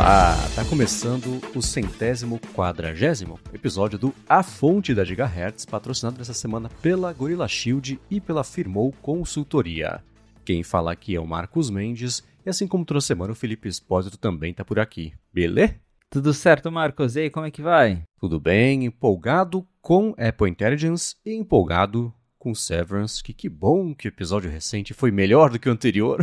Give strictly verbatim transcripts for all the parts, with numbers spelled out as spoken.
Olá, tá começando o centésimo quadragésimo episódio do A Fonte da Gigahertz, patrocinado nessa semana pela Gorilla Shield e pela Firmou Consultoria. Quem fala aqui é o Marcos Mendes, e assim como toda semana o Felipe Espósito também tá por aqui, beleza? Tudo certo, Marcos? E aí, como é que vai? Tudo bem, empolgado com Apple Intelligence e empolgado com Severance, que que bom que o episódio recente foi melhor do que o anterior.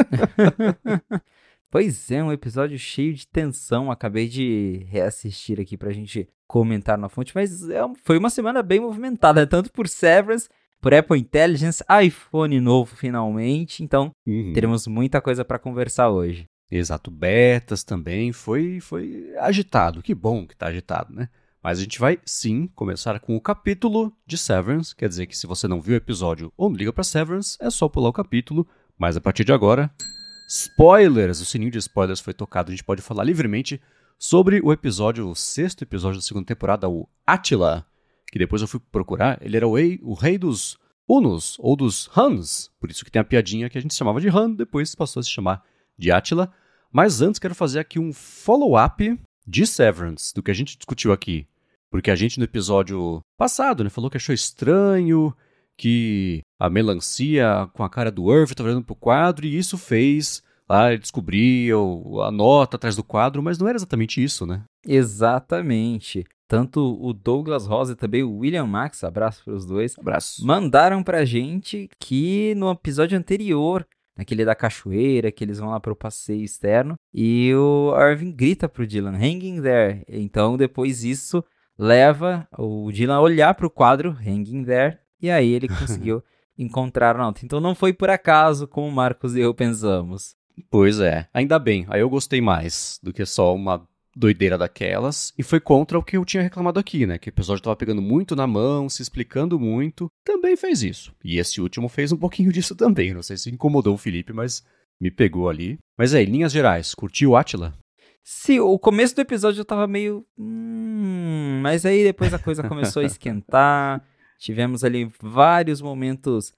Pois é, um episódio cheio de tensão. Acabei de reassistir aqui pra gente comentar na fonte, mas é, foi uma semana bem movimentada, tanto por Severance, por Apple Intelligence, iPhone novo finalmente, então uhum. teremos muita coisa pra conversar hoje. Exato, betas também, foi, foi agitado, que bom que tá agitado, né? Mas a gente vai, sim, começar com o capítulo de Severance, quer dizer que se você não viu o episódio ou não liga pra Severance, é só pular o capítulo, mas a partir de agora... Spoilers! O sininho de spoilers foi tocado. A gente pode falar livremente sobre o episódio, o sexto episódio da segunda temporada, o Attila, que depois eu fui procurar. Ele era o rei, o rei dos Hunos, ou dos Huns. Por isso que tem a piadinha que a gente chamava de Han, depois passou a se chamar de Attila. Mas antes quero fazer aqui um follow-up de Severance, do que a gente discutiu aqui. Porque a gente no episódio passado, né, falou que achou estranho... que a melancia com a cara do Irv estava olhando pro quadro e isso fez lá descobrir a nota atrás do quadro, mas não era exatamente isso, né? Exatamente. Tanto o Douglas Rosa e também o William Max, abraço para os dois, abraço. mandaram pra gente que no episódio anterior, naquele da cachoeira, que eles vão lá pro passeio externo, e o Irving grita pro Dylan, hanging there. Então depois isso leva o Dylan a olhar pro quadro, hanging there, e aí ele conseguiu encontrar a nota. Então não foi por acaso como o Marcos e eu pensamos. Pois é, ainda bem. Aí eu gostei mais do que só uma doideira daquelas. E foi contra o que eu tinha reclamado aqui, né? Que o episódio tava pegando muito na mão, se explicando muito. Também fez isso. E esse último fez um pouquinho disso também. Não sei se incomodou o Felipe, mas me pegou ali. Mas aí, linhas gerais, curtiu o Attila? Sim, o começo do episódio eu tava meio... Hum, mas aí depois a coisa começou a esquentar... Tivemos ali vários momentos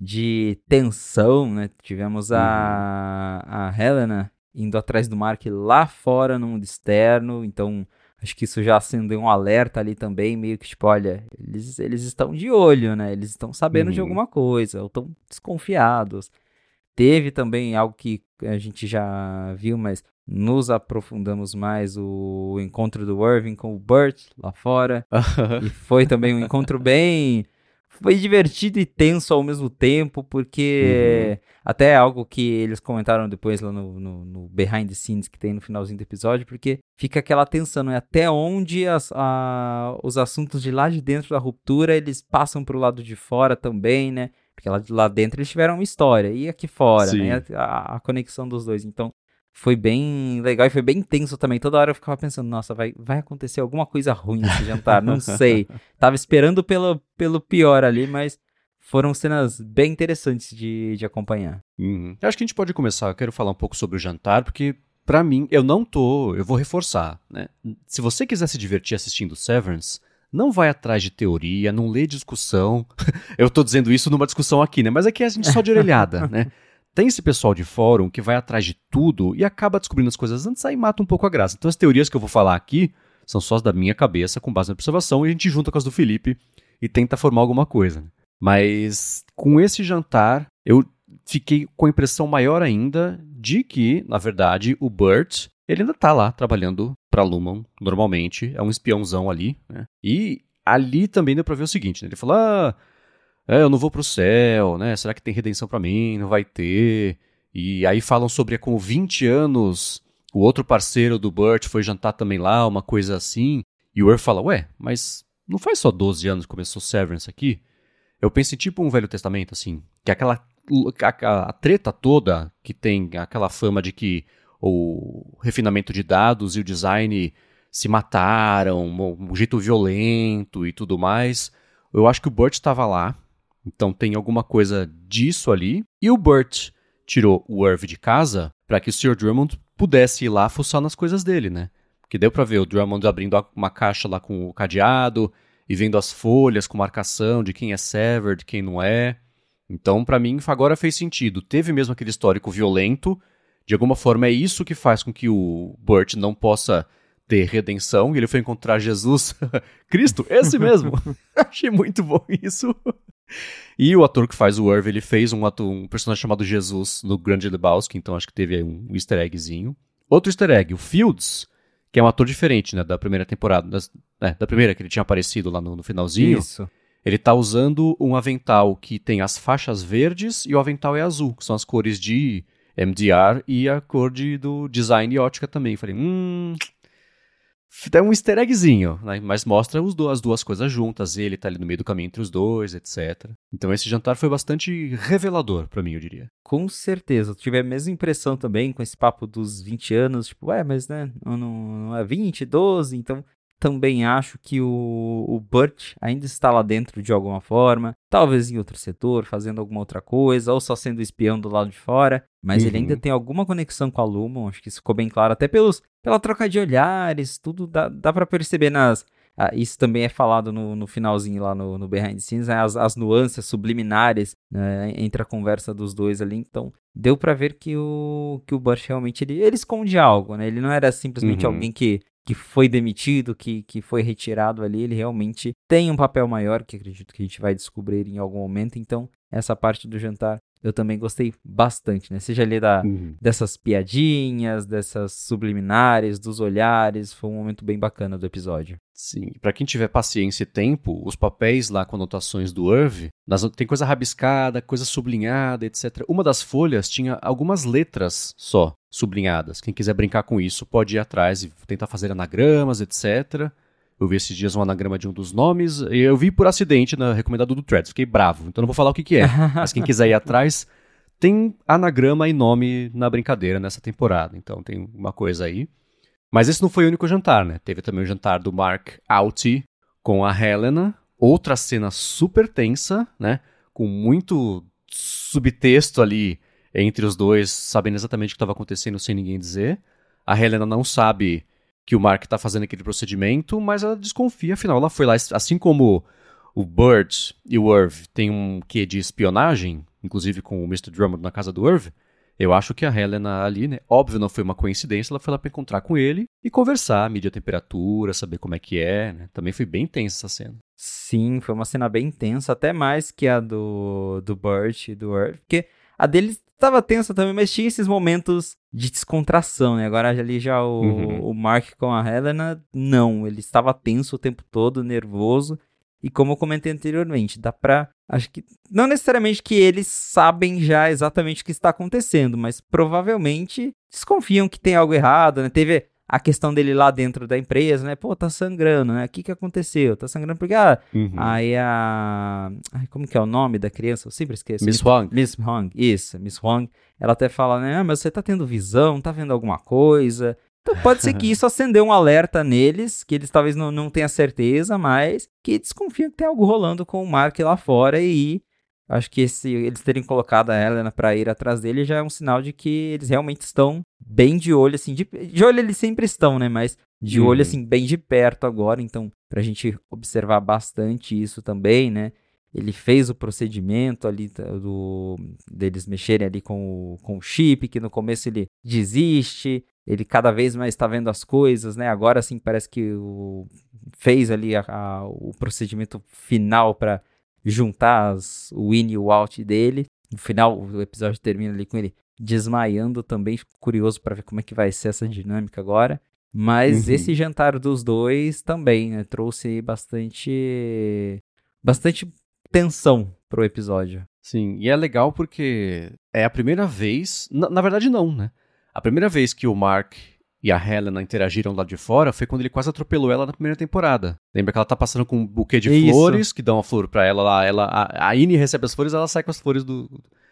de tensão, né? Tivemos a, uhum. a Helena indo atrás do Mark lá fora no mundo externo, então acho que isso já acendeu um alerta ali também, meio que tipo, olha, eles, eles estão de olho, né? Eles estão sabendo uhum. de alguma coisa, ou estão desconfiados. Teve também algo que a gente já viu, mas nos aprofundamos mais, o encontro do Irving com o Burt lá fora. E foi também um encontro bem... Foi divertido e tenso ao mesmo tempo, porque uhum. até algo que eles comentaram depois lá no, no, no behind the scenes que tem no finalzinho do episódio, porque fica aquela tensão, né? Até onde as, a, os assuntos de lá de dentro da ruptura, eles passam pro lado de fora também, né? Porque lá, lá dentro eles tiveram uma história, e aqui fora, Sim. né? A, a conexão dos dois. Então, foi bem legal e foi bem tenso também. Toda hora eu ficava pensando, nossa, vai, vai acontecer alguma coisa ruim nesse jantar, não sei. Tava esperando pelo, pelo pior ali, mas foram cenas bem interessantes de, de acompanhar. Uhum. Eu acho que a gente pode começar, eu quero falar um pouco sobre o jantar, porque pra mim, eu não tô, eu vou reforçar, né? Se você quiser se divertir assistindo Severance, não vai atrás de teoria, não lê discussão. Eu tô dizendo isso numa discussão aqui, né? Mas aqui é a gente só de orelhada, né? Tem esse pessoal de fórum que vai atrás de tudo e acaba descobrindo as coisas antes, aí mata um pouco a graça. Então as teorias que eu vou falar aqui são só as da minha cabeça, com base na observação, e a gente junta com as do Felipe e tenta formar alguma coisa. Mas com esse jantar, eu fiquei com a impressão maior ainda de que, na verdade, o Burt, ele ainda tá lá trabalhando pra Lumon, normalmente, é um espiãozão ali, né? E ali também deu pra ver o seguinte, né? Ele falou, ah... É, eu não vou pro céu, né? Será que tem redenção pra mim? Não vai ter. E aí falam sobre com vinte anos, o outro parceiro do Burt foi jantar também lá, uma coisa assim. E o Irv fala, ué, mas não faz só doze anos que começou Severance aqui? Eu penso em tipo um Velho Testamento, assim, que aquela a, a treta toda que tem aquela fama de que o refinamento de dados e o design se mataram, um jeito violento e tudo mais. Eu acho que o Burt estava lá. Então tem alguma coisa disso ali. E o Burt tirou o Irv de casa para que o senhor Drummond pudesse ir lá fuçar nas coisas dele, né? Porque deu para ver o Drummond abrindo uma caixa lá com o cadeado e vendo as folhas com marcação de quem é severed, quem não é. Então, para mim, agora fez sentido. Teve mesmo aquele histórico violento, de alguma forma é isso que faz com que o Burt não possa ter redenção, e ele foi encontrar Jesus, Cristo, esse mesmo. Achei muito bom isso. E o ator que faz o Irv, ele fez um, ator, um personagem chamado Jesus no Grande Lebowski, então acho que teve aí um easter eggzinho. Outro easter egg, o Fields, que é um ator diferente, né, da primeira temporada, das, é, da primeira que ele tinha aparecido lá no, no finalzinho. Isso. Ele tá usando um avental que tem as faixas verdes e o avental é azul, que são as cores de M D R e a cor de, do design e ótica também. Falei, hum... é um easter eggzinho, né? Mas mostra os do, as duas coisas juntas, ele tá ali no meio do caminho entre os dois, etcétera. Então esse jantar foi bastante revelador pra mim, eu diria. Com certeza, eu tive a mesma impressão também com esse papo dos vinte anos, tipo, ué, mas né, não, não é vinte, doze, então também acho que o, o Burt ainda está lá dentro de alguma forma, talvez em outro setor, fazendo alguma outra coisa, ou só sendo espião do lado de fora, mas Uhum. ele ainda tem alguma conexão com a Lumon, acho que isso ficou bem claro, até pelos, pela troca de olhares, tudo dá, dá pra perceber nas... Ah, isso também é falado no, no finalzinho lá no, no Behind the Scenes, né? as, as nuances subliminares, né, entre a conversa dos dois ali, então deu pra ver que o, que o Burt realmente, ele, ele esconde algo, né, ele não era simplesmente Uhum. alguém que que foi demitido, que, que foi retirado ali, ele realmente tem um papel maior, que acredito que a gente vai descobrir em algum momento, então essa parte do jantar eu também gostei bastante, né, seja ali da, Uhum. dessas piadinhas, dessas subliminares, dos olhares, foi um momento bem bacana do episódio. Sim, pra quem tiver paciência e tempo, os papéis lá com anotações do Irv, nas, tem coisa rabiscada, coisa sublinhada, etcétera. Uma das folhas tinha algumas letras só sublinhadas. Quem quiser brincar com isso pode ir atrás e tentar fazer anagramas, etcétera. Eu vi esses dias um anagrama de um dos nomes, e eu vi por acidente na recomendado do Threads, fiquei bravo, então não vou falar o que, que é. Mas quem quiser ir atrás, tem anagrama e nome na brincadeira nessa temporada, então tem uma coisa aí. Mas esse não foi o único jantar, né? Teve também o jantar do Mark Outy com a Helena. Outra cena super tensa, né? Com muito subtexto ali entre os dois, sabendo exatamente o que estava acontecendo sem ninguém dizer. A Helena não sabe que o Mark está fazendo aquele procedimento, mas ela desconfia, afinal ela foi lá, assim como o Burt e o Irv têm um quê de espionagem, inclusive com o mister Drummond na casa do Irv. Eu acho que a Helena ali, né, óbvio não foi uma coincidência, ela foi lá pra encontrar com ele e conversar, medir a temperatura, saber como é que é, né? Também foi bem tensa essa cena. Sim, foi uma cena bem tensa, até mais que a do, do Burt e do Irv, porque a dele estava tensa também, mas tinha esses momentos de descontração, né? Agora ali já o, Uhum. o Mark com a Helena, não, ele estava tenso o tempo todo, nervoso, e como eu comentei anteriormente, dá pra, acho que, não necessariamente que eles sabem já exatamente o que está acontecendo, mas provavelmente desconfiam que tem algo errado, né? Teve a questão dele lá dentro da empresa, né? Pô, tá sangrando, né? O que que aconteceu? Tá sangrando porque, ah, Uhum. aí a... Ai, como que é o nome da criança? Eu sempre esqueço. Miss Huang. Miss Huang, isso, Miss Huang. Ela até fala, né? Ah, mas você tá tendo visão, tá vendo alguma coisa? Então pode ser que isso acendeu um alerta neles, que eles talvez não, não tenham certeza, mas que desconfiam que tem algo rolando com o Mark lá fora e acho que esse, eles terem colocado a Helena pra ir atrás dele já é um sinal de que eles realmente estão bem de olho, assim, de, de olho eles sempre estão, né, mas de Uhum. olho, assim, bem de perto agora, então pra gente observar bastante isso também, né. Ele fez o procedimento ali do, deles mexerem ali com o, com o chip, que no começo ele desiste, ele cada vez mais está vendo as coisas, né? Agora sim parece que o, fez ali a, a, o procedimento final para juntar as, o in e o out dele. No final o episódio termina ali com ele desmaiando também. Fico curioso para ver como é que vai ser essa dinâmica agora. Mas Uhum. esse jantar dos dois também, né, trouxe bastante, bastante tensão pro episódio. Sim, e é legal porque é a primeira vez, na, na verdade não, né? A primeira vez que o Mark e a Helena interagiram lá de fora foi quando ele quase atropelou ela na primeira temporada. Lembra que ela tá passando com um buquê de Isso. flores, que dão uma flor pra ela lá, ela, a, a Innie recebe as flores, ela sai com as flores do...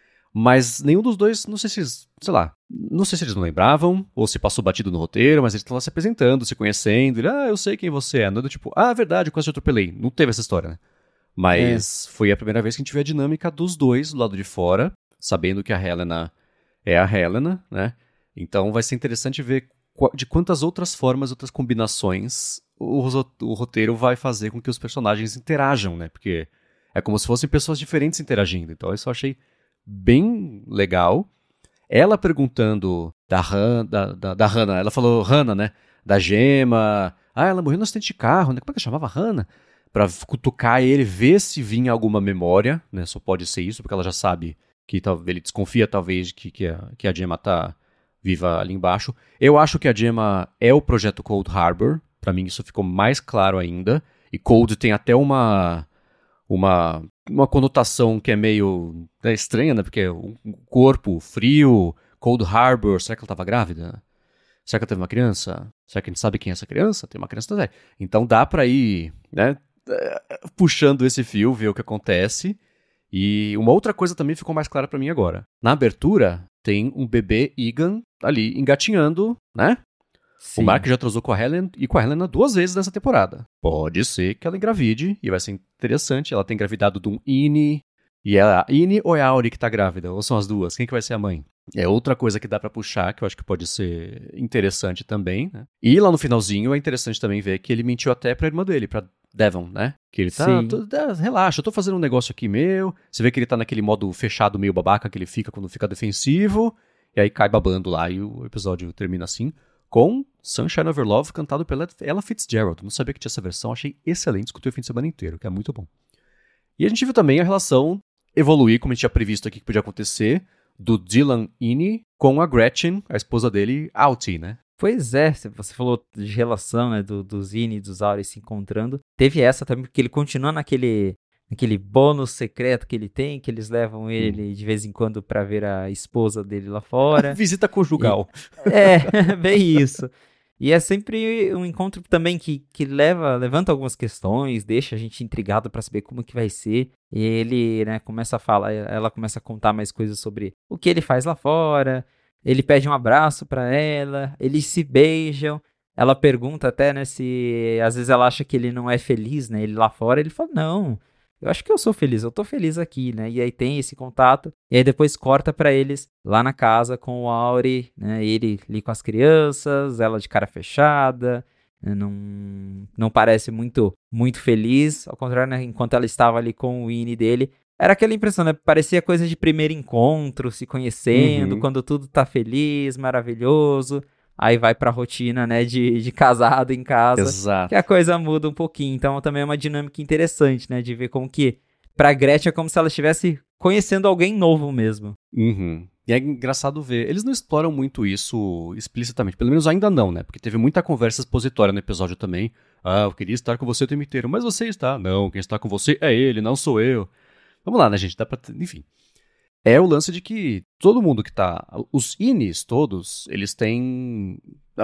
Mas nenhum dos dois, não sei se eles, sei lá, não sei se eles não lembravam, ou se passou batido no roteiro, mas eles estão lá se apresentando, se conhecendo, ele, ah, eu sei quem você é, não é do tipo, ah, verdade, eu quase te atropelei. Não teve essa história, né? Mas é. Foi a primeira vez que a gente viu a dinâmica dos dois do lado de fora, sabendo que a Helena é a Helena, né? Então vai ser interessante ver de quantas outras formas, outras combinações o, o roteiro vai fazer com que os personagens interajam, né? Porque é como se fossem pessoas diferentes interagindo. Então isso eu achei bem legal. ela perguntando da Han, da, da, da Hannah, ela falou Hannah, né? Da gema. Ah, ela morreu no acidente de carro, né? Como é que ela chamava Hannah? Pra cutucar ele, ver se vinha alguma memória, né? Só pode ser isso, porque ela já sabe que talvez ele desconfia, talvez, que, que, a, que a Gemma tá viva ali embaixo. Eu acho que a Gemma é o projeto Cold Harbor. Pra mim isso ficou mais claro ainda. E Cold tem até uma, uma, uma conotação que é meio é estranha, né? Porque é um corpo frio, Cold Harbor. Será que ela tava grávida? Será que ela teve uma criança? Será que a gente sabe quem é essa criança? Tem uma criança também. Então dá pra ir, né, puxando esse fio, ver o que acontece. E uma outra coisa também ficou mais clara pra mim agora. Na abertura, tem um bebê Egan ali engatinhando, né? Sim. O Mark já transou com a Helen e com a Helena duas vezes nessa temporada. Pode ser que ela engravide e vai ser interessante. Ela tem engravidado de um Ine. E é a Ine ou é a Auri que tá grávida? Ou são as duas? Quem que vai ser a mãe? É outra coisa que dá pra puxar, que eu acho que pode ser interessante também, né? E lá no finalzinho é interessante também ver que ele mentiu até pra irmã dele, pra Devon, né? Que ele tá, tô, relaxa, eu tô fazendo um negócio aqui meu. Você vê que ele tá naquele modo fechado, meio babaca, que ele fica quando fica defensivo. E aí cai babando lá e o episódio termina assim, com Sunshine Over Love cantado pela Ella Fitzgerald. Não sabia que tinha essa versão, achei excelente, escutei o fim de semana inteiro, que é muito bom. E a gente viu também a relação evoluir, como a gente tinha previsto aqui que podia acontecer, do Dylan Ine com a Gretchen, a esposa dele, Auntie, né? Pois é, você falou de relação, né, do, dos Ine e dos Auri se encontrando. Teve essa também, porque ele continua naquele, naquele bônus secreto que ele tem, que eles levam ele hum. de vez em quando pra ver a esposa dele lá fora. Visita conjugal. E, é, bem isso. E é sempre um encontro também que, que leva, levanta algumas questões, deixa a gente intrigado pra saber como que vai ser. E ele, né, começa a falar, ela começa a contar mais coisas sobre o que ele faz lá fora. Ele pede um abraço pra ela, eles se beijam. Ela pergunta até, né, se às vezes ela acha que ele não é feliz, né? Ele lá fora, ele fala, não, eu acho que eu sou feliz, eu tô feliz aqui, né? E aí tem esse contato, e aí depois corta pra eles lá na casa com o Auri, né? Ele ali com as crianças, ela de cara fechada, né? não, não parece muito, muito feliz, ao contrário, né? Enquanto ela estava ali com o Ine dele, era aquela impressão, né? Parecia coisa de primeiro encontro, se conhecendo, uhum. quando tudo tá feliz, maravilhoso. Aí vai pra rotina, né, de, de casado em casa. Exato. Que a coisa muda um pouquinho. Então também é uma dinâmica interessante, né? De ver como que pra Gretchen é como se ela estivesse conhecendo alguém novo mesmo. Uhum. E é engraçado ver. Eles não exploram muito isso explicitamente. Pelo menos ainda não, né? Porque teve muita conversa expositória no episódio também. Ah, eu queria estar com você o tempo inteiro. Mas você está. Não, quem está com você é ele, não sou eu. Vamos lá, né, gente? Dá pra... Enfim. É o lance de que todo mundo que tá... Os Ines todos, eles têm...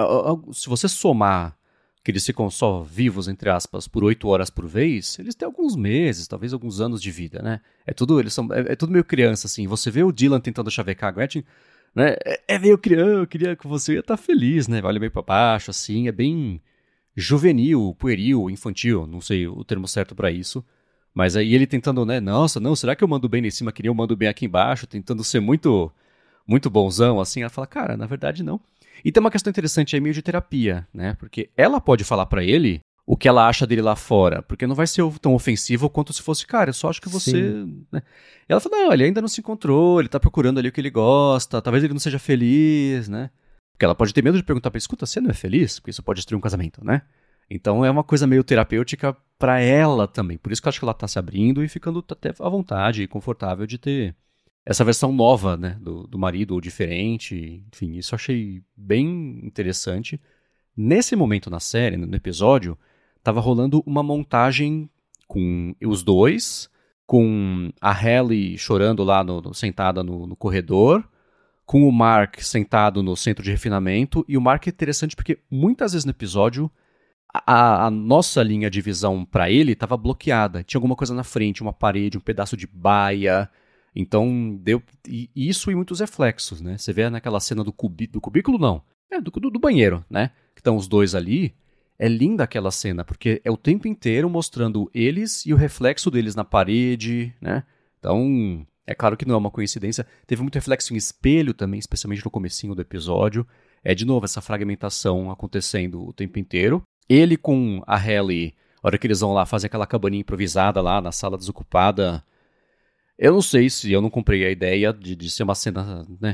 Se você somar que eles ficam só vivos, entre aspas, por oito horas por vez, eles têm alguns meses, talvez alguns anos de vida, né? É tudo, eles são, é, é tudo meio criança, assim. Você vê o Dylan tentando chavecar a Gretchen, né? É, é meio criança, eu queria que você ia estar feliz, né? Olha meio pra baixo, assim. É bem juvenil, pueril, infantil. Não sei o termo certo pra isso. Mas aí ele tentando, né, nossa, não, será que eu mando bem lá em cima que nem eu mando bem aqui embaixo? Tentando ser muito, muito bonzão, assim. Ela fala, cara, na verdade não. E tem uma questão interessante aí, meio de terapia, né? Porque ela pode falar pra ele o que ela acha dele lá fora, porque não vai ser tão ofensivo quanto se fosse, cara, eu só acho que você... Né? E ela fala, não, ele ainda não se encontrou, ele tá procurando ali o que ele gosta, talvez ele não seja feliz, né? Porque ela pode ter medo de perguntar pra ele, escuta, você não é feliz? Porque isso pode destruir um casamento, né? Então é uma coisa meio terapêutica pra ela também. Por isso que eu acho que ela tá se abrindo e ficando até à vontade e confortável de ter essa versão nova, né, do, do marido, ou diferente. Enfim, isso eu achei bem interessante. Nesse momento na série, no episódio, tava rolando uma montagem com os dois, com a Halle chorando lá, no, no, sentada no, no corredor, com o Mark sentado no centro de refinamento. E o Mark é interessante porque muitas vezes no episódio A, a nossa linha de visão pra ele estava bloqueada. Tinha alguma coisa na frente, uma parede, um pedaço de baia. Então, deu e isso e muitos reflexos, né? Você vê naquela cena do, cubi, do cubículo, não. É, do, do, do banheiro, né? Que estão os dois ali. É linda aquela cena, porque é o tempo inteiro mostrando eles e o reflexo deles na parede, né? Então, é claro que não é uma coincidência. Teve muito reflexo em espelho também, especialmente no comecinho do episódio. É, de novo, essa fragmentação acontecendo o tempo inteiro. Ele com a Halle, a hora que eles vão lá fazer aquela cabaninha improvisada lá na sala desocupada, eu não sei se eu não comprei a ideia de, de ser uma cena, né,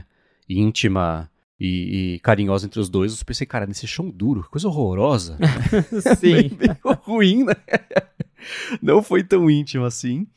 íntima e, e carinhosa entre os dois. Eu pensei, cara, nesse chão duro, que coisa horrorosa. Sim. meio, meio ruim, né? Não foi tão íntimo assim.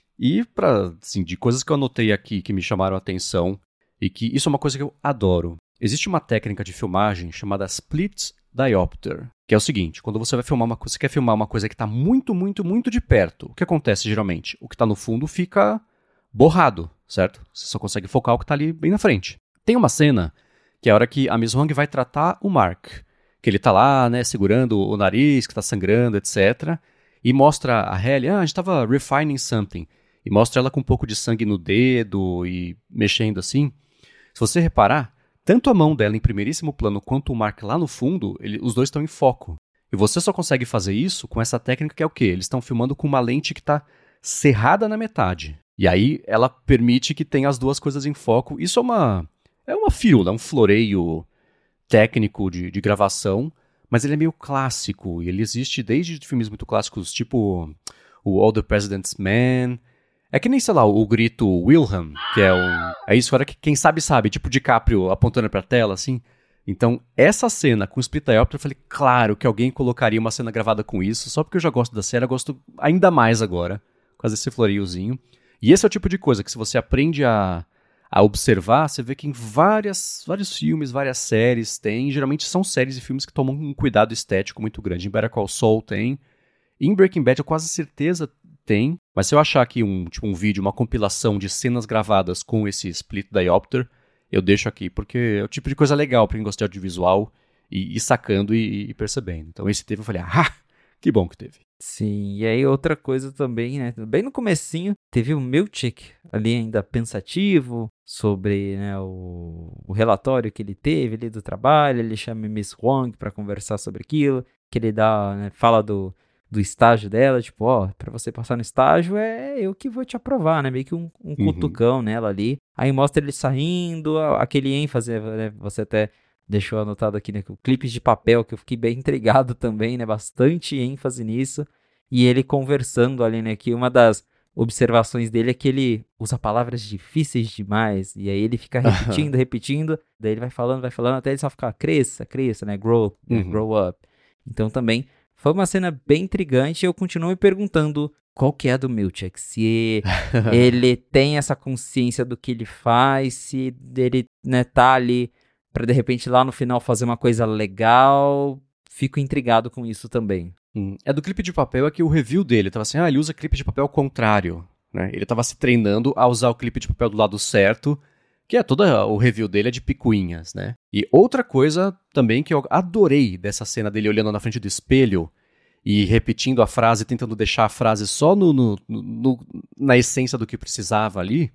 E pra, assim, de coisas que eu anotei aqui que me chamaram a atenção, e que isso é uma coisa que eu adoro. Existe uma técnica de filmagem chamada Split Diopter, que é o seguinte, quando você vai filmar uma coisa, você quer filmar uma coisa que está muito, muito, muito de perto, o que acontece geralmente? O que está no fundo fica borrado, certo? Você só consegue focar o que está ali bem na frente. Tem uma cena que é a hora que a Miss Huang vai tratar o Mark, que ele está lá, né, segurando o nariz, que está sangrando, etcétera, e mostra a Halle, ah, a gente estava refining something, e mostra ela com um pouco de sangue no dedo e mexendo assim. Se você reparar, tanto a mão dela em primeiríssimo plano quanto o Mark lá no fundo, ele, os dois estão em foco. E você só consegue fazer isso com essa técnica que é o quê? Eles estão filmando com uma lente que está cerrada na metade. E aí ela permite que tenha as duas coisas em foco. Isso é uma, é uma firula, é um floreio técnico de, de gravação, mas ele é meio clássico. E ele existe desde filmes muito clássicos, tipo o All the President's Men. É que nem, sei lá, o grito Wilhelm, que é um... É isso, agora que quem sabe sabe, tipo DiCaprio apontando pra tela, assim. Então, essa cena com o Split Diopter, eu falei, claro que alguém colocaria uma cena gravada com isso, só porque eu já gosto da série, eu gosto ainda mais agora, por causa desse floreiozinho. E esse é o tipo de coisa que se você aprende a, a observar, você vê que em várias, vários filmes, várias séries tem, geralmente são séries e filmes que tomam um cuidado estético muito grande. Em Better Call Saul tem, em Breaking Bad eu quase certeza tem, mas se eu achar aqui um, tipo, um vídeo, uma compilação de cenas gravadas com esse Split Diopter, eu deixo aqui, porque é o tipo de coisa legal pra quem gosta de audiovisual e ir sacando e, e percebendo. Então esse teve, eu falei, ah, que bom que teve. Sim, e aí outra coisa também, né, bem no comecinho, teve o Milchick ali ainda pensativo sobre, né, o, o relatório que ele teve ali do trabalho, ele chama Miss Huang pra conversar sobre aquilo, que ele dá, né, fala do do estágio dela, tipo, ó, pra você passar no estágio é eu que vou te aprovar, né, meio que um, um Uhum. cutucão nela ali, aí mostra ele saindo, aquele ênfase, né, você até deixou anotado aqui, né, o clipes de papel, que eu fiquei bem intrigado também, né, bastante ênfase nisso, e ele conversando ali, né, que uma das observações dele é que ele usa palavras difíceis demais, e aí ele fica repetindo, repetindo, daí ele vai falando, vai falando, até ele só ficar, cresça, cresça, né, grow, né, Uhum. grow up. Então também foi uma cena bem intrigante e eu continuo me perguntando qual que é a do Milchick, se ele tem essa consciência do que ele faz, se ele, né, tá ali pra de repente lá no final fazer uma coisa legal, fico intrigado com isso também. Hum. É do clipe de papel, é que o review dele tava assim, ah, ele usa clipe de papel ao contrário, né? Ele tava se treinando a usar o clipe de papel do lado certo, que é todo o review dele é de picuinhas, né? E outra coisa também que eu adorei dessa cena dele olhando na frente do espelho e repetindo a frase, tentando deixar a frase só no, no, no, na essência do que precisava ali.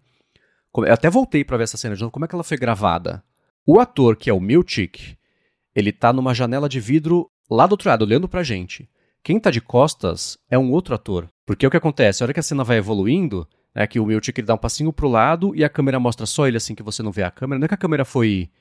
Eu até voltei pra ver essa cena de novo, como é que ela foi gravada. O ator, que é o Milchick, ele tá numa janela de vidro lá do outro lado, olhando pra gente. Quem tá de costas é um outro ator. Porque o que acontece? A hora que a cena vai evoluindo, é que o Milchick ele dá um passinho pro lado e a câmera mostra só ele assim que você não vê a câmera. Não é que a câmera foi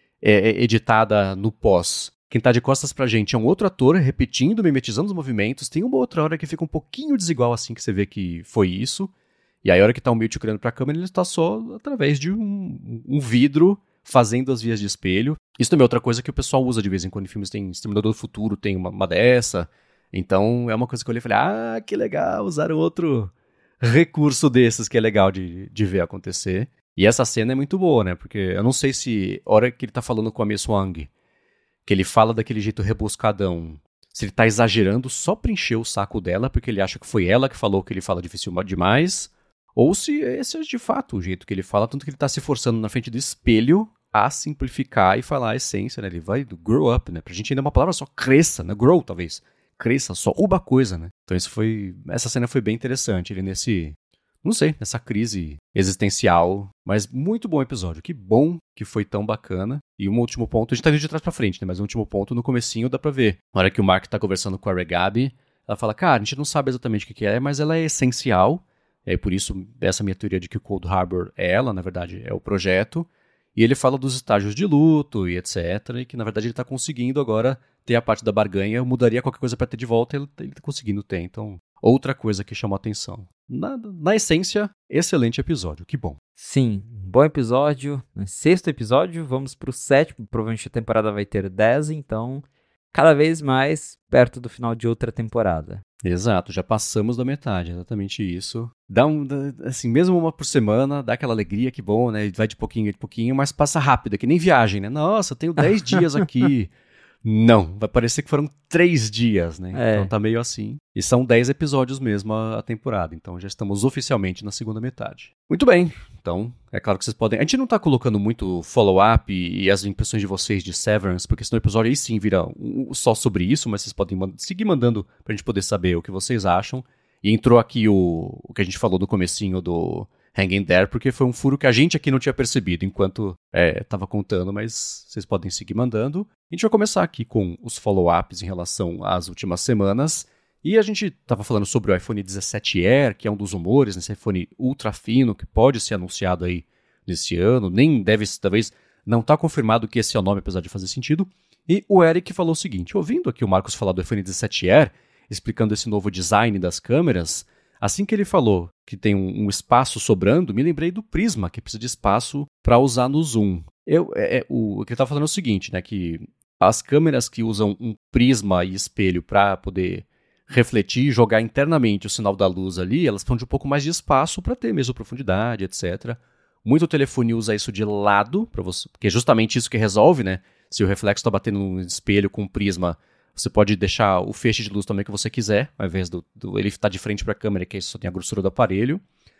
é, editada no pós. Quem tá de costas pra gente é um outro ator repetindo, mimetizando os movimentos. Tem uma outra hora que fica um pouquinho desigual assim que você vê que foi isso. E aí a hora que tá o Milchick olhando pra câmera, ele está só através de um, um vidro fazendo as vias de espelho. Isso também é outra coisa que o pessoal usa de vez em quando em filmes. Tem Exterminador do Futuro, tem uma, uma dessa. Então é uma coisa que eu olhei e falei, ah, que legal, usaram outro recurso desses que é legal de, de ver acontecer. E essa cena é muito boa, né? Porque eu não sei se a hora que ele tá falando com a Miss Huang, que ele fala daquele jeito rebuscadão, se ele tá exagerando só pra encher o saco dela, porque ele acha que foi ela que falou que ele fala difícil demais, ou se esse é de fato o jeito que ele fala, tanto que ele tá se forçando na frente do espelho a simplificar e falar a essência, né? Ele vai do grow up, né? Pra gente ainda é uma palavra só, cresça, né? Grow, talvez. Cresça, só uma coisa, né? Então isso foi... Essa cena foi bem interessante, ele nesse... Não sei, nessa crise existencial, mas muito bom episódio. Que bom que foi tão bacana. E um último ponto, a gente tá indo de trás pra frente, né? Mas um último ponto, no comecinho dá pra ver. Na hora que o Mark tá conversando com a Regabi, ela fala, cara, a gente não sabe exatamente o que é, mas ela é essencial. É por isso, essa minha teoria de que o Cold Harbor é ela, na verdade, é o projeto. E ele fala dos estágios de luto e etcétera. E que, na verdade, ele tá conseguindo agora ter a parte da barganha. Eu mudaria qualquer coisa pra ter de volta e ele, ele tá conseguindo ter. Então, outra coisa que chamou a atenção. Na, na essência, excelente episódio, que bom. Sim, um bom episódio, sexto episódio, vamos pro sétimo, provavelmente a temporada vai ter dez, então cada vez mais perto do final de outra temporada. Exato, já passamos da metade, exatamente isso. Dá um, assim, mesmo uma por semana, dá aquela alegria, que bom, né? Vai de pouquinho de pouquinho, mas passa rápido, é que nem viagem, né? Nossa, tenho dez dias aqui. Não, vai parecer que foram três dias, né? É. Então tá meio assim. E são dez episódios mesmo a, a temporada, então já estamos oficialmente na segunda metade. Muito bem, então é claro que vocês podem... A gente não tá colocando muito follow-up e, e as impressões de vocês de Severance, porque senão o episódio aí sim vira um, só sobre isso, mas vocês podem mand- seguir mandando pra gente poder saber o que vocês acham. E entrou aqui o, o que a gente falou no comecinho do Hanging There, porque foi um furo que a gente aqui não tinha percebido enquanto é, tava contando, mas vocês podem seguir mandando. A gente vai começar aqui com os follow-ups em relação às últimas semanas. E a gente estava falando sobre o iPhone dezessete Air, que é um dos rumores, nesse iPhone ultra fino, que pode ser anunciado aí nesse ano. Nem deve, talvez, não está confirmado que esse é o nome, apesar de fazer sentido. E o Eric falou o seguinte, ouvindo aqui o Marcos falar do iPhone dezessete Air, explicando esse novo design das câmeras, assim que ele falou que tem um, um espaço sobrando, me lembrei do Prisma, que precisa de espaço para usar no zoom. Eu, é, é, o, o que ele estava falando é o seguinte, né, que as câmeras que usam um prisma e espelho para poder refletir e jogar internamente o sinal da luz ali, elas precisam de um pouco mais de espaço para ter mesmo profundidade, etcétera. Muito telefone usa isso de lado, pra você, porque é justamente isso que resolve, né? Se o reflexo está batendo no espelho com um prisma, você pode deixar o feixe de luz também que você quiser, ao invés do, do ele estar de frente para a câmera, que aí só tem a grossura do aparelho.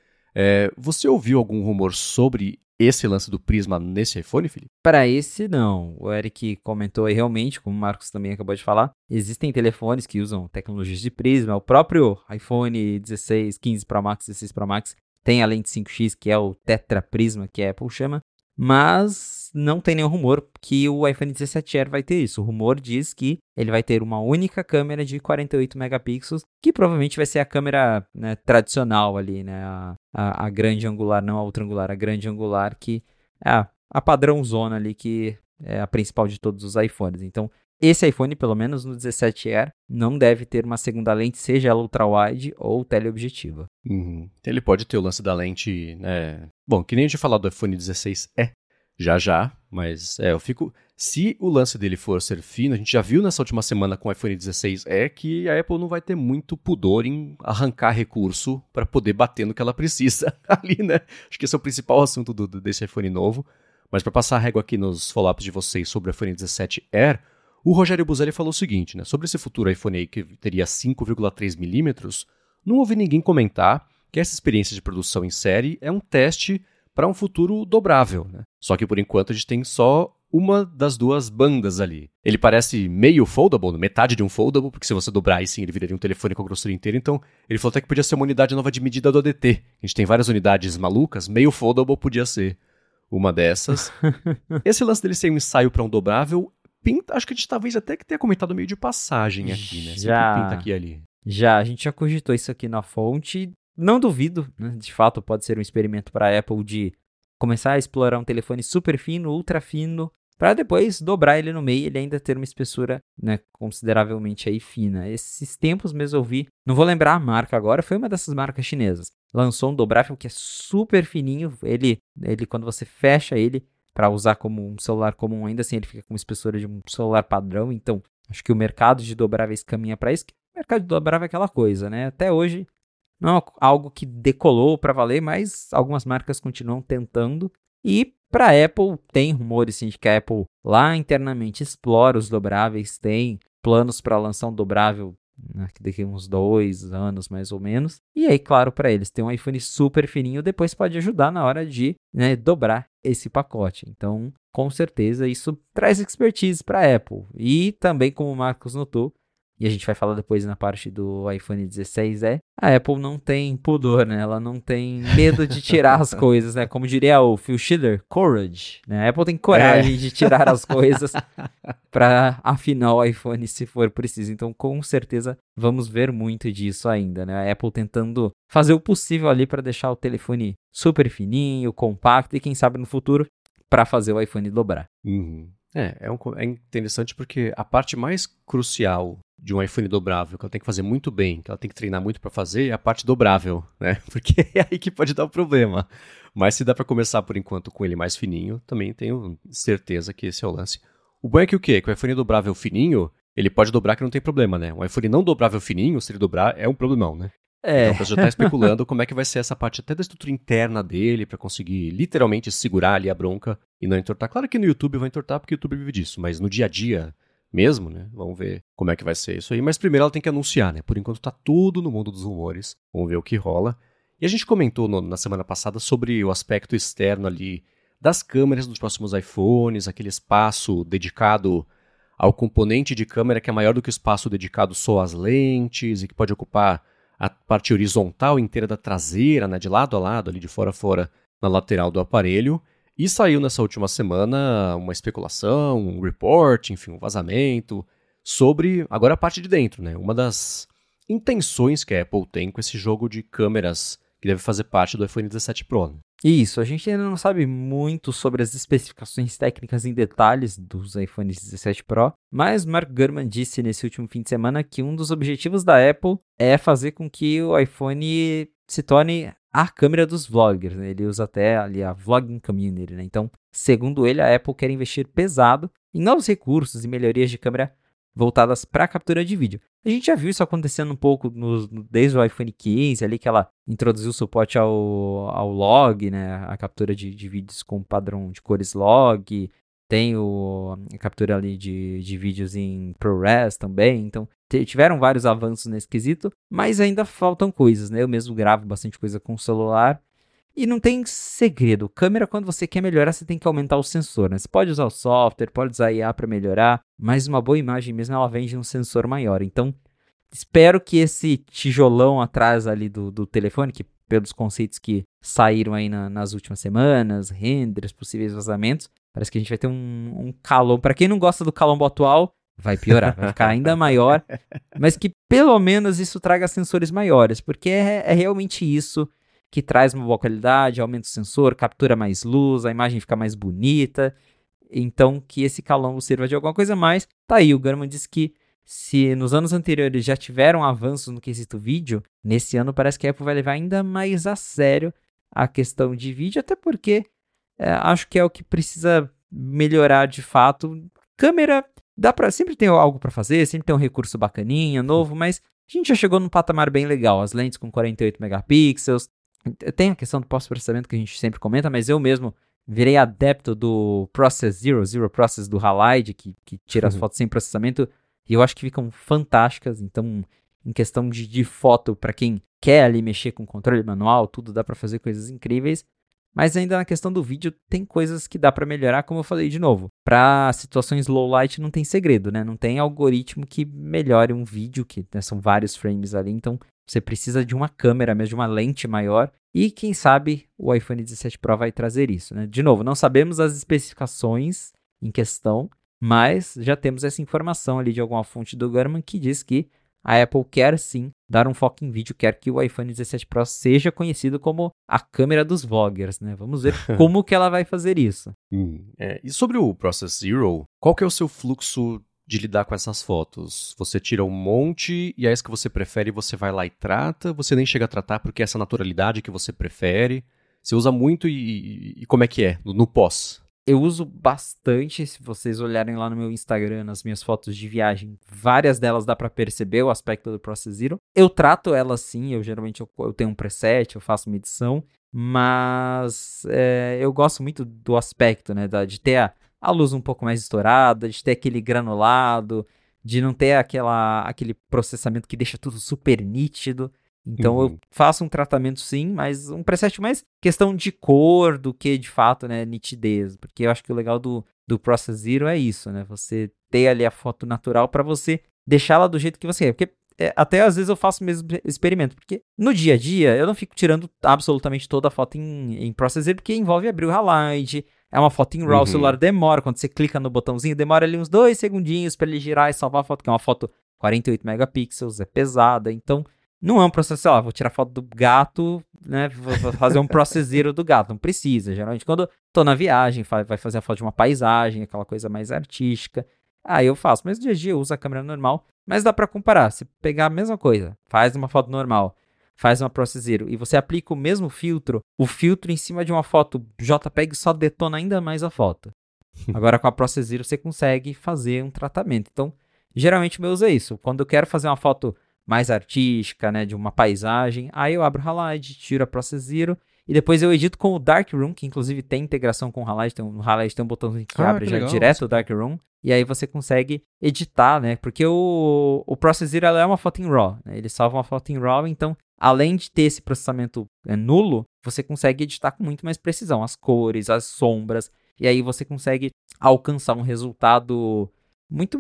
É, você ouviu algum rumor sobre esse lance do prisma nesse iPhone, Felipe? Para esse, não. O Eric comentou aí realmente, como o Marcos também acabou de falar, existem telefones que usam tecnologias de prisma. O próprio iPhone dezesseis, quinze Pro Max, dezesseis Pro Max tem a lente cinco x, que é o Tetra Prisma, que a Apple chama, mas não tem nenhum rumor que o iPhone dezessete Air vai ter isso. O rumor diz que ele vai ter uma única câmera de quarenta e oito megapixels, que provavelmente vai ser a câmera, né, tradicional ali, né, a, a, a grande angular, não a ultra angular, a grande angular, que é a, a padrão zona ali, que é a principal de todos os iPhones. Então, esse iPhone, pelo menos no dezessete Air, não deve ter uma segunda lente, seja ela ultra-wide ou teleobjetiva. Uhum. Ele pode ter o lance da lente, né? Bom, que nem a gente falar do iPhone dezesseis é já já, mas é, eu fico... Se o lance dele for ser fino, a gente já viu nessa última semana com o iPhone dezesseis é que a Apple não vai ter muito pudor em arrancar recurso para poder bater no que ela precisa ali, né? Acho que esse é o principal assunto do, desse iPhone novo. Mas para passar a régua aqui nos follow-ups de vocês sobre o iPhone dezessete Air, o Rogério Buzelli falou o seguinte, né? Sobre esse futuro iPhone aí que teria cinco vírgula três milímetros, não ouvi ninguém comentar que essa experiência de produção em série é um teste para um futuro dobrável, né? Só que por enquanto a gente tem só uma das duas bandas ali. Ele parece meio foldable, metade de um foldable, porque se você dobrar aí sim ele viraria um telefone com a grossura inteira, então ele falou até que podia ser uma unidade nova de medida do A D T. A gente tem várias unidades malucas, meio foldable podia ser uma dessas. Esse lance dele ser um ensaio para um dobrável, pinta, acho que a gente talvez até que tenha comentado meio de passagem aqui, né? Sempre Já, pinta aqui e ali. Já, a gente já cogitou isso aqui na fonte. Não duvido, né? De fato pode ser um experimento para a Apple de começar a explorar um telefone super fino, ultra fino, para depois dobrar ele no meio e ele ainda ter uma espessura, né, consideravelmente aí fina. Esses tempos mesmo eu vi, não vou lembrar a marca agora, foi uma dessas marcas chinesas. Lançou um dobrável que é super fininho, ele, ele quando você fecha ele para usar como um celular comum, ainda assim ele fica com uma espessura de um celular padrão, então acho que o mercado de dobráveis caminha para isso. O mercado de dobrável é aquela coisa, né? Até hoje não é algo que decolou para valer, mas algumas marcas continuam tentando. E para a Apple, tem rumores sim, de que a Apple lá internamente explora os dobráveis, tem planos para lançar um dobrável, né, daqui a uns dois anos mais ou menos. E aí, claro, para eles, ter um iPhone super fininho depois pode ajudar na hora de, né, dobrar esse pacote. Então, com certeza, isso traz expertise para a Apple. E também, como o Marcos notou, e a gente vai falar depois na parte do iPhone dezesseis, é, a Apple não tem pudor, né? Ela não tem medo de tirar as coisas, né? Como diria o Phil Schiller, courage, né? A Apple tem coragem é. de tirar as coisas para afinar o iPhone se for preciso. Então, com certeza, vamos ver muito disso ainda, né? A Apple tentando fazer o possível ali para deixar o telefone super fininho, compacto e quem sabe no futuro para fazer o iPhone dobrar. Uhum. É, é, um, é interessante porque a parte mais crucial de um iPhone dobrável, que ela tem que fazer muito bem, que ela tem que treinar muito para fazer, é a parte dobrável, né? Porque é aí que pode dar o problema. Mas se dá para começar por enquanto com ele mais fininho, também tenho certeza que esse é o lance. O bom é que o quê? Que o iPhone dobrável fininho, ele pode dobrar que não tem problema, né? Um iPhone não dobrável fininho, se ele dobrar, é um problemão, né? É. Então, você já está especulando como é que vai ser essa parte até da estrutura interna dele para conseguir literalmente segurar ali a bronca e não entortar. Claro que no YouTube vai entortar porque o YouTube vive disso, mas no dia a dia mesmo, né? Vamos ver como é que vai ser isso aí. Mas primeiro ela tem que anunciar, né? Por enquanto tá tudo no mundo dos rumores. Vamos ver o que rola. E a gente comentou no, na semana passada sobre o aspecto externo ali das câmeras dos próximos iPhones, aquele espaço dedicado ao componente de câmera que é maior do que o espaço dedicado só às lentes e que pode ocupar a parte horizontal inteira da traseira, né, de lado a lado, ali de fora a fora, na lateral do aparelho. E saiu nessa última semana uma especulação, um report, enfim, um vazamento, sobre agora a parte de dentro, né? Uma das intenções que a Apple tem com esse jogo de câmeras que deve fazer parte do iPhone dezessete Pro. Né? Isso, a gente ainda não sabe muito sobre as especificações técnicas em detalhes dos iPhones dezessete Pro, mas Mark Gurman disse nesse último fim de semana que um dos objetivos da Apple é fazer com que o iPhone se torne a câmera dos vloggers, né? Ele usa até ali a vlogging community, né? Então, segundo ele, a Apple quer investir pesado em novos recursos e melhorias de câmera voltadas para a captura de vídeo. A gente já viu isso acontecendo um pouco no, desde o iPhone quinze, ali que ela introduziu o suporte ao, ao log, né, a captura de, de vídeos com padrão de cores log, tem o, a captura ali de, de vídeos em ProRes também, então tiveram vários avanços nesse quesito, mas ainda faltam coisas, né, eu mesmo gravo bastante coisa com o celular, e não tem segredo. Câmera, quando você quer melhorar, você tem que aumentar o sensor, né? Você pode usar o software, pode usar I A para melhorar, mas uma boa imagem mesmo, ela vem de um sensor maior. Então, espero que esse tijolão atrás ali do, do telefone, que pelos conceitos que saíram aí na, nas últimas semanas, renders, possíveis vazamentos, parece que a gente vai ter um, um calombo. Para quem não gosta do calombo atual, vai piorar, vai ficar ainda maior, mas que pelo menos isso traga sensores maiores, porque é, é realmente isso que traz uma boa qualidade, aumenta o sensor, captura mais luz, a imagem fica mais bonita, então que esse calombo sirva de alguma coisa a mais. Tá aí, o Gurman disse que se nos anos anteriores já tiveram avanços no quesito vídeo, nesse ano parece que a Apple vai levar ainda mais a sério a questão de vídeo, até porque é, acho que é o que precisa melhorar de fato. Câmera, dá pra, sempre tem algo para fazer, sempre tem um recurso bacaninha, novo, mas a gente já chegou num patamar bem legal, as lentes com quarenta e oito megapixels, tem a questão do pós-processamento que a gente sempre comenta, mas eu mesmo virei adepto do Process Zero, Zero Process do Halide, que, que tira as fotos sem processamento, e eu acho que ficam fantásticas. Então, em questão de, de foto, para quem quer ali mexer com controle manual, tudo dá para fazer coisas incríveis. Mas ainda na questão do vídeo, tem coisas que dá para melhorar, como eu falei de novo. Para situações low light não tem segredo, né? Não tem algoritmo que melhore um vídeo, que né, são vários frames ali, então você precisa de uma câmera mesmo, de uma lente maior. E quem sabe o iPhone dezessete Pro vai trazer isso, né? De novo, não sabemos as especificações em questão, mas já temos essa informação ali de alguma fonte do Gurman que diz que a Apple quer sim dar um foco em vídeo, quer que o iPhone dezessete Pro seja conhecido como a câmera dos vloggers, né? Vamos ver como que ela vai fazer isso. Hum, é. E sobre o Process Zero, qual que é o seu fluxo de lidar com essas fotos? Você tira um monte e é isso que você prefere, você vai lá e trata? Você nem chega a tratar porque é essa naturalidade que você prefere? Você usa muito e, e, e como é que é no, no pós? Eu uso bastante, se vocês olharem lá no meu Instagram, nas minhas fotos de viagem, várias delas dá pra perceber o aspecto do Process Zero. Eu trato elas sim, eu geralmente eu, eu tenho um preset, eu faço uma edição, mas é, eu gosto muito do aspecto, né, da, de ter a, a luz um pouco mais estourada, de ter aquele granulado, de não ter aquela, aquele processamento que deixa tudo super nítido. Então uhum. eu faço um tratamento sim, mas um preset mais questão de cor do que de fato, né, nitidez. Porque eu acho que o legal do, do Process Zero é isso, né? Você ter ali a foto natural para você deixá-la do jeito que você quer. Porque é, até às vezes eu faço o mesmo experimento. Porque no dia a dia eu não fico tirando absolutamente toda a foto em, em Process Zero, porque envolve abrir o Halide. É uma foto em RAW, uhum. O celular demora. Quando você clica no botãozinho, demora ali uns dois segundinhos para ele girar e salvar a foto, que é uma foto quarenta e oito megapixels, é pesada. Então Não é um processo, sei lá, vou tirar foto do gato, né, vou vou fazer um process zero do gato, não precisa. Geralmente quando eu tô na viagem, fa- vai fazer a foto de uma paisagem, aquela coisa mais artística, aí eu faço. Mas no dia a dia eu uso a câmera normal, mas dá pra comparar. Se pegar a mesma coisa, faz uma foto normal, faz uma process zero e você aplica o mesmo filtro, o filtro em cima de uma foto JPEG só detona ainda mais a foto. Agora com a process zero você consegue fazer um tratamento. Então, geralmente o meu uso é isso. Quando eu quero fazer uma foto mais artística, né, de uma paisagem, aí eu abro o Halide, tiro a process zero e depois eu edito com o Darkroom, que inclusive tem integração com o Halide, tem um, no Halide tem um botãozinho que Ah, abre que já legal, direto isso o Darkroom, e aí você consegue editar, né, porque o, o process zero ela é uma foto em RAW, né, ele salva uma foto em RAW, então além de ter esse processamento é, nulo, você consegue editar com muito mais precisão, as cores, as sombras, e aí você consegue alcançar um resultado muito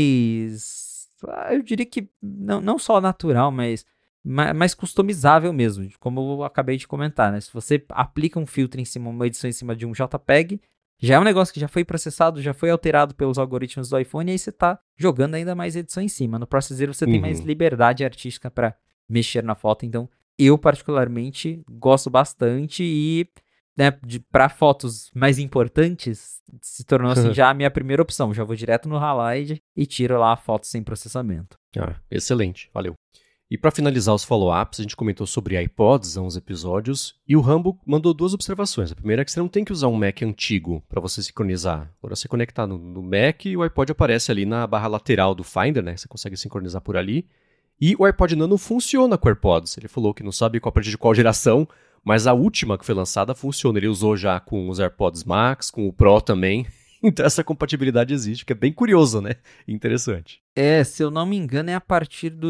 mais, ah, eu diria que não, não só natural, mas ma- mais customizável mesmo, como eu acabei de comentar, né? Se você aplica um filtro em cima, uma edição em cima de um JPEG, já é um negócio que já foi processado, já foi alterado pelos algoritmos do iPhone, e aí você tá jogando ainda mais edição em cima. No Process Zero você tem mais Uhum. liberdade artística para mexer na foto, então eu particularmente gosto bastante e, né, para fotos mais importantes, se tornou assim já a minha primeira opção. Já vou direto no Halide e tiro lá a foto sem processamento. Ah, excelente, valeu. E para finalizar os follow-ups, a gente comentou sobre iPods há uns episódios, e o Rambo mandou duas observações. A primeira é que você não tem que usar um Mac antigo para você sincronizar. Agora você conectar no, no Mac e o iPod aparece ali na barra lateral do Finder, né? Você consegue sincronizar por ali. E o iPod Nano funciona com AirPods. Ele falou que não sabe qual, a partir de qual geração, mas a última que foi lançada funciona. Ele usou já com os AirPods Max, com o Pro também. Então essa compatibilidade existe, que é bem curioso, né? Interessante. É, se eu não me engano, é a partir do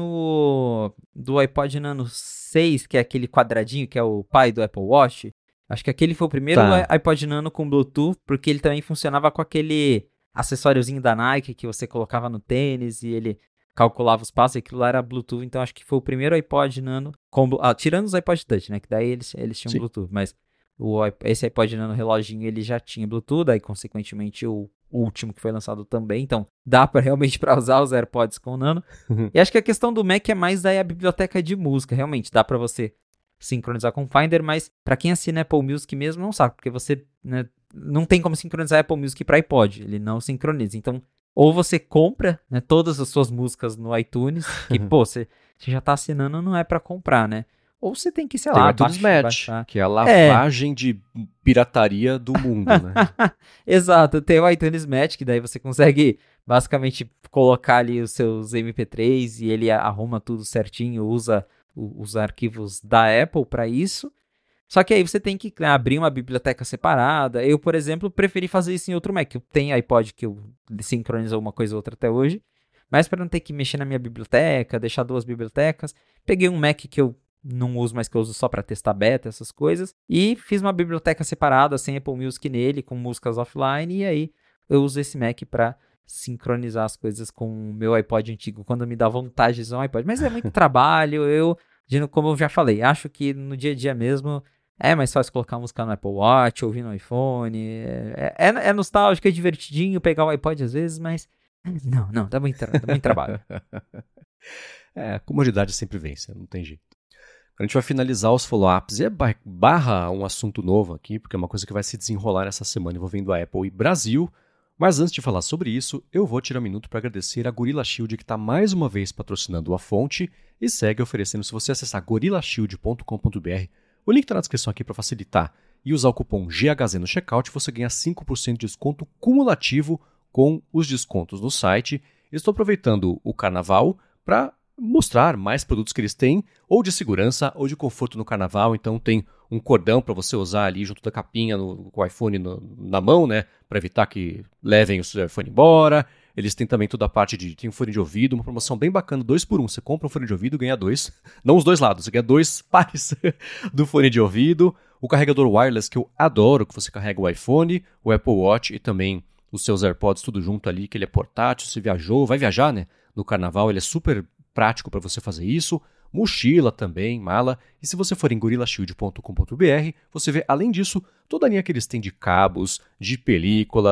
Nano. Do iPod Nano seis, que é aquele quadradinho que é o pai do Apple Watch. Acho que aquele foi o primeiro Tá. iPod Nano com Bluetooth, porque ele também funcionava com aquele acessóriozinho da Nike que você colocava no tênis e ele calculava os passos, e aquilo lá era Bluetooth. Então acho que foi o primeiro iPod Nano com. Ah, tirando os iPod Touch, né? Que daí eles, eles tinham Sim. Bluetooth, mas o, esse iPod Nano reloginho ele já tinha Bluetooth, aí consequentemente o último que foi lançado também, então dá para realmente para usar os AirPods com o Nano. E acho que a questão do Mac é mais daí a biblioteca de música, realmente dá para você sincronizar com o Finder, mas para quem assina Apple Music mesmo não sabe, porque você, né, não tem como sincronizar Apple Music para iPod, ele não sincroniza. Então, ou você compra, né, todas as suas músicas no iTunes, que pô, você, você já tá assinando, não é para comprar, né? Ou você tem que, sei Tem o lá, iTunes baixar, Match, baixar. que é a É, lavagem de pirataria do mundo, né? exato, tem o iTunes Match, que daí você consegue basicamente colocar ali os seus M P três e ele arruma tudo certinho, usa o, os arquivos da Apple para isso. Só que aí você tem que, né, abrir uma biblioteca separada. Eu, por exemplo, preferi fazer isso em outro Mac. Eu tenho iPod que eu sincronizo uma coisa ou outra até hoje, mas para não ter que mexer na minha biblioteca, deixar duas bibliotecas, peguei um Mac que eu não uso mais, que eu uso só para testar beta, essas coisas, e fiz uma biblioteca separada, sem Apple Music nele, com músicas offline, e aí eu uso esse Mac para sincronizar as coisas com o meu iPod antigo, quando me dá vontade de usar um iPod. Mas é muito trabalho, eu, como eu já falei, acho que no dia a dia mesmo é mais fácil colocar a música no Apple Watch, ouvir no iPhone, é, é, é nostálgico, é divertidinho pegar o iPod às vezes, mas não, não, dá muito, dá muito trabalho. É, a comodidade sempre vence, não tem jeito. A gente vai finalizar os follow-ups e é barra um assunto novo aqui, porque é uma coisa que vai se desenrolar essa semana envolvendo a Apple e Brasil. Mas antes de falar sobre isso, eu vou tirar um minuto para agradecer a Gorilla Shield, que está mais uma vez patrocinando a fonte e segue oferecendo. Se você acessar gorilla shield ponto com ponto b r, o link está na descrição aqui para facilitar, e usar o cupom G H Z no checkout, você ganha cinco por cento de desconto cumulativo com os descontos no site. Estou aproveitando o carnaval para mostrar mais produtos que eles têm, ou de segurança, ou de conforto no carnaval. Então tem um cordão para você usar ali junto da capinha no, com o iPhone no, na mão, né, para evitar que levem o seu iPhone embora. Eles têm também toda a parte de, tem um fone de ouvido, uma promoção bem bacana, dois por um. Você compra um fone de ouvido e ganha dois. Não os dois lados, você ganha dois pares do fone de ouvido. O carregador wireless, que eu adoro, que você carrega o iPhone, o Apple Watch e também os seus AirPods, tudo junto ali, que ele é portátil. Se viajou, vai viajar, né, no carnaval, ele é super prático para você fazer isso. Mochila também, mala. E se você for em gorilla shield ponto com ponto b r, você vê, além disso, toda a linha que eles têm de cabos, de películas,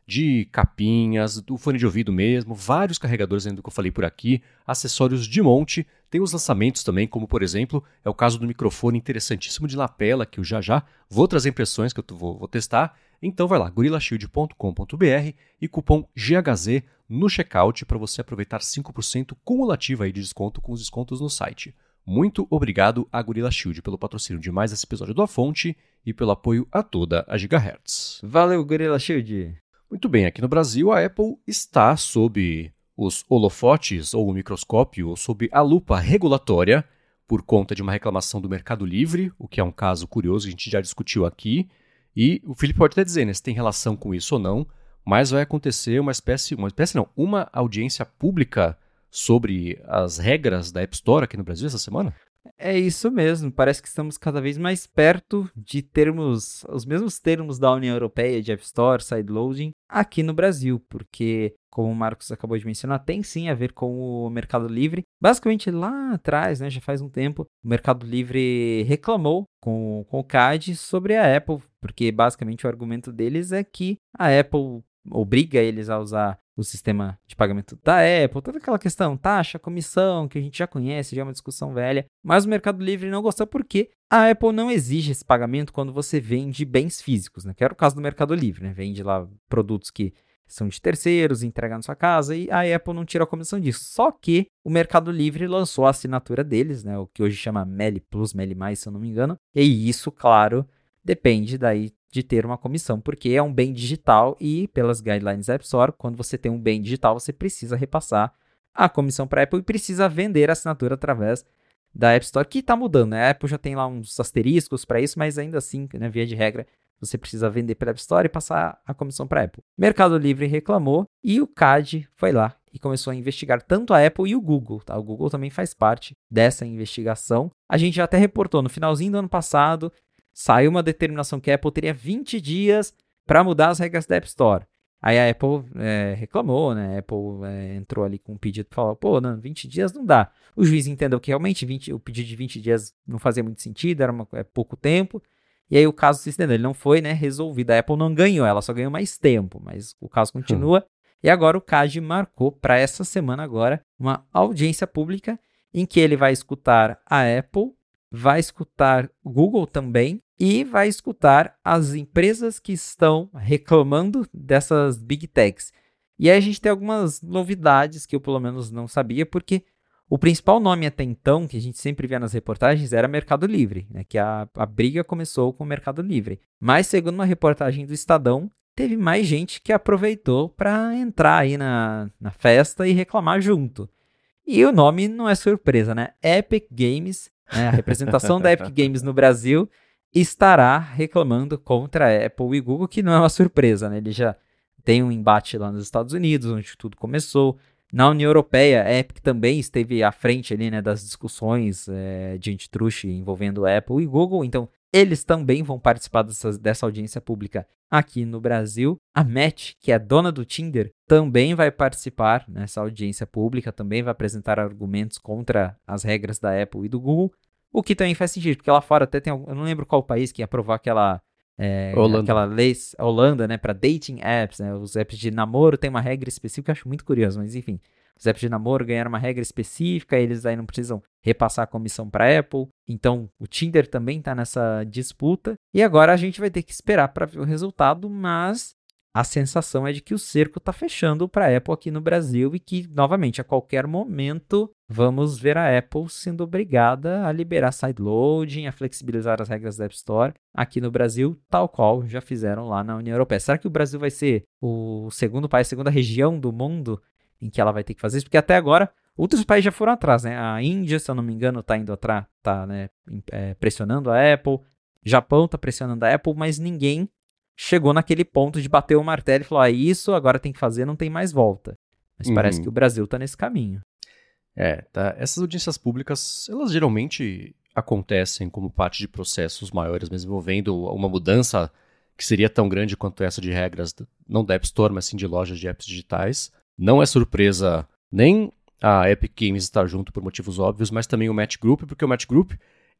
de capinhas, do fone de ouvido mesmo, vários carregadores ainda que eu falei por aqui, acessórios de monte, tem os lançamentos também, como por exemplo, é o caso do microfone interessantíssimo de lapela, que eu já já vou trazer impressões que eu vou, vou testar. Então vai lá, gorilla shield ponto com ponto b r e cupom G H Z no checkout para você aproveitar cinco por cento cumulativo aí de desconto com os descontos no site. Muito obrigado a Gorilla Shield pelo patrocínio de mais esse episódio do A Fonte e pelo apoio a toda a Gigahertz. Valeu, Gorilla Shield! Muito bem, aqui no Brasil a Apple está sob os holofotes ou o microscópio ou sob a lupa regulatória por conta de uma reclamação do Mercado Livre, o que é um caso curioso, a gente já discutiu aqui, e o Felipe pode até dizer né, se tem relação com isso ou não, mas vai acontecer uma espécie, uma espécie não, uma audiência pública sobre as regras da App Store aqui no Brasil essa semana? É isso mesmo, parece que estamos cada vez mais perto de termos os mesmos termos da União Europeia de App Store, sideloading, aqui no Brasil, porque, como o Marcos acabou de mencionar, tem sim a ver com o Mercado Livre. Basicamente, lá atrás, né, já faz um tempo, o Mercado Livre reclamou com, com o C A D sobre a Apple, porque basicamente o argumento deles é que a Apple obriga eles a usar o sistema de pagamento da Apple, toda aquela questão, taxa, comissão, que a gente já conhece, já é uma discussão velha, mas o Mercado Livre não gostou porque a Apple não exige esse pagamento quando você vende bens físicos, né? Que era o caso do Mercado Livre, né? Vende lá produtos que são de terceiros, entrega na sua casa e a Apple não tira a comissão disso. Só que o Mercado Livre lançou a assinatura deles, né? O que hoje chama Meli Plus, Meli Mais, se eu não me engano, e isso, claro, depende daí de ter uma comissão, porque é um bem digital e pelas guidelines da App Store, quando você tem um bem digital, você precisa repassar a comissão para a Apple e precisa vender a assinatura através da App Store, que está mudando, né? A Apple já tem lá uns asteriscos para isso, mas ainda assim, né, via de regra, você precisa vender pela App Store e passar a comissão para a Apple. Mercado Livre reclamou e o C A D foi lá e começou a investigar tanto a Apple e o Google, tá? O Google também faz parte dessa investigação. A gente já até reportou no finalzinho do ano passado, saiu uma determinação que a Apple teria vinte dias para mudar as regras da App Store. Aí a Apple é, reclamou, né? A Apple é, entrou ali com um pedido e falou, pô, não, vinte dias não dá. O juiz entendeu que realmente vinte, o pedido de vinte dias não fazia muito sentido, era uma, é pouco tempo. E aí o caso se estendeu, ele não foi né, resolvido. A Apple não ganhou, ela só ganhou mais tempo, mas o caso continua. Hum. E agora o C A D marcou para essa semana agora uma audiência pública em que ele vai escutar a Apple, vai escutar o Google também e vai escutar as empresas que estão reclamando dessas Big Techs. E aí a gente tem algumas novidades que eu pelo menos não sabia, porque o principal nome até então, que a gente sempre via nas reportagens, era Mercado Livre, né? Que a, a briga começou com o Mercado Livre. Mas segundo uma reportagem do Estadão, teve mais gente que aproveitou para entrar aí na, na festa e reclamar junto. E o nome não é surpresa, né? Epic Games, né? A representação da Epic Games no Brasil estará reclamando contra a Apple e Google, que não é uma surpresa, né? Ele já tem um embate lá nos Estados Unidos, onde tudo começou. Na União Europeia, a Epic também esteve à frente ali, né, das discussões é, de antitruste envolvendo a Apple e Google, então eles também vão participar dessa, dessa audiência pública aqui no Brasil. A Match, que é dona do Tinder, também vai participar nessa audiência pública, também vai apresentar argumentos contra as regras da Apple e do Google, o que também faz sentido, porque lá fora até tem, eu não lembro qual país que ia aprovar aquela, é, aquela lei, a Holanda, né, para dating apps, né, os apps de namoro tem uma regra específica, eu acho muito curioso, mas enfim, os apps de namoro ganharam uma regra específica, eles aí não precisam repassar a comissão para a Apple, então o Tinder também está nessa disputa, e agora a gente vai ter que esperar para ver o resultado, mas a sensação é de que o cerco está fechando para a Apple aqui no Brasil e que, novamente, a qualquer momento vamos ver a Apple sendo obrigada a liberar sideloading, a flexibilizar as regras da App Store aqui no Brasil, tal qual já fizeram lá na União Europeia. Será que o Brasil vai ser o segundo país, a segunda região do mundo em que ela vai ter que fazer isso? Porque até agora outros países já foram atrás, né? A Índia, se eu não me engano, está indo atrás, está né, é, pressionando a Apple. Japão está pressionando a Apple, mas ninguém chegou naquele ponto de bater o martelo e falou, ah, isso agora tem que fazer, não tem mais volta. Mas uhum. Parece que o Brasil está nesse caminho. É, tá. Essas audiências públicas, elas geralmente acontecem como parte de processos maiores, mesmo envolvendo uma mudança que seria tão grande quanto essa de regras, não da App Store, mas sim de lojas de apps digitais. Não é surpresa nem a Epic Games estar junto por motivos óbvios, mas também o Match Group, porque o Match Group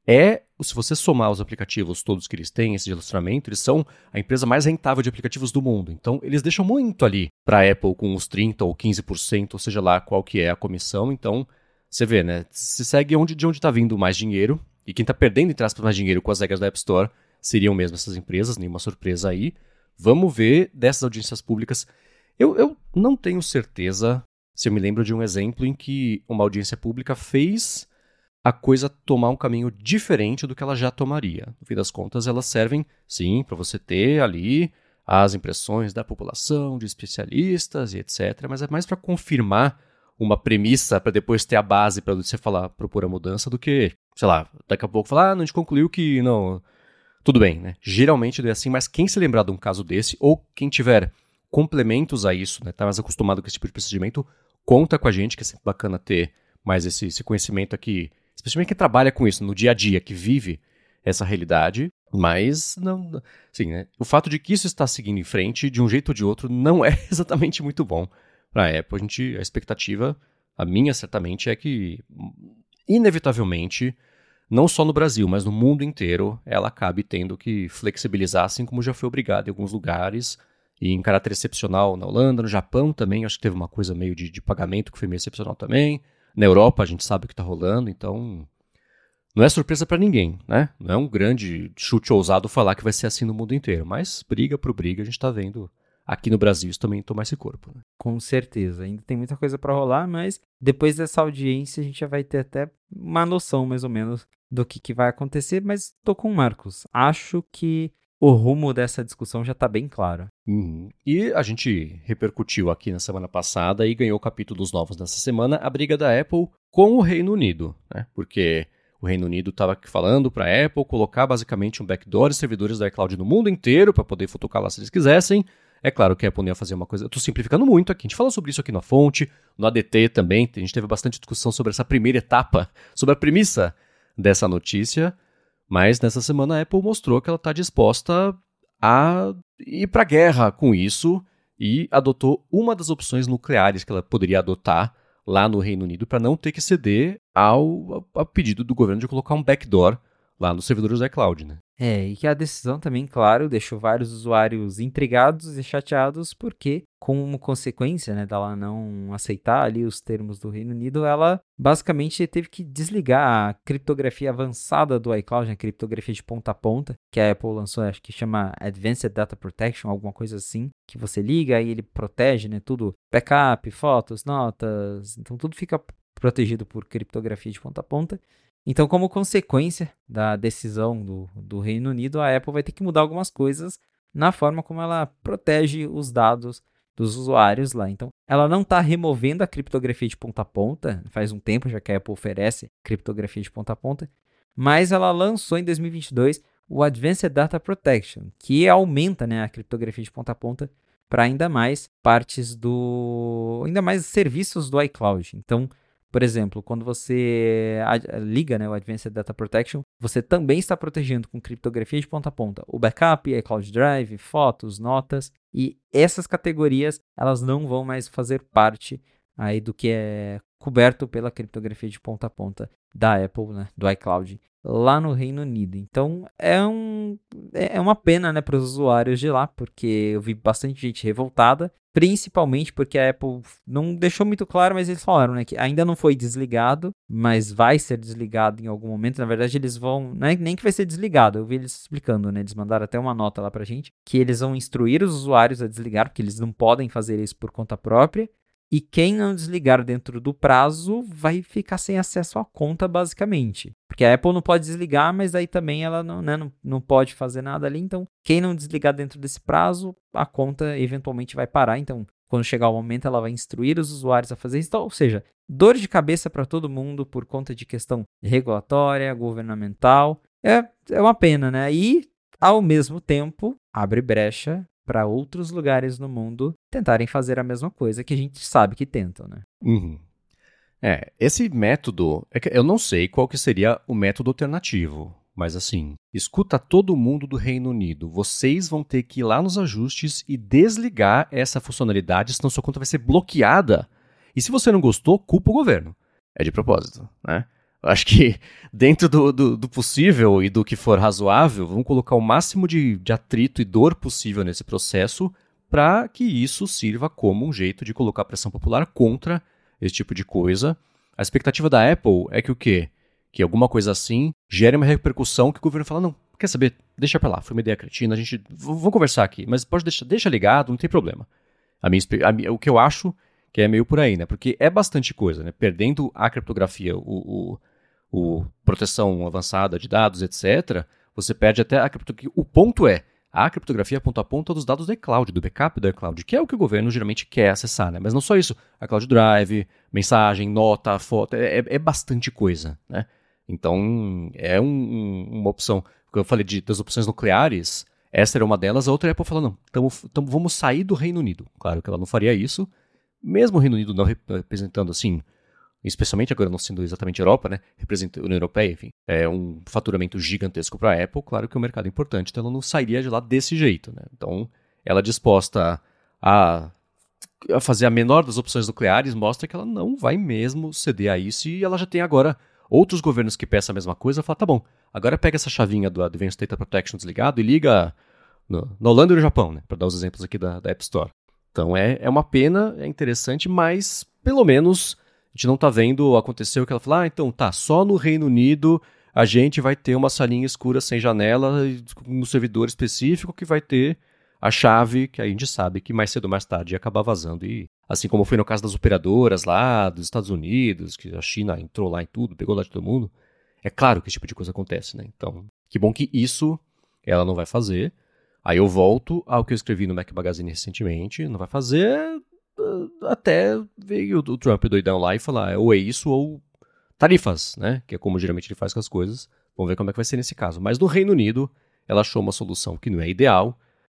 é, se você somar os aplicativos todos que eles têm, esse relacionamento, eles são a empresa mais rentável de aplicativos do mundo. Então, eles deixam muito ali para a Apple com uns trinta por cento ou quinze por cento, ou seja lá qual que é a comissão. Então, você vê, né? Se segue onde, de onde está vindo mais dinheiro, e quem está perdendo, entre aspas, mais dinheiro com as regras da App Store seriam mesmo essas empresas, nenhuma surpresa aí. Vamos ver dessas audiências públicas. Eu, eu não tenho certeza se eu me lembro de um exemplo em que uma audiência pública fez a coisa tomar um caminho diferente do que ela já tomaria. No fim das contas, elas servem, sim, para você ter ali as impressões da população, de especialistas e etcétera, mas é mais para confirmar uma premissa para depois ter a base para você falar, propor a mudança, do que, sei lá, daqui a pouco falar, ah, não, a gente concluiu que não... Tudo bem, né? Geralmente é assim, mas quem se lembrar de um caso desse, ou quem tiver complementos a isso, né, tá mais acostumado com esse tipo de procedimento, conta com a gente, que é sempre bacana ter mais esse, esse conhecimento aqui, especialmente quem trabalha com isso no dia a dia, que vive essa realidade, mas não, assim, né, o fato de que isso está seguindo em frente, de um jeito ou de outro, não é exatamente muito bom para a Apple. A, gente, a expectativa, a minha certamente, é que, inevitavelmente, não só no Brasil, mas no mundo inteiro, ela acabe tendo que flexibilizar, assim como já foi obrigada em alguns lugares, e em caráter excepcional na Holanda, no Japão também, acho que teve uma coisa meio de, de pagamento que foi meio excepcional também. Na Europa a gente sabe o que está rolando, então não é surpresa para ninguém, né? Não é um grande chute ousado falar que vai ser assim no mundo inteiro, mas briga por briga a gente está vendo aqui no Brasil isso também tomar esse corpo. Né? Com certeza, ainda tem muita coisa para rolar, mas depois dessa audiência a gente já vai ter até uma noção mais ou menos do que, que vai acontecer, mas tô com o Marcos. Acho que o rumo dessa discussão já está bem claro. Uhum. E a gente repercutiu aqui na semana passada e ganhou capítulos novos nessa semana, a briga da Apple com o Reino Unido, né? Porque o Reino Unido estava falando para a Apple colocar basicamente um backdoor e servidores da iCloud no mundo inteiro para poder futucar lá se eles quisessem. É claro que a Apple não ia fazer uma coisa... Eu estou simplificando muito aqui, a gente falou sobre isso aqui na fonte, no A D T também, a gente teve bastante discussão sobre essa primeira etapa, sobre a premissa dessa notícia. Mas nessa semana a Apple mostrou que ela está disposta a ir para a guerra com isso e adotou uma das opções nucleares que ela poderia adotar lá no Reino Unido para não ter que ceder ao, ao pedido do governo de colocar um backdoor lá nos servidores da iCloud, né? É, e que a decisão também, claro, deixou vários usuários intrigados e chateados porque, como consequência, né, dela não aceitar ali os termos do Reino Unido, ela basicamente teve que desligar a criptografia avançada do iCloud, a criptografia de ponta a ponta, que a Apple lançou, acho que chama Advanced Data Protection, alguma coisa assim, que você liga e ele protege, né, tudo, backup, fotos, notas, então tudo fica protegido por criptografia de ponta a ponta. Então, como consequência da decisão do, do Reino Unido, a Apple vai ter que mudar algumas coisas na forma como ela protege os dados dos usuários lá. Então, ela não está removendo a criptografia de ponta a ponta, faz um tempo já que a Apple oferece criptografia de ponta a ponta, mas ela lançou em dois mil e vinte e dois o Advanced Data Protection, que aumenta, né, a criptografia de ponta a ponta para ainda mais partes do... ainda mais serviços do iCloud. Então, por exemplo, quando você liga, né, o Advanced Data Protection, você também está protegendo com criptografia de ponta a ponta o backup, iCloud Drive, fotos, notas, e essas categorias elas não vão mais fazer parte aí do que é coberto pela criptografia de ponta a ponta da Apple, né, do iCloud, lá no Reino Unido. Então é, um, é uma pena, né, para os usuários de lá, porque eu vi bastante gente revoltada, principalmente porque a Apple não deixou muito claro, mas eles falaram, né, que ainda não foi desligado, mas vai ser desligado em algum momento. Na verdade, eles vão... Não é nem que vai ser desligado, eu vi eles explicando, né, eles mandaram até uma nota lá pra gente, que eles vão instruir os usuários a desligar, porque eles não podem fazer isso por conta própria, e quem não desligar dentro do prazo vai ficar sem acesso à conta, basicamente. Porque a Apple não pode desligar, mas aí também ela não, né, não, não pode fazer nada ali. Então, quem não desligar dentro desse prazo, a conta eventualmente vai parar. Então, quando chegar o momento, ela vai instruir os usuários a fazer isso. Então, ou seja, dor de cabeça para todo mundo por conta de questão regulatória, governamental. É, é uma pena, né? E, ao mesmo tempo, abre brecha para outros lugares no mundo tentarem fazer a mesma coisa que a gente sabe que tentam, né? Uhum. É, esse método, é que eu não sei qual que seria o método alternativo, mas assim, escuta todo mundo do Reino Unido, vocês vão ter que ir lá nos ajustes e desligar essa funcionalidade, senão sua conta vai ser bloqueada. E se você não gostou, culpa o governo. É de propósito, né? Acho que dentro do, do, do possível e do que for razoável, vamos colocar o máximo de, de atrito e dor possível nesse processo para que isso sirva como um jeito de colocar pressão popular contra esse tipo de coisa. A expectativa da Apple é que o quê? Que alguma coisa assim gere uma repercussão que o governo fala, não, quer saber, deixa pra lá, foi uma ideia cretina, a gente, v- vamos conversar aqui, mas pode deixar, deixa ligado, não tem problema. A minha, espe- a minha- o que eu acho que é meio por aí, né? Porque é bastante coisa, né? Perdendo a criptografia, o, o, o proteção avançada de dados, etcétera, você perde até a criptografia. O ponto é, a criptografia é ponto a ponto dos dados do iCloud, do backup do iCloud, que é o que o governo geralmente quer acessar, né? Mas não só isso, a Cloud Drive, mensagem, nota, foto, é, é- é bastante coisa, né? Então, é um- um- uma opção. Quando eu falei de, das opções nucleares, essa era uma delas, a outra é a Apple falando, não, tamo, tamo, vamos sair do Reino Unido. Claro que ela não faria isso, mesmo o Reino Unido não rep- representando, assim, especialmente agora não sendo exatamente Europa, né, representando a União Europeia, enfim, é um faturamento gigantesco para a Apple, claro que é um mercado importante, então ela não sairia de lá desse jeito, né. Então, ela disposta a, a fazer a menor das opções nucleares mostra que ela não vai mesmo ceder a isso e ela já tem agora outros governos que peçam a mesma coisa, fala, tá bom, agora pega essa chavinha do Advanced Data Protection desligado e liga no, na Holanda e no Japão, né, para dar os exemplos aqui da, da App Store. Então é, é uma pena, é interessante, mas pelo menos a gente não tá vendo acontecer o que ela fala, ah, então tá, só no Reino Unido a gente vai ter uma salinha escura sem janela, e com um servidor específico que vai ter a chave, que a gente sabe que mais cedo ou mais tarde ia acabar vazando. E assim como foi no caso das operadoras lá dos Estados Unidos, que a China entrou lá em tudo, pegou lá de todo mundo, é claro que esse tipo de coisa acontece, né? Então, que bom que isso ela não vai fazer. Aí eu volto ao que eu escrevi no Mac Magazine recentemente, não vai fazer uh, até veio o Trump doidão lá e falar, ou é isso ou tarifas, né? Que é como geralmente ele faz com as coisas. Vamos ver como é que vai ser nesse caso. Mas no Reino Unido, ela achou uma solução que não é ideal,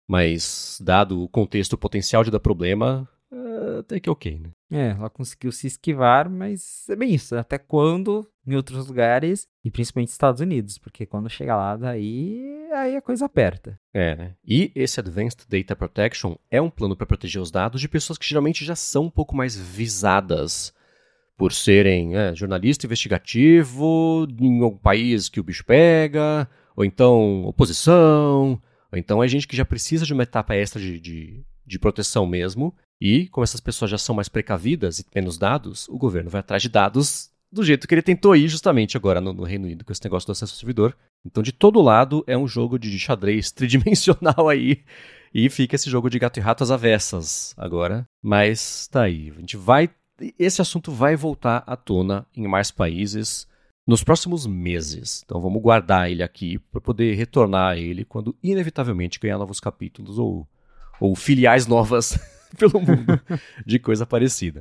mas dado o contexto o potencial de dar problema, uh, até que ok, né? É, ela conseguiu se esquivar, mas é bem isso. Até quando em outros lugares, e principalmente Estados Unidos, porque quando chega lá, daí aí a coisa aperta. É, né? E esse Advanced Data Protection é um plano para proteger os dados de pessoas que geralmente já são um pouco mais visadas por serem é, jornalista investigativo em algum país que o bicho pega, ou então oposição, ou então é gente que já precisa de uma etapa extra de, de, de proteção mesmo. E, como essas pessoas já são mais precavidas e menos dados, o governo vai atrás de dados do jeito que ele tentou ir justamente agora no, no Reino Unido com esse negócio do acesso ao servidor. Então, de todo lado, é um jogo de xadrez tridimensional aí. E fica esse jogo de gato e rato às avessas agora. Mas tá aí. A gente vai. Esse assunto vai voltar à tona em mais países nos próximos meses. Então vamos guardar ele aqui para poder retornar a ele quando inevitavelmente ganhar novos capítulos ou, ou filiais novas pelo mundo de coisa parecida.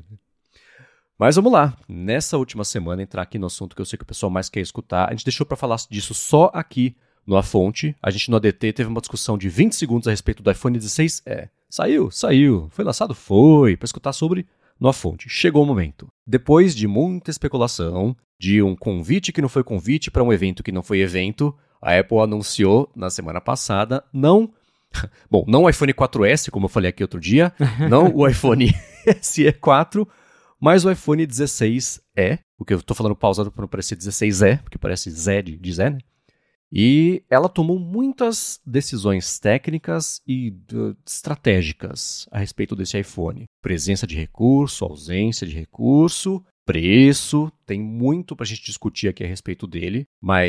Mas vamos lá, nessa última semana, entrar aqui no assunto que eu sei que o pessoal mais quer escutar. A gente deixou para falar disso só aqui no A Fonte. A gente no A D T teve uma discussão de vinte segundos a respeito do iPhone dezesseis. É, saiu, saiu. Foi lançado? Foi. Para escutar sobre no A Fonte. Chegou o momento. Depois de muita especulação, de um convite que não foi convite para um evento que não foi evento, a Apple anunciou na semana passada, não... Bom, não o iPhone quatro S, como eu falei aqui outro dia, não o iPhone S E quatro, mas o iPhone dezesseis E, porque eu tô falando pausado para não parecer dezesseis E, porque parece Zé de, de Zé, né? E ela tomou muitas decisões técnicas e uh, estratégicas a respeito desse iPhone. Presença de recurso, ausência de recurso, preço, tem muito pra gente discutir aqui a respeito dele,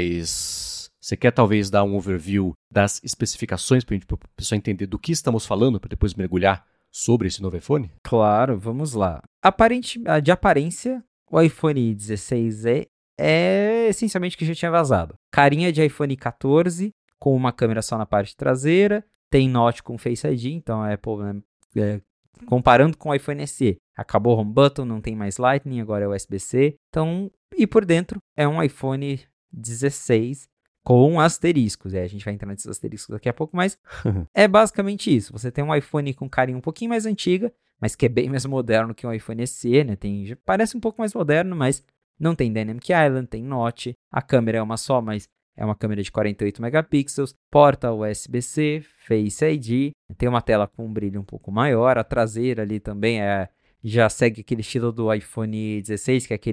mas você quer talvez dar um overview das especificações para o pessoal entender do que estamos falando, para depois mergulhar sobre esse novo iPhone? Claro, vamos lá. Aparente, de aparência, o iPhone dezesseis E é essencialmente o que já tinha vazado. Carinha de iPhone quatorze, com uma câmera só na parte traseira, tem Note com Face I D, então a Apple, né, é, comparando com o iPhone S E, acabou o Home Button, não tem mais Lightning, agora é U S B C. Então, e por dentro é um iPhone dezesseis com asteriscos. É, a gente vai entrar nesses asteriscos daqui a pouco, mas é basicamente isso. Você tem um iPhone com carinha um pouquinho mais antiga, mas que é bem mais moderno que um iPhone S E, né? Tem, parece um pouco mais moderno, mas não tem Dynamic Island, tem Notch. A câmera é uma só, mas é uma câmera de quarenta e oito megapixels, porta U S B C, Face I D, tem uma tela com um brilho um pouco maior. A traseira ali também é, já segue aquele estilo do iPhone dezesseis, que é aquele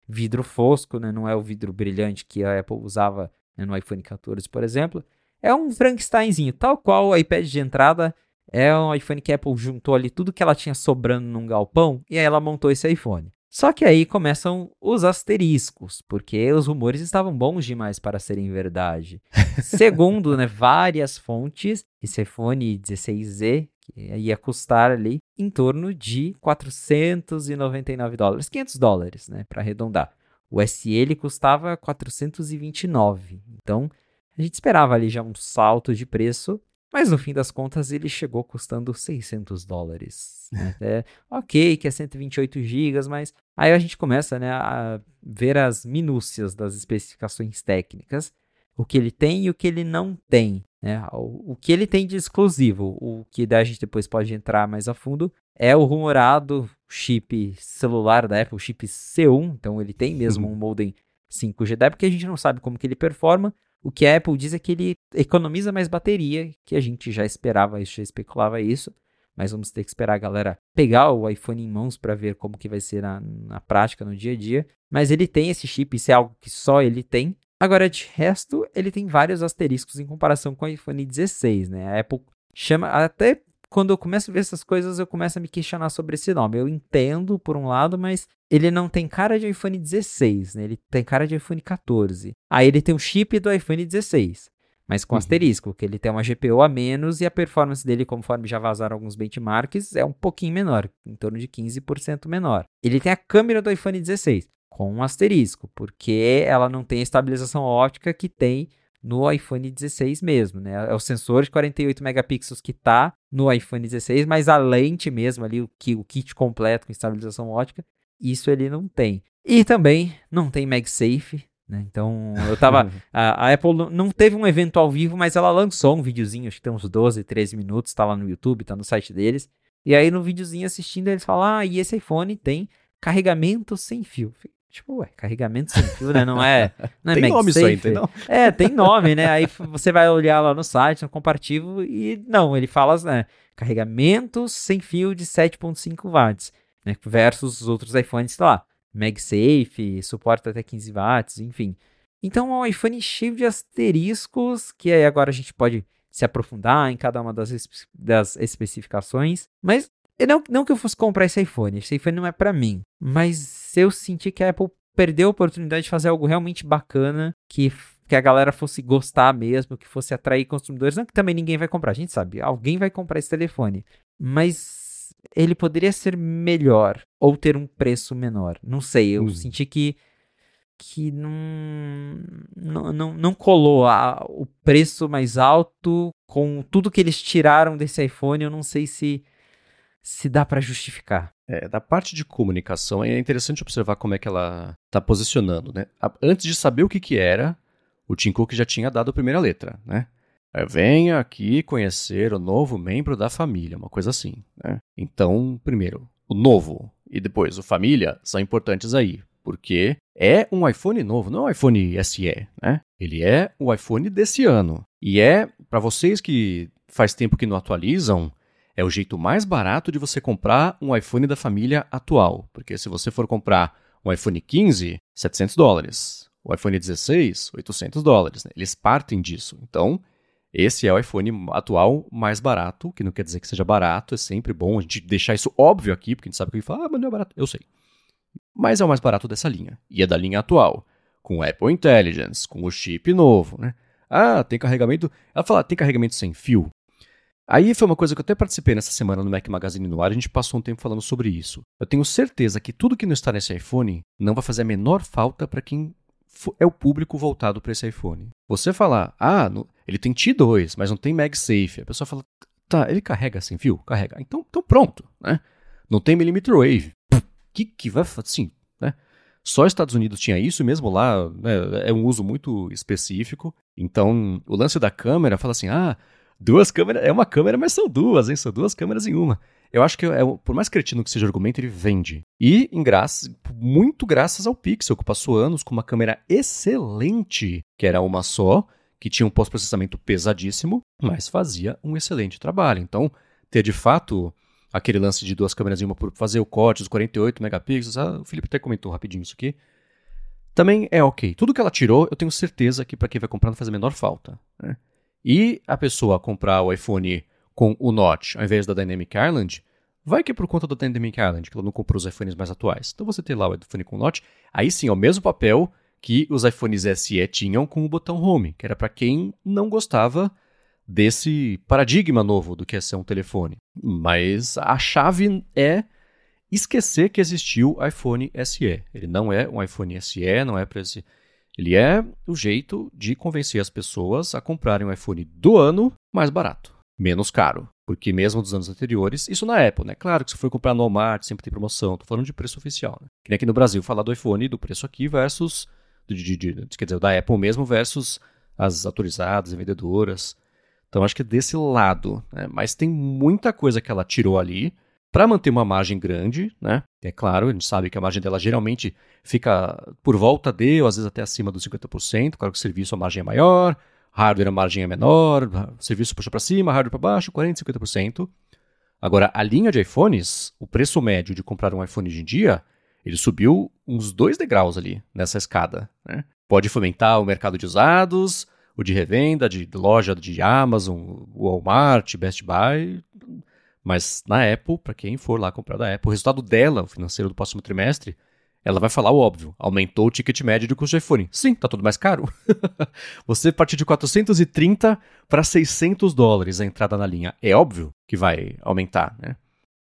vidro fosco, né? Não é o vidro brilhante que a Apple usava, né, no iPhone quatorze, por exemplo. É um Frankensteinzinho, tal qual o iPad de entrada. É um iPhone que a Apple juntou ali tudo que ela tinha sobrando num galpão e aí ela montou esse iPhone. Só que aí começam os asteriscos, porque os rumores estavam bons demais para serem verdade. Segundo, né, várias fontes, esse iPhone dezesseis Z que ia custar ali em torno de quatrocentos e noventa e nove dólares, quinhentos dólares, né, para arredondar. O S E ele custava quatrocentos e vinte e nove. Então, a gente esperava ali já um salto de preço, mas no fim das contas ele chegou custando seiscentos dólares. Né? É, ok, que é cento e vinte e oito gigas, mas aí a gente começa, né, a ver as minúcias das especificações técnicas, o que ele tem e o que ele não tem. Né? O, o que ele tem de exclusivo, o que daí a gente depois pode entrar mais a fundo, é o rumorado chip celular da Apple, o chip C um. Então ele tem mesmo um modem cinco G da Apple, que a gente não sabe como que ele performa. O que a Apple diz é que ele economiza mais bateria, que a gente já esperava isso, já especulava isso. Mas vamos ter que esperar a galera pegar o iPhone em mãos para ver como que vai ser na, na prática, no dia a dia. Mas ele tem esse chip, isso é algo que só ele tem. Agora, de resto, ele tem vários asteriscos em comparação com o iPhone dezesseis, né? A Apple chama... Até quando eu começo a ver essas coisas, eu começo a me questionar sobre esse nome. Eu entendo, por um lado, mas ele não tem cara de iPhone dezesseis, né? Ele tem cara de iPhone quatorze. Aí ele tem o chip do iPhone dezesseis, mas com Uhum. asterisco, que ele tem uma G P U a menos e a performance dele, conforme já vazaram alguns benchmarks, é um pouquinho menor, em torno de quinze por cento menor. Ele tem a câmera do iPhone dezesseis, com um asterisco, porque ela não tem a estabilização óptica que tem no iPhone dezesseis mesmo, né? É o sensor de quarenta e oito megapixels que está no iPhone dezesseis, mas a lente mesmo ali, o, que, o kit completo com estabilização óptica, isso ele não tem. E também não tem MagSafe, né? Então, eu tava... a, a Apple não teve um evento ao vivo, mas ela lançou um videozinho, acho que tem uns doze, treze minutos, tá lá no YouTube, tá no site deles. E aí, no videozinho assistindo, eles falam, ah, e esse iPhone tem carregamento sem fio. Tipo, ué, carregamento sem fio, né? Não é, não é tem nome isso aí, tem não? É, tem nome, né? Aí você vai olhar lá no site, no comparativo, e não, ele fala, né? Carregamento sem fio de sete ponto cinco watts, né? Versus os outros iPhones, sei lá, MagSafe, suporta até quinze watts, enfim. Então é um iPhone cheio de asteriscos, que aí agora a gente pode se aprofundar em cada uma das, espe- das especificações, mas não, não que eu fosse comprar esse iPhone, esse iPhone não é pra mim, mas eu senti que a Apple perdeu a oportunidade de fazer algo realmente bacana, que, que a galera fosse gostar mesmo, que fosse atrair consumidores. Não que também ninguém vai comprar, a gente sabe, alguém vai comprar esse telefone, mas ele poderia ser melhor ou ter um preço menor. Não sei, eu Hum. senti que, que não, não, não, não colou a, o preço mais alto com tudo que eles tiraram desse iPhone. Eu não sei se se dá para justificar. É, da parte de comunicação, é interessante observar como é que ela está posicionando, né? Antes de saber o que, que era, o Tim Cook já tinha dado a primeira letra, né? Venha aqui conhecer o novo membro da família, uma coisa assim, né? Então, primeiro, o novo e depois o família são importantes aí, porque é um iPhone novo, não é um iPhone S E, né? Ele é o iPhone desse ano. E é, para vocês que faz tempo que não atualizam, é o jeito mais barato de você comprar um iPhone da família atual. Porque se você for comprar um iPhone quinze, setecentos dólares. O iPhone dezesseis, oitocentos dólares. Né? Eles partem disso. Então, esse é o iPhone atual mais barato, que não quer dizer que seja barato. É sempre bom a gente deixar isso óbvio aqui, porque a gente sabe que ele fala, ah, mas não é barato. Eu sei. Mas é o mais barato dessa linha. E é da linha atual. Com Apple Intelligence, com o chip novo. Né? Ah, tem carregamento... Ela fala, tem carregamento sem fio? Aí foi uma coisa que eu até participei nessa semana no Mac Magazine no ar, a gente passou um tempo falando sobre isso. Eu tenho certeza que tudo que não está nesse iPhone não vai fazer a menor falta para quem é o público voltado para esse iPhone. Você falar, ah, no, ele tem T dois, mas não tem MagSafe. A pessoa fala, tá, ele carrega sem fio? Carrega. Então, então pronto, né? Não tem millimeter wave. O que, que vai fazer? Sim, né? Só Estados Unidos tinha isso, e mesmo lá, né, é um uso muito específico. Então, o lance da câmera fala assim, ah, duas câmeras, é uma câmera, mas são duas, hein? São duas câmeras em uma. Eu acho que, é, por mais cretino que seja o argumento, ele vende. E, em graça, muito graças ao Pixel, que passou anos com uma câmera excelente, que era uma só, que tinha um pós-processamento pesadíssimo, mas fazia um excelente trabalho. Então, ter de fato aquele lance de duas câmeras em uma por fazer o corte dos quarenta e oito megapixels, ah, o Felipe até comentou rapidinho isso aqui, também é ok. Tudo que ela tirou, eu tenho certeza que para quem vai comprar não faz a menor falta. Né? E a pessoa comprar o iPhone com o Notch ao invés da Dynamic Island, vai que é por conta da Dynamic Island, que ela não comprou os iPhones mais atuais. Então você tem lá o iPhone com o Notch, aí sim é o mesmo papel que os iPhones S E tinham com o botão Home, que era para quem não gostava desse paradigma novo do que é ser um telefone. Mas a chave é esquecer que existiu o iPhone S E. Ele não é um iPhone S E, não é para esse... Ele é o jeito de convencer as pessoas a comprarem um iPhone do ano mais barato, menos caro. Porque mesmo dos anos anteriores, isso na Apple, né? Claro que se for comprar no Walmart, sempre tem promoção. Tô falando de preço oficial, né? Que nem aqui no Brasil, falar do iPhone, do preço aqui versus... De, de, de, quer dizer, da Apple mesmo versus as autorizadas e vendedoras. Então acho que é desse lado, né? Mas tem muita coisa que ela tirou ali para manter uma margem grande, né? É claro, a gente sabe que a margem dela geralmente fica por volta de, ou às vezes até acima dos cinquenta por cento. Claro que o serviço a margem é maior, hardware a margem é menor, o serviço puxa para cima, hardware para baixo, quarenta por cento, cinquenta por cento. Agora, a linha de iPhones, o preço médio de comprar um iPhone hoje em dia, ele subiu uns dois degraus ali nessa escada, né? Pode fomentar o mercado de usados, o de revenda, de loja de Amazon, Walmart, Best Buy. Mas na Apple, para quem for lá comprar da Apple, o resultado dela, o financeiro do próximo trimestre, ela vai falar o óbvio. Aumentou o ticket médio do custo do iPhone. Sim, tá tudo mais caro. Você partir de quatrocentos e trinta para seiscentos dólares a entrada na linha. É óbvio que vai aumentar, né?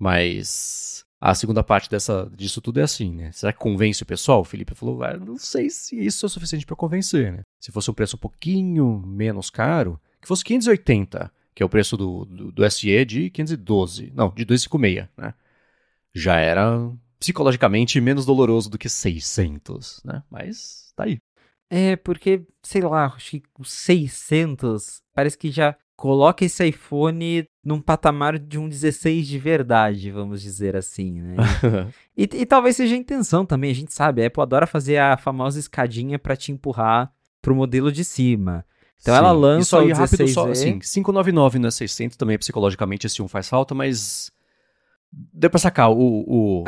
Mas a segunda parte dessa, disso tudo é assim, né? Será que convence o pessoal? O Felipe falou, ah, não sei se isso é o suficiente para convencer, né? Se fosse um preço um pouquinho menos caro, que fosse quinhentos e oitenta, que é o preço do, do, do S E de quinhentos e doze, não, de duzentos e cinquenta e seis, né? Já era psicologicamente menos doloroso do que seiscentos, né? Mas tá aí. É, porque, sei lá, acho que os seiscentos parece que já coloca esse iPhone num patamar de um dezesseis de verdade, vamos dizer assim, né? E, e, e talvez seja a intenção também, a gente sabe, a Apple adora fazer a famosa escadinha para te empurrar pro modelo de cima. Então Sim. ela lança Isso aí o rápido, dezesseis E. só, assim, quinhentos e noventa e nove não é seiscentos, também psicologicamente esse um faz falta, mas deu pra sacar o, o,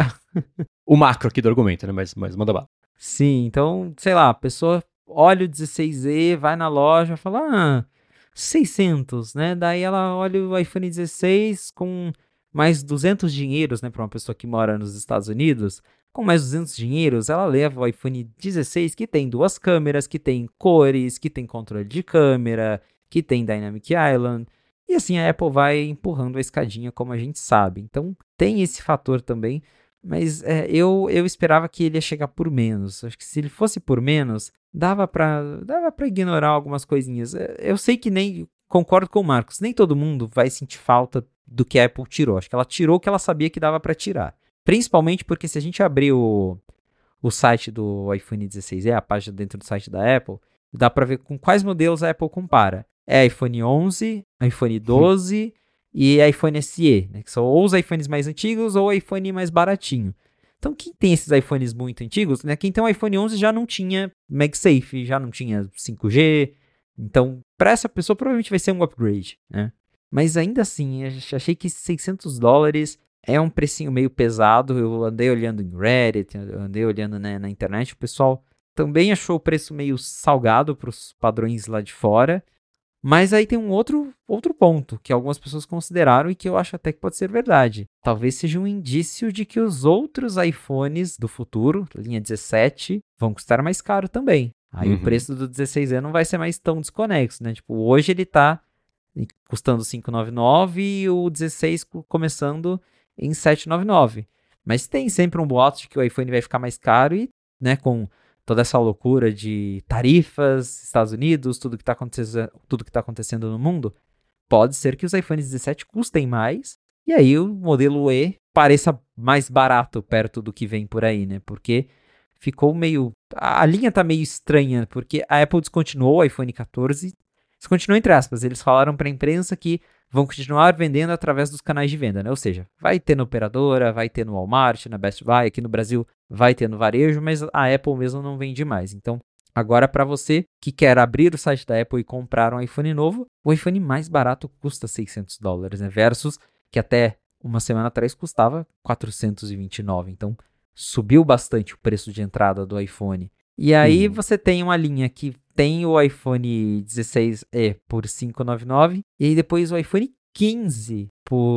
o macro aqui do argumento, né? Mas, mas manda bala. Sim, então, sei lá, a pessoa olha o dezesseis E, vai na loja, fala, ah, seiscentos, né? Daí ela olha o iPhone dezesseis com mais duzentos dinheiros, né? Para uma pessoa que mora nos Estados Unidos, com mais duzentos dinheiros, ela leva o iPhone dezesseis, que tem duas câmeras, que tem cores, que tem controle de câmera, que tem Dynamic Island. E assim a Apple vai empurrando a escadinha, como a gente sabe. Então tem esse fator também. Mas é, eu, eu esperava que ele ia chegar por menos. Acho que se ele fosse por menos, dava pra, dava pra ignorar algumas coisinhas. Eu sei que nem... Concordo com o Marcos. Nem todo mundo vai sentir falta do que a Apple tirou. Acho que ela tirou o que ela sabia que dava pra tirar. Principalmente porque se a gente abrir o, o site do iPhone dezesseis E, a página dentro do site da Apple, dá pra ver com quais modelos a Apple compara. É iPhone onze, iPhone doze... e iPhone S E, né, que são ou os iPhones mais antigos ou o iPhone mais baratinho. Então, quem tem esses iPhones muito antigos, né, quem tem um iPhone onze já não tinha MagSafe, já não tinha cinco G. Então, para essa pessoa, provavelmente vai ser um upgrade, né? Mas ainda assim, eu achei que seiscentos dólares é um precinho meio pesado. Eu andei olhando em Reddit, eu andei olhando, né, na internet. O pessoal também achou o preço meio salgado para os padrões lá de fora. Mas aí tem um outro, outro ponto que algumas pessoas consideraram e que eu acho até que pode ser verdade. Talvez seja um indício de que os outros iPhones do futuro, linha dezessete, vão custar mais caro também. Aí uhum. O preço do dezesseis E não vai ser mais tão desconexo, né? Tipo, hoje ele tá custando cinco noventa e nove e o dezesseis começando em sete noventa e nove. Mas tem sempre um boato de que o iPhone vai ficar mais caro e, né, com toda essa loucura de tarifas, Estados Unidos, tudo que está acontecendo, tudo que tá acontecendo no mundo, pode ser que os iPhones dezessete custem mais e aí o modelo E pareça mais barato perto do que vem por aí, né? Porque ficou meio... A linha tá meio estranha, porque a Apple descontinuou o iPhone quatorze, descontinuou entre aspas, eles falaram para a imprensa que vão continuar vendendo através dos canais de venda, né? Ou seja, vai ter na operadora, vai ter no Walmart, na Best Buy, aqui no Brasil vai ter no varejo, mas a Apple mesmo não vende mais. Então, agora para você que quer abrir o site da Apple e comprar um iPhone novo, o iPhone mais barato custa seiscentos dólares, né? Versus que até uma semana atrás custava quatrocentos e vinte e nove. Então, subiu bastante o preço de entrada do iPhone. E aí Hum. você tem uma linha que tem o iPhone dezesseis E por quinhentos e noventa e nove e aí depois o iPhone quinze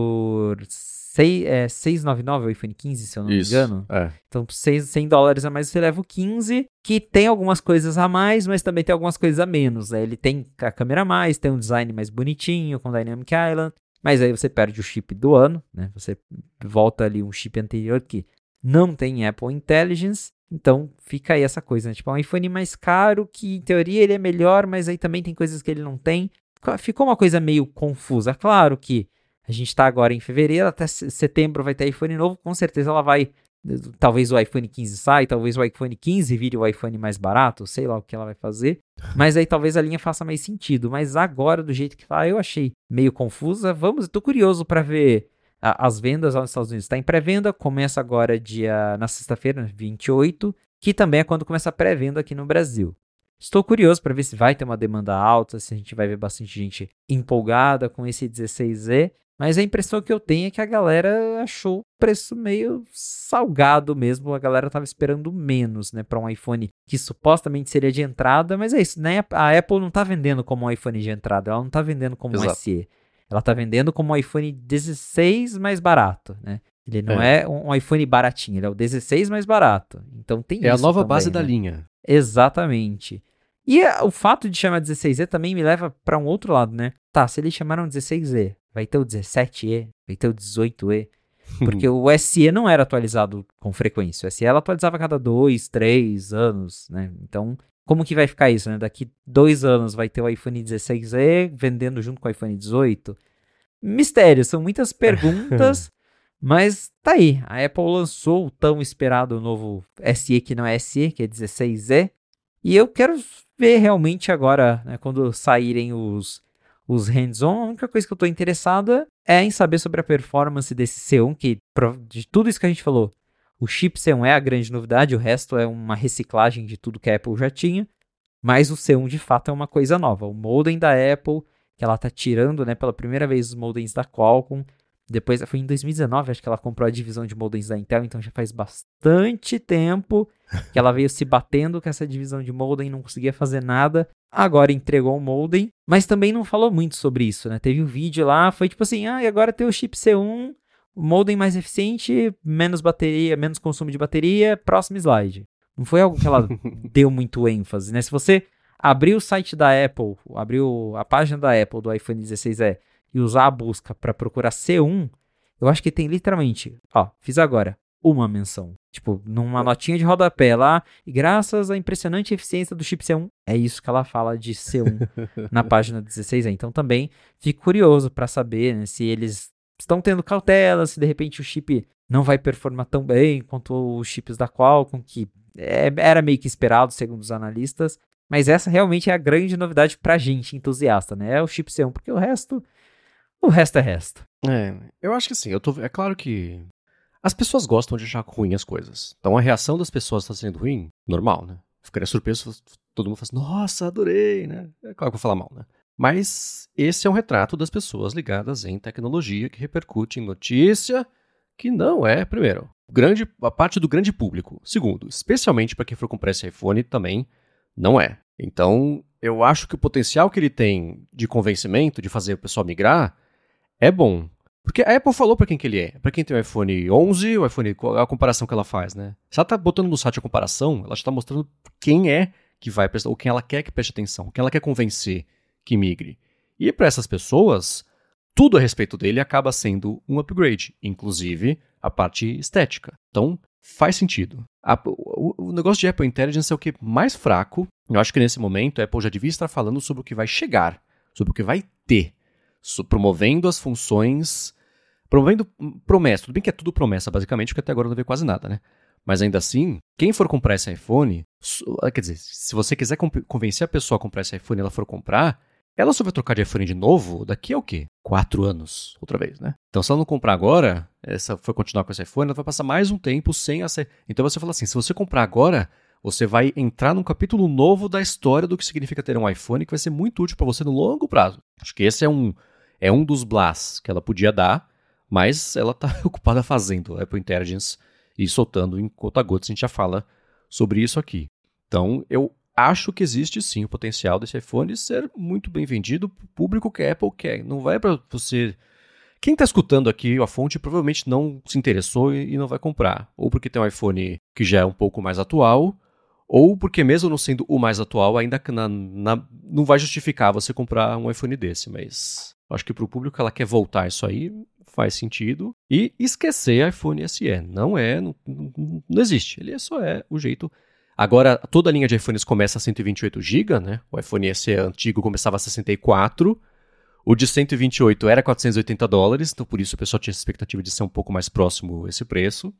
por seis, é, seiscentos e noventa e nove, o iPhone quinze, se eu não me Isso, engano. é. Então, por cem dólares a mais você leva o quinze, que tem algumas coisas a mais, mas também tem algumas coisas a menos, né? Ele tem a câmera a mais, tem um design mais bonitinho, com Dynamic Island, mas aí você perde o chip do ano, né? Você volta ali um chip anterior que não tem Apple Intelligence, então fica aí essa coisa, né? Tipo, é um iPhone mais caro, que em teoria ele é melhor, mas aí também tem coisas que ele não tem. Ficou uma coisa meio confusa. Claro que a gente tá agora em fevereiro, até setembro vai ter iPhone novo, com certeza ela vai, talvez o iPhone quinze saia, talvez o iPhone quinze vire o iPhone mais barato, sei lá o que ela vai fazer, mas aí talvez a linha faça mais sentido, mas agora do jeito que tá, eu achei meio confusa. Vamos, eu tô curioso para ver a, as vendas lá nos Estados Unidos. Tá em pré-venda, começa agora dia, na sexta-feira, vinte e oito, que também é quando começa a pré-venda aqui no Brasil. Estou curioso para ver se vai ter uma demanda alta, se a gente vai ver bastante gente empolgada com esse dezesseis E, mas a impressão que eu tenho é que a galera achou o preço meio salgado mesmo, a galera estava esperando menos, né, para um iPhone que supostamente seria de entrada, mas é isso, né, a Apple não está vendendo como um iPhone de entrada, ela não está vendendo como um Exato. S E, ela está vendendo como um iPhone dezesseis mais barato, né. Ele não é, é um iPhone baratinho, ele é o dezesseis mais barato, então tem é isso a nova também, base né? da linha. Exatamente. E a, o fato de chamar dezesseis E também me leva para um outro lado, né? Tá, se eles chamaram dezesseis E, vai ter o dezessete E, vai ter o dezoito E, porque o S E não era atualizado com frequência. O S E ela atualizava a cada dois, três anos, né? Então, como que vai ficar isso, né? Daqui dois anos vai ter o iPhone dezesseis E vendendo junto com o iPhone dezoito? Mistério, são muitas perguntas, mas tá aí. A Apple lançou o tão esperado novo S E, que não é S E, que é dezesseis E, e eu quero ver realmente agora, né, quando saírem os, os hands-on, a única coisa que eu estou interessada é em saber sobre a performance desse C um, que de tudo isso que a gente falou, o chip C um é a grande novidade, o resto é uma reciclagem de tudo que a Apple já tinha, mas o C um de fato é uma coisa nova. O modem da Apple, que ela está tirando, né, pela primeira vez os modems da Qualcomm, depois foi em dois mil e dezenove, acho que ela comprou a divisão de modems da Intel, então já faz bastante tempo que ela veio se batendo com essa divisão de modem, não conseguia fazer nada. Agora entregou o modem, mas também não falou muito sobre isso, né? Teve um vídeo lá, foi tipo assim, ah, e agora tem o chip C um, o modem mais eficiente, menos bateria, menos consumo de bateria, próximo slide. Não foi algo que ela deu muito ênfase, né? Se você abrir o site da Apple, abrir a página da Apple do iPhone dezesseis E e usar a busca para procurar C um, eu acho que tem literalmente, ó, fiz agora, uma menção. Tipo, numa notinha de rodapé lá, e graças à impressionante eficiência do chip C um, é isso que ela fala de C um na página dezesseis E. Então também fico curioso para saber, né, se eles estão tendo cautela, se de repente o chip não vai performar tão bem quanto os chips da Qualcomm, que é, era meio que esperado, segundo os analistas. Mas essa realmente é a grande novidade pra gente, entusiasta, né? É o chip C um, porque o resto, o resto é resto. É, eu acho que sim. Eu tô, é claro que as pessoas gostam de achar ruim as coisas. Então a reação das pessoas está sendo ruim, normal, né? Ficaria surpreso se todo mundo falasse, nossa, adorei, né? É claro que eu vou falar mal, né? Mas esse é um retrato das pessoas ligadas em tecnologia que repercute em notícia que não é, primeiro, grande, a parte do grande público. Segundo, especialmente para quem for comprar esse iPhone, também não é. Então, eu acho que o potencial que ele tem de convencimento, de fazer o pessoal migrar, é bom. Porque a Apple falou pra quem que ele é. Pra quem tem o iPhone onze, o iPhone, a comparação que ela faz, né? Se ela tá botando no site a comparação, ela já tá mostrando quem é que vai prestar, ou quem ela quer que preste atenção, quem ela quer convencer que migre. E para essas pessoas, tudo a respeito dele acaba sendo um upgrade, inclusive a parte estética. Então, faz sentido. A, o, o negócio de Apple Intelligence é o que mais fraco. Eu acho que nesse momento a Apple já devia estar falando sobre o que vai chegar, sobre o que vai ter, so, promovendo as funções, promovendo promessa. Tudo bem que é tudo promessa, basicamente, porque até agora não vê quase nada, né? Mas ainda assim, quem for comprar esse iPhone, quer dizer, se você quiser convencer a pessoa a comprar esse iPhone e ela for comprar, ela só vai trocar de iPhone de novo daqui a o quê? Quatro anos, outra vez, né? Então, se ela não comprar agora, essa for continuar com esse iPhone, ela vai passar mais um tempo sem essa... Então, você fala assim, se você comprar agora, você vai entrar num capítulo novo da história do que significa ter um iPhone, que vai ser muito útil para você no longo prazo. Acho que esse é um, é um dos blás que ela podia dar, mas ela está ocupada fazendo a Apple Intelligence e soltando em conta-gotas. A gente já fala sobre isso aqui. Então, eu acho que existe sim o potencial desse iPhone ser muito bem vendido para o público que a Apple quer. Não vai para você... Quem está escutando aqui a fonte provavelmente não se interessou e não vai comprar. Ou porque tem um iPhone que já é um pouco mais atual, ou porque mesmo não sendo o mais atual, ainda na, na, não vai justificar você comprar um iPhone desse. Mas acho que para o público que ela quer voltar isso aí, faz sentido. E esquecer iPhone S E. Não é, não, não, não existe. Ele só é o jeito... Agora, toda a linha de iPhones começa a cento e vinte e oito gigabytes, né? O iPhone S E antigo começava a sessenta e quatro. O de cento e vinte e oito era quatrocentos e oitenta dólares, então por isso o pessoal tinha essa expectativa de ser um pouco mais próximo esse preço.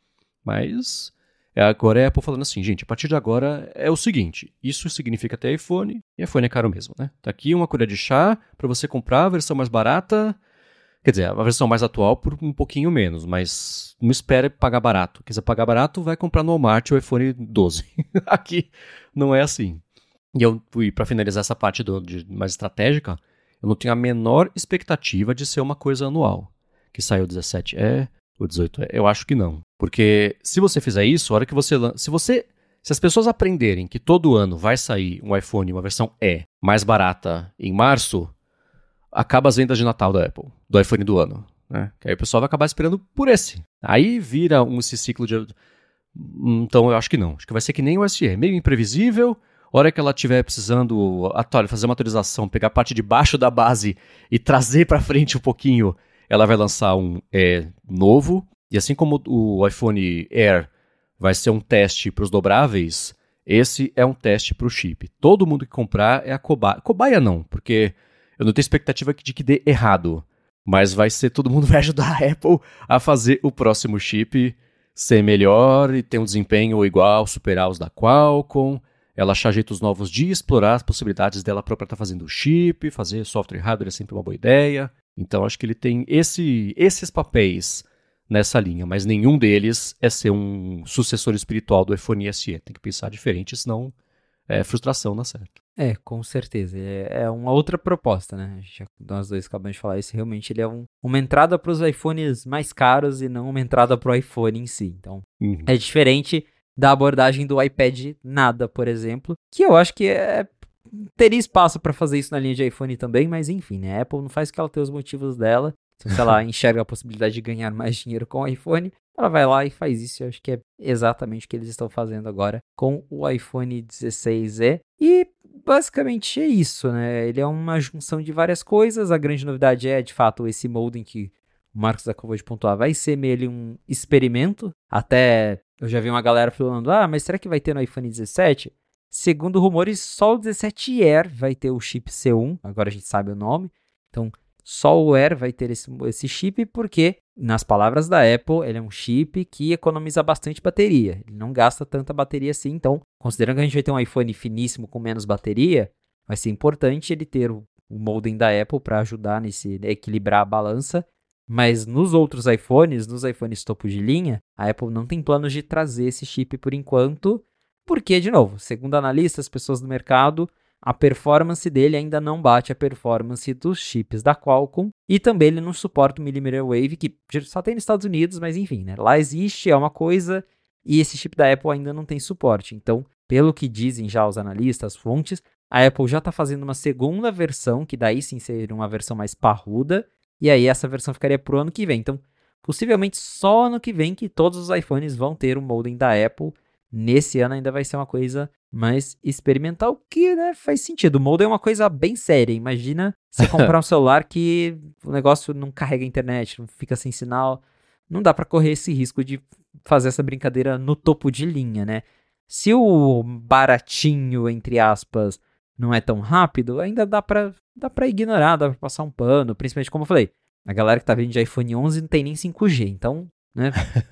Mas agora é a Apple falando assim, gente, a partir de agora é o seguinte, isso significa ter iPhone, e iPhone é caro mesmo, né? Tá aqui uma colher de chá para você comprar a versão mais barata, quer dizer, a versão mais atual por um pouquinho menos, mas não espere pagar barato. Quiser pagar barato, vai comprar no Walmart o iPhone doze. Aqui não é assim. E eu fui para finalizar essa parte do, de, mais estratégica, eu não tenho a menor expectativa de ser uma coisa anual. Que saiu o dezessete é, o dezoito é. Eu acho que não. Porque se você fizer isso, a hora que você... Se você... Se as pessoas aprenderem que todo ano vai sair um iPhone, uma versão E, mais barata em março, acaba as vendas de Natal da Apple, do iPhone do ano. Né? Que aí o pessoal vai acabar esperando por esse. Aí vira um, esse ciclo de... Então eu acho que não. Acho que vai ser que nem o S E. Meio imprevisível... A hora que ela estiver precisando fazer uma atualização, pegar a parte de baixo da base e trazer para frente um pouquinho, ela vai lançar um E novo. E assim como o iPhone Air vai ser um teste para os dobráveis, esse é um teste para o chip. Todo mundo que comprar é a cobaia. Cobaia não, porque eu não tenho expectativa de que dê errado. Mas vai ser, todo mundo vai ajudar a Apple a fazer o próximo chip ser melhor e ter um desempenho igual, superar os da Qualcomm. Ela achar jeitos novos de explorar as possibilidades dela própria estar fazendo o chip, fazer software e hardware é sempre uma boa ideia. Então acho que ele tem esse, esses papéis nessa linha, mas nenhum deles é ser um sucessor espiritual do iPhone S E. Tem que pensar diferente, senão é frustração na certa. É, com certeza. É, é uma outra proposta, né? A gente, nós dois acabamos de falar isso. Realmente ele é um, uma entrada para os iPhones mais caros e não uma entrada para o iPhone em si. Então uhum. É diferente da abordagem do iPad nada, por exemplo, que eu acho que é, teria espaço para fazer isso na linha de iPhone também, mas enfim, né? A Apple não faz que ela tem os motivos dela. Então, se ela enxerga a possibilidade de ganhar mais dinheiro com o iPhone, ela vai lá e faz isso. Eu acho que é exatamente o que eles estão fazendo agora com o iPhone dezesseis E. E basicamente é isso, né? Ele é uma junção de várias coisas. A grande novidade é, de fato, esse modem que o Marcos acabou de pontuar. Vai ser meio um experimento. Até eu já vi uma galera falando, ah, mas será que vai ter no iPhone dezessete? Segundo rumores, só o dezessete Air vai ter o chip C um. Agora a gente sabe o nome. Então, só o Air vai ter esse, esse chip porque, nas palavras da Apple, ele é um chip que economiza bastante bateria. Ele não gasta tanta bateria assim. Então, considerando que a gente vai ter um iPhone finíssimo com menos bateria, vai ser importante ele ter o, o modem da Apple para ajudar nesse né, equilibrar a balança. Mas nos outros iPhones, nos iPhones topo de linha, a Apple não tem planos de trazer esse chip por enquanto, porque, de novo, segundo analistas, as pessoas do mercado, a performance dele ainda não bate a performance dos chips da Qualcomm, e também ele não suporta o millimeter wave, que só tem nos Estados Unidos, mas enfim, né? Lá existe, é uma coisa, e esse chip da Apple ainda não tem suporte. Então, pelo que dizem já os analistas, as fontes, a Apple já está fazendo uma segunda versão, que daí sim seria uma versão mais parruda, e aí essa versão ficaria pro ano que vem. Então, possivelmente só ano que vem que todos os iPhones vão ter um modem da Apple. Nesse ano ainda vai ser uma coisa mais experimental, que né, faz sentido. O modem é uma coisa bem séria. Imagina você comprar um celular que o negócio não carrega a internet, não fica sem sinal. Não dá para correr esse risco de fazer essa brincadeira no topo de linha, né? Se o baratinho, entre aspas, não é tão rápido, ainda dá pra, dá pra ignorar, dá pra passar um pano. Principalmente, como eu falei, a galera que tá vindo de iPhone onze não tem nem cinco G. Então, né,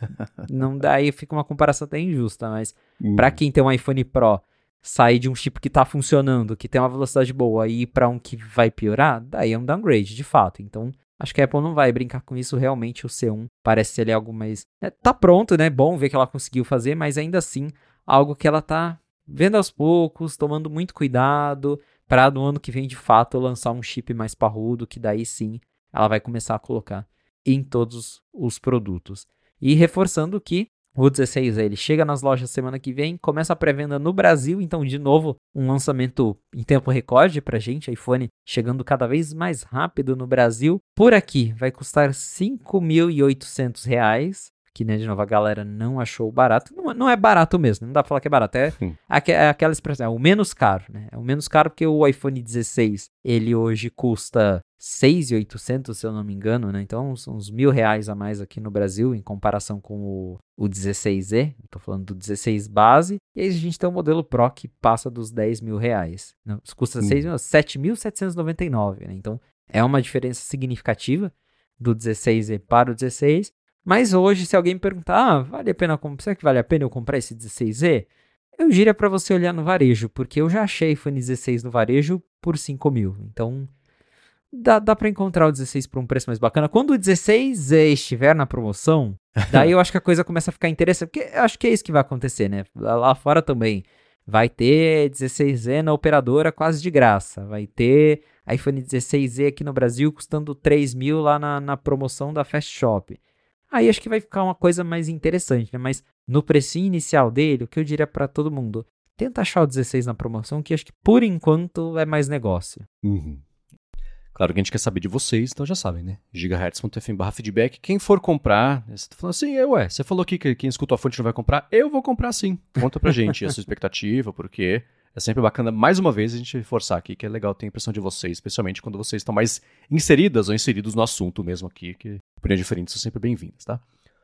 não dá, aí fica uma comparação até injusta. Mas hum. pra quem tem um iPhone Pro, sair de um chip que tá funcionando, que tem uma velocidade boa, e ir pra um que vai piorar, daí é um downgrade, de fato. Então, acho que a Apple não vai brincar com isso. Realmente, o C um parece ser ali algo mais... É, tá pronto, né? Bom ver que ela conseguiu fazer, mas ainda assim, algo que ela tá vendo aos poucos, tomando muito cuidado, para no ano que vem, de fato, lançar um chip mais parrudo, que daí sim, ela vai começar a colocar em todos os produtos. E reforçando que O dezesseis ele chega nas lojas semana que vem, começa a pré-venda no Brasil, então de novo um lançamento em tempo recorde pra gente, iPhone chegando cada vez mais rápido no Brasil. Por aqui vai custar cinco mil e oitocentos reais, que né, de novo a galera não achou barato. Não, não é barato mesmo, não dá pra falar que é barato, é, aqu- é aquela expressão, é o menos caro, né? É o menos caro porque o iPhone dezesseis, ele hoje custa seis mil e oitocentos, se eu não me engano, né? Então, uns, uns mil reais a mais aqui no Brasil, em comparação com o, o dezesseis E. Eu tô falando do dezesseis base. E aí a gente tem o modelo Pro que passa dos dez mil reais. Não, custa seis mil, sete mil setecentos e noventa e nove, né? Então, é uma diferença significativa do dezesseis E para o dezesseis. Mas hoje, se alguém me perguntar, ah, vale a pena comprar? Será que vale a pena eu comprar esse dezesseis E? Eu diria para você olhar no varejo, porque eu já achei iPhone dezesseis no varejo por cinco mil. Então, Dá, dá pra encontrar o dezesseis por um preço mais bacana. Quando o dezesseis estiver na promoção, daí eu acho que a coisa começa a ficar interessante. Porque eu acho que é isso que vai acontecer, né? Lá lá fora também vai ter dezesseis E na operadora quase de graça. Vai ter iPhone dezesseis E aqui no Brasil custando três mil lá na, na promoção da Fast Shop. Aí acho que vai ficar uma coisa mais interessante, né? Mas no precinho inicial dele, o que eu diria pra todo mundo? Tenta achar o dezesseis na promoção, que acho que por enquanto é mais negócio. Uhum. Claro que a gente quer saber de vocês, então já sabem, né? gigahertz ponto f m barra feedback. Quem for comprar, você tá falando assim, ué, você falou aqui que quem escuta a fonte não vai comprar, eu vou comprar sim. Conta pra gente a sua expectativa, porque é sempre bacana, mais uma vez, a gente forçar aqui, que é legal ter a impressão de vocês, especialmente quando vocês estão mais inseridas ou inseridos no assunto mesmo aqui, que opiniões diferentes são sempre bem-vindas, tá?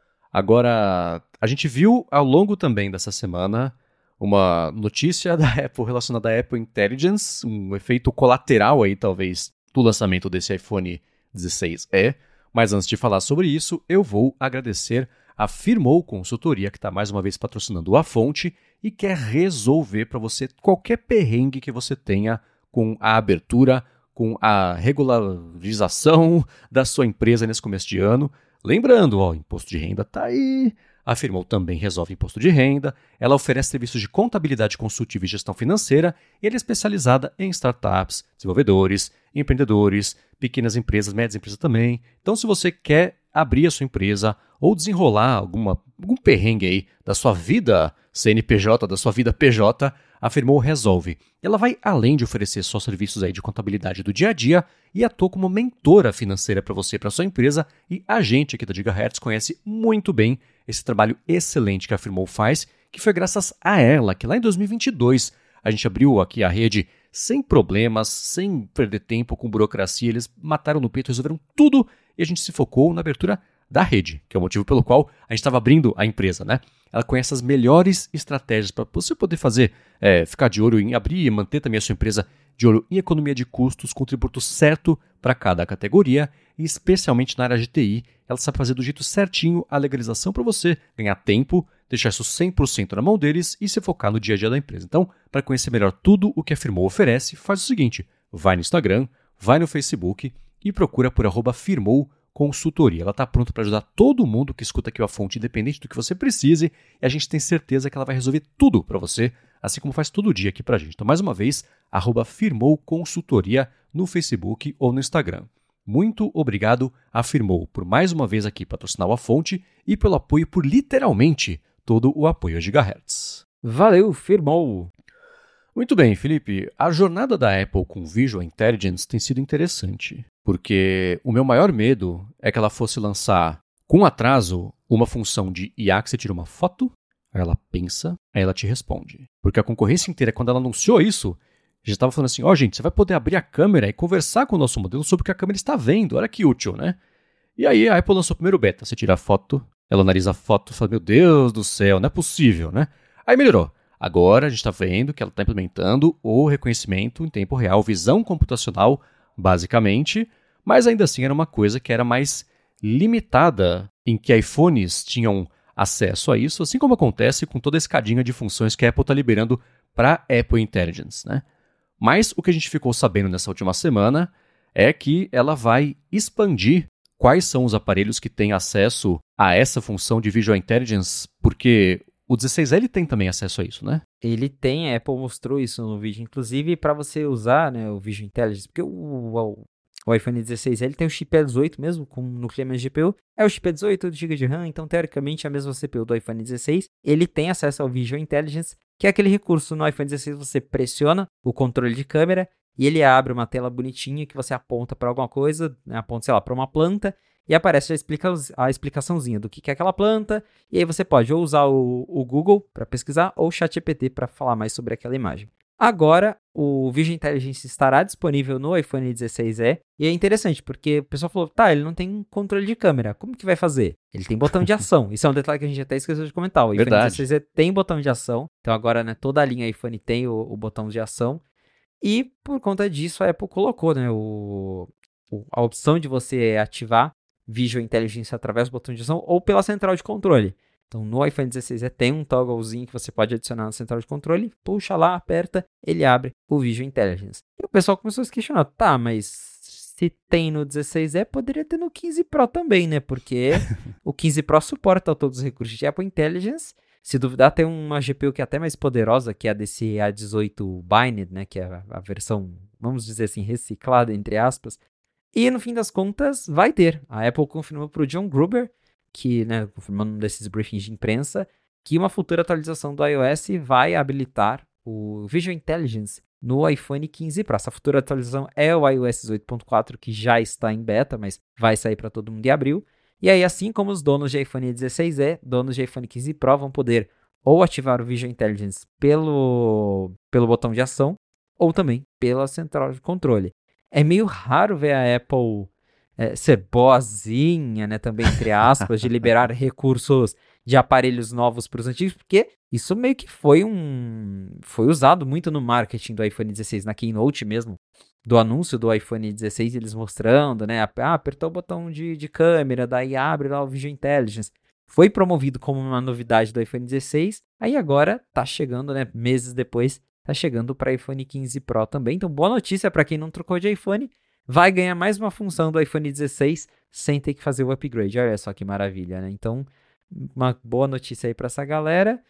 Agora, a gente viu ao longo também dessa semana uma notícia da Apple relacionada à Apple Intelligence, um efeito colateral aí, talvez, do lançamento desse iPhone dezesseis E. Mas antes de falar sobre isso, eu vou agradecer a Firmou Consultoria, que está mais uma vez patrocinando a fonte e quer resolver para você qualquer perrengue que você tenha com a abertura, com a regularização da sua empresa nesse começo de ano. Lembrando, ó, imposto de renda está aí. A Firmou também resolve imposto de renda, ela oferece serviços de contabilidade consultiva e gestão financeira e ela é especializada em startups, desenvolvedores, empreendedores, pequenas empresas, médias empresas também. Então, se você quer abrir a sua empresa ou desenrolar alguma, algum perrengue aí da sua vida C N P J, da sua vida P J, a Firmou resolve. Ela vai além de oferecer só serviços aí de contabilidade do dia a dia e atua como mentora financeira para você e para sua empresa e a gente aqui da Gigahertz conhece muito bem esse trabalho excelente que a Firmou faz, que foi graças a ela que lá em dois mil e vinte e dois a gente abriu aqui a rede sem problemas, sem perder tempo com burocracia, eles mataram no peito, resolveram tudo e a gente se focou na abertura da rede, que é o motivo pelo qual a gente estava abrindo a empresa, né? Ela conhece as melhores estratégias para você poder fazer, é, ficar de olho em abrir e manter também a sua empresa de olho em economia de custos, com o tributo certo para cada categoria e especialmente na área de T I, ela sabe fazer do jeito certinho a legalização para você ganhar tempo, deixar isso cem por cento na mão deles e se focar no dia a dia da empresa. Então, para conhecer melhor tudo o que a Firmou oferece, faz o seguinte, vai no Instagram, vai no Facebook e procura por arroba Firmou Consultoria. Ela está pronta para ajudar todo mundo que escuta aqui a fonte, independente do que você precise, e a gente tem certeza que ela vai resolver tudo para você, assim como faz todo dia aqui para a gente. Então, mais uma vez, arroba Firmou Consultoria no Facebook ou no Instagram. Muito obrigado a Firmou por mais uma vez aqui patrocinar a fonte e pelo apoio por literalmente todo o apoio a Gigahertz. Valeu, Firmou! Muito bem, Felipe. A jornada da Apple com Visual Intelligence tem sido interessante, porque o meu maior medo é que ela fosse lançar, com atraso, uma função de I A que você tira uma foto, aí ela pensa, aí ela te responde. Porque a concorrência inteira, quando ela anunciou isso, já estava falando assim, ó, oh, gente, você vai poder abrir a câmera e conversar com o nosso modelo sobre o que a câmera está vendo, olha que útil, né? E aí a Apple lançou o primeiro beta, você tira a foto, ela analisa a foto e fala, meu Deus do céu, não é possível, né? Aí melhorou. Agora a gente está vendo que ela está implementando o reconhecimento em tempo real, visão computacional, basicamente, mas ainda assim era uma coisa que era mais limitada, em que iPhones tinham acesso a isso, assim como acontece com toda a escadinha de funções que a Apple está liberando para a Apple Intelligence, né? Mas o que a gente ficou sabendo nessa última semana é que ela vai expandir quais são os aparelhos que têm acesso a essa função de Visual Intelligence, porque o dezesseis L tem também acesso a isso, né? Ele tem, a Apple mostrou isso no vídeo, inclusive para você usar, né, o Visual Intelligence, porque o, o, o iPhone dezesseis ele tem o chip A dezoito mesmo, com núcleo mais G P U. É o chip A dezoito, oito gigas de RAM, então teoricamente a mesma C P U do iPhone dezesseis. Ele tem acesso ao Visual Intelligence, que é aquele recurso no iPhone dezesseis, você pressiona o controle de câmera e ele abre uma tela bonitinha que você aponta para alguma coisa, né, aponta, sei lá, para uma planta, e aparece a, explica, a explicação,zinha do que, que é aquela planta, e aí você pode ou usar o, o Google para pesquisar, ou o ChatGPT para falar mais sobre aquela imagem. Agora, o Visual Intelligence estará disponível no iPhone dezesseis E, e é interessante, porque o pessoal falou, tá, ele não tem controle de câmera, como que vai fazer? Ele tem botão de ação, isso é um detalhe que a gente até esqueceu de comentar, o iPhone dezesseis E tem botão de ação, então agora, né, toda a linha iPhone tem o, o botão de ação, e por conta disso a Apple colocou, né, o, o, a opção de você ativar Visual Intelligence através do botão de ação ou pela central de controle. Então, no iPhone dezesseis E tem um togglezinho que você pode adicionar na central de controle, puxa lá, aperta, ele abre o Visual Intelligence. E o pessoal começou a se questionar, tá, mas se tem no dezesseis E, poderia ter no quinze Pro também, né? Porque o quinze Pro suporta todos os recursos de Apple Intelligence. Se duvidar, tem uma G P U que é até mais poderosa, que é a desse A dezoito Bind, né? Que é a, a versão, vamos dizer assim, reciclada, entre aspas. E no fim das contas, vai ter. A Apple confirmou para o John Gruber, que, né, confirmando um desses briefings de imprensa, que uma futura atualização do iOS vai habilitar o Visual Intelligence no iPhone quinze Pro. Essa futura atualização é o iOS dezoito ponto quatro, que já está em beta, mas vai sair para todo mundo em abril. E aí, assim como os donos de iPhone dezesseis E, donos de iPhone quinze Pro vão poder ou ativar o Visual Intelligence pelo, pelo botão de ação, ou também pela central de controle. É meio raro ver a Apple é, ser boazinha, né, também entre aspas, de liberar recursos de aparelhos novos para os antigos, porque isso meio que foi um foi usado muito no marketing do iPhone dezesseis, na Keynote mesmo, do anúncio do iPhone dezesseis, eles mostrando, né, ah, apertou o botão de, de câmera, daí abre lá o Visual Intelligence. Foi promovido como uma novidade do iPhone dezesseis, aí agora tá chegando, né, meses depois, tá chegando para iPhone quinze Pro também. Então, boa notícia para quem não trocou de iPhone. Vai ganhar mais uma função do iPhone dezesseis sem ter que fazer o upgrade. Olha só que maravilha, né? Então, uma boa notícia aí para essa galera.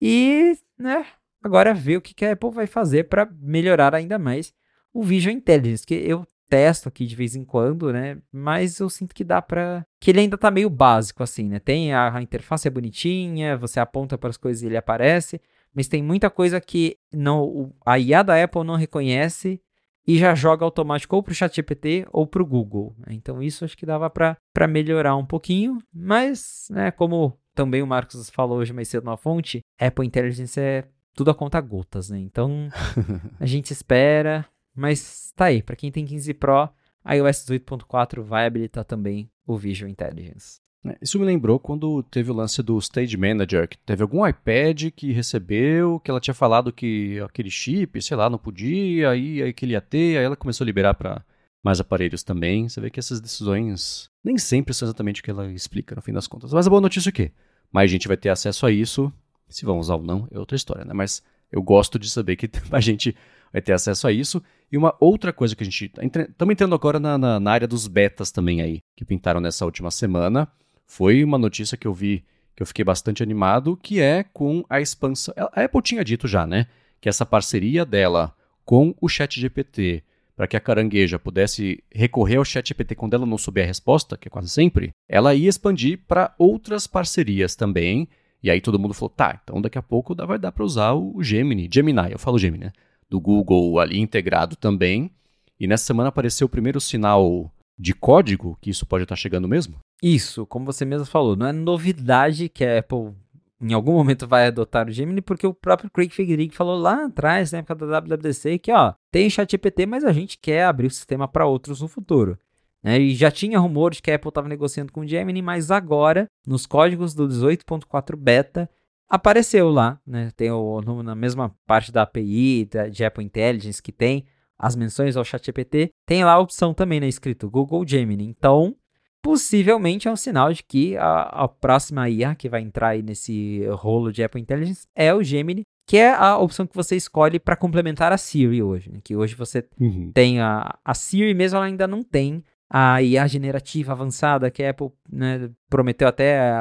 E, né, agora ver o que, que a Apple vai fazer para melhorar ainda mais o Visual Intelligence, que eu testo aqui de vez em quando, né? Mas eu sinto que dá para que ele ainda tá meio básico assim, né? Tem a, a interface é bonitinha, você aponta para as coisas e ele aparece. Mas tem muita coisa que não, a I A da Apple não reconhece e já joga automático ou para o ChatGPT ou para o Google. Então isso acho que dava para melhorar um pouquinho, mas, né, como também o Marcos falou hoje mais cedo na fonte, Apple Intelligence é tudo a conta gotas, né? Então a gente espera, mas tá aí, para quem tem quinze Pro, iOS dezoito ponto quatro vai habilitar também o Visual Intelligence. Isso me lembrou quando teve o lance do Stage Manager, que teve algum iPad que recebeu, que ela tinha falado que aquele chip, sei lá, não podia, aí, aí que ele ia ter, aí ela começou a liberar para mais aparelhos também. Você vê que essas decisões nem sempre são exatamente o que ela explica, no fim das contas. Mas a boa notícia é o quê? Mais gente vai ter acesso a isso, se vão usar ou não, é outra história, né? Mas eu gosto de saber que a gente vai ter acesso a isso. E uma outra coisa que a gente... Estamos entrando agora na, na, na área dos betas também aí, que pintaram nessa última semana. Foi uma notícia que eu vi, que eu fiquei bastante animado, que é com a expansão... A Apple tinha dito já, né? Que essa parceria dela com o ChatGPT, para que a carangueja pudesse recorrer ao ChatGPT quando ela não souber a resposta, que é quase sempre, ela ia expandir para outras parcerias também. E aí todo mundo falou, tá, então daqui a pouco vai dar para usar o Gemini. Gemini, eu falo Gemini, né? Do Google ali integrado também. E nessa semana apareceu o primeiro sinal de código que isso pode estar chegando mesmo? Isso, como você mesmo falou, não é novidade que a Apple em algum momento vai adotar o Gemini, porque o próprio Craig Federighi falou lá atrás, na época da W W D C, que ó, tem ChatGPT, mas a gente quer abrir o sistema para outros no futuro. Né? E já tinha rumores que a Apple estava negociando com o Gemini, mas agora, nos códigos do dezoito ponto quatro beta, apareceu lá, né? Tem o, no, na mesma parte da A P I da, de Apple Intelligence que tem as menções ao ChatGPT, tem lá a opção também, né, escrito Google Gemini. Então, possivelmente é um sinal de que a, a próxima I A que vai entrar aí nesse rolo de Apple Intelligence é o Gemini, que é a opção que você escolhe para complementar a Siri hoje. Né? Que hoje você uhum. tem a, a Siri mesmo, ela ainda não tem a I A generativa avançada que a Apple, né, prometeu até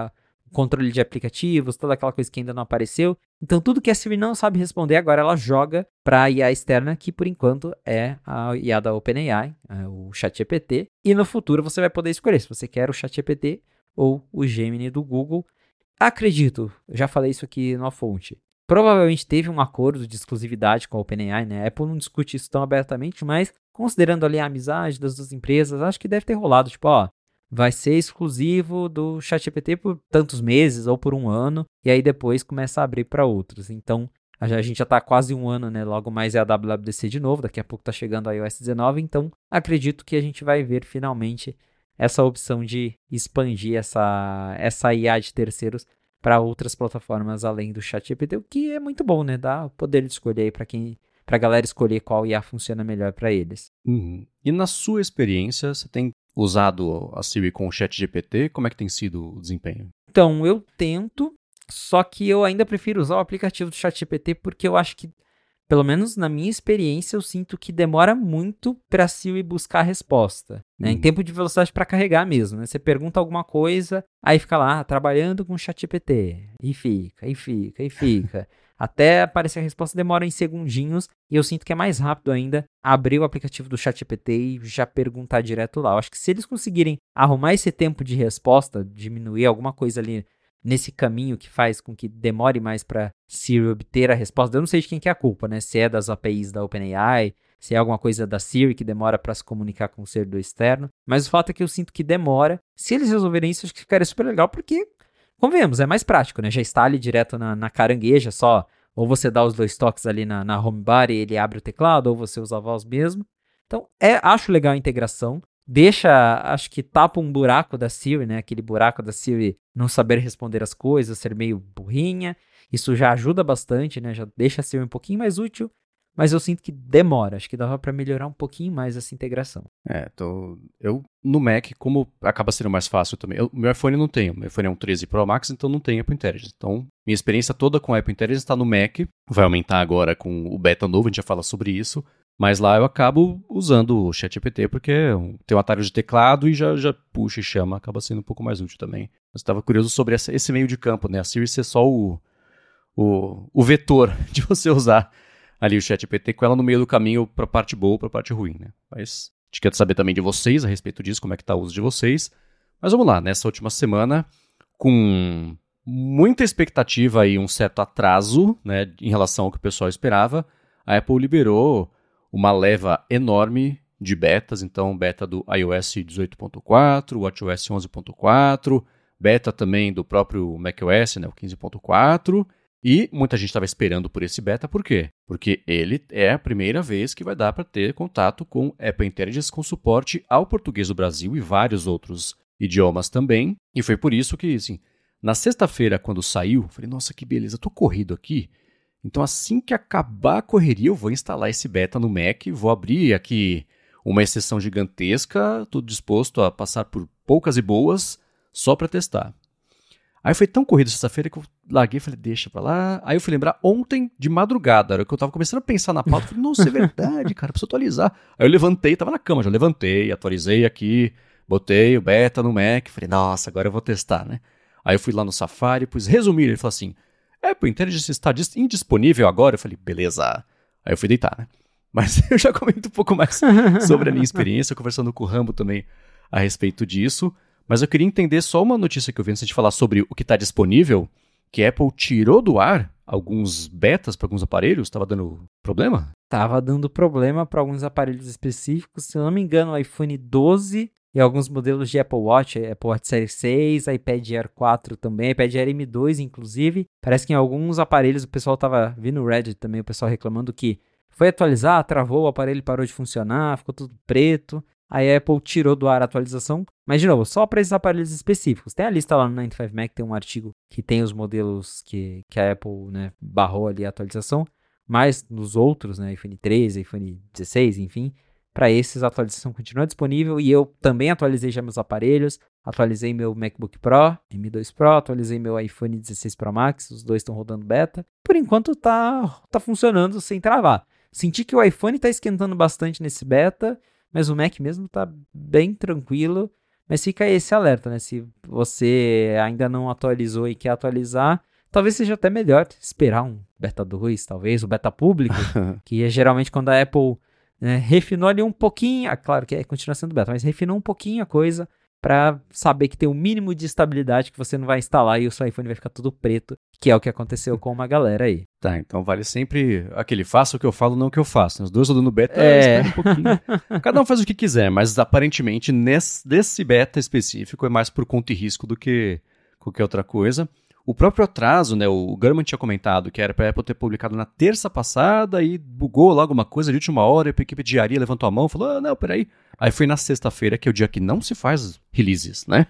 controle de aplicativos, toda aquela coisa que ainda não apareceu. Então, tudo que a Siri não sabe responder, agora ela joga para a I A externa, que por enquanto é a I A da OpenAI, é o ChatGPT. E no futuro você vai poder escolher se você quer o ChatGPT ou o Gemini do Google. Acredito, já falei isso aqui numa fonte, provavelmente teve um acordo de exclusividade com a OpenAI, né? A Apple não discute isso tão abertamente, mas considerando ali a amizade das duas empresas, acho que deve ter rolado, tipo, ó, vai ser exclusivo do ChatGPT por tantos meses ou por um ano, e aí depois começa a abrir para outros. Então, a gente já está quase um ano, né? Logo mais é a W W D C de novo, daqui a pouco está chegando a iOS dezenove, então acredito que a gente vai ver finalmente essa opção de expandir essa, essa I A de terceiros para outras plataformas além do ChatGPT, o que é muito bom, né? Dá o poder de escolher aí para quem, para a galera escolher qual I A funciona melhor para eles. Uhum. E na sua experiência, você tem usado a Siri com o ChatGPT? Como é que tem sido o desempenho? Então, eu tento, só que eu ainda prefiro usar o aplicativo do ChatGPT porque eu acho que, pelo menos na minha experiência, eu sinto que demora muito para a Siri buscar a resposta, né? Em Uhum. tempo de velocidade para carregar mesmo, né? Você pergunta alguma coisa, aí fica lá, ah, trabalhando com o ChatGPT, e fica, e fica, e fica. Até aparecer a resposta demora em segundinhos, e eu sinto que é mais rápido ainda abrir o aplicativo do ChatGPT e já perguntar direto lá. Eu acho que se eles conseguirem arrumar esse tempo de resposta, diminuir alguma coisa ali nesse caminho que faz com que demore mais para Siri obter a resposta, eu não sei de quem que é a culpa, né? Se é das A P Is da OpenAI, se é alguma coisa da Siri que demora para se comunicar com o servidor externo, mas o fato é que eu sinto que demora. Se eles resolverem isso, acho que ficaria super legal, porque, convenhamos, é mais prático, né? Já está ali direto na, na carangueja, só ou você dá os dois toques ali na, na home bar e ele abre o teclado, ou você usa a voz mesmo. Então, é, acho legal a integração. Deixa, acho que tapa um buraco da Siri, né? Aquele buraco da Siri não saber responder as coisas, ser meio burrinha. Isso já ajuda bastante, né? Já deixa a Siri um pouquinho mais útil, mas eu sinto que demora. Acho que dava para melhorar um pouquinho mais essa integração. É, tô, eu no Mac, como acaba sendo mais fácil também. Eu, meu iPhone não tem, meu iPhone é um treze Pro Max, então não tem Apple Intelligence. Então, minha experiência toda com Apple Intelligence está no Mac. Vai aumentar agora com o beta novo, a gente já fala sobre isso. Mas lá eu acabo usando o ChatGPT porque tem um atalho de teclado e já, já puxa e chama, acaba sendo um pouco mais útil também. Mas estava curioso sobre essa, esse meio de campo, né? A Siri ser só o, o, o vetor de você usar ali o ChatGPT com ela no meio do caminho para a parte boa ou para a parte ruim, né? Mas a gente quer saber também de vocês a respeito disso, como é que está o uso de vocês. Mas vamos lá, nessa última semana, com muita expectativa e um certo atraso, né, em relação ao que o pessoal esperava, a Apple liberou uma leva enorme de betas, então beta do iOS dezoito ponto quatro, WatchOS onze ponto quatro, beta também do próprio macOS, né, o quinze ponto quatro, e muita gente estava esperando por esse beta, por quê? Porque ele é a primeira vez que vai dar para ter contato com Apple Intelligence com suporte ao português do Brasil e vários outros idiomas também, e foi por isso que, assim, na sexta-feira, quando saiu, eu falei, nossa, que beleza, tô corrido aqui. Então, assim que acabar a correria, eu vou instalar esse beta no Mac, vou abrir aqui uma exceção gigantesca, estou disposto a passar por poucas e boas só para testar. Aí foi tão corrido sexta-feira que eu larguei e falei, deixa pra lá. Aí eu fui lembrar ontem de madrugada, era que eu tava começando a pensar na pauta, eu falei, nossa, é verdade, cara, preciso atualizar. Aí eu levantei, tava na cama, já levantei, atualizei aqui, botei o beta no Mac, falei, nossa, agora eu vou testar, né? Aí eu fui lá no Safari, pus resumir, ele falou assim, Apple Intelligence está indisponível agora. Eu falei, beleza. Aí eu fui deitar, né? Mas eu já comento um pouco mais sobre a minha experiência, conversando com o Rambo também a respeito disso. Mas eu queria entender só uma notícia que eu vi antes de falar sobre o que está disponível, que a Apple tirou do ar alguns betas para alguns aparelhos. Estava dando problema? Tava dando problema para alguns aparelhos específicos. Se eu não me engano, o iPhone doze e alguns modelos de Apple Watch, Apple Watch Série seis, iPad Air quatro também, iPad Air M dois, inclusive. Parece que em alguns aparelhos o pessoal tava vindo no Reddit também, o pessoal reclamando que foi atualizar, travou, o aparelho parou de funcionar, ficou tudo preto. Aí a Apple tirou do ar a atualização, mas de novo, só para esses aparelhos específicos. Tem a lista lá no noventa e cinco Mac, tem um artigo que tem os modelos que, que a Apple, né, barrou ali a atualização, mas nos outros, né, iPhone treze, iPhone dezesseis, enfim, para esses a atualização continua disponível e eu também atualizei já meus aparelhos, atualizei meu MacBook Pro, M dois Pro, atualizei meu iPhone dezesseis Pro Max, os dois estão rodando beta. Por enquanto tá, tá funcionando sem travar. Senti que o iPhone está esquentando bastante nesse beta, mas o Mac mesmo tá bem tranquilo. Mas fica esse alerta, né? Se você ainda não atualizou e quer atualizar, talvez seja até melhor esperar um beta dois, talvez, o beta público, que é geralmente quando a Apple, né, refinou ali um pouquinho, ah, claro que é, continua sendo beta, mas refinou um pouquinho a coisa para saber que tem um mínimo de estabilidade que você não vai instalar e o seu iPhone vai ficar tudo preto, que é o que aconteceu com uma galera aí. Tá, então vale sempre aquele faça o que eu falo, não o que eu faço. Os dois estão dando beta, É. espera um pouquinho. Cada um faz o que quiser, mas aparentemente nesse, nesse beta específico é mais por conta e risco do que qualquer outra coisa. O próprio atraso, né, o Gurman tinha comentado que era para a Apple ter publicado na terça passada e bugou lá alguma coisa de última hora, e a equipe de engenharia levantou a mão e falou, ah, não, peraí. Aí foi na sexta-feira, que é o dia que não se faz releases, né?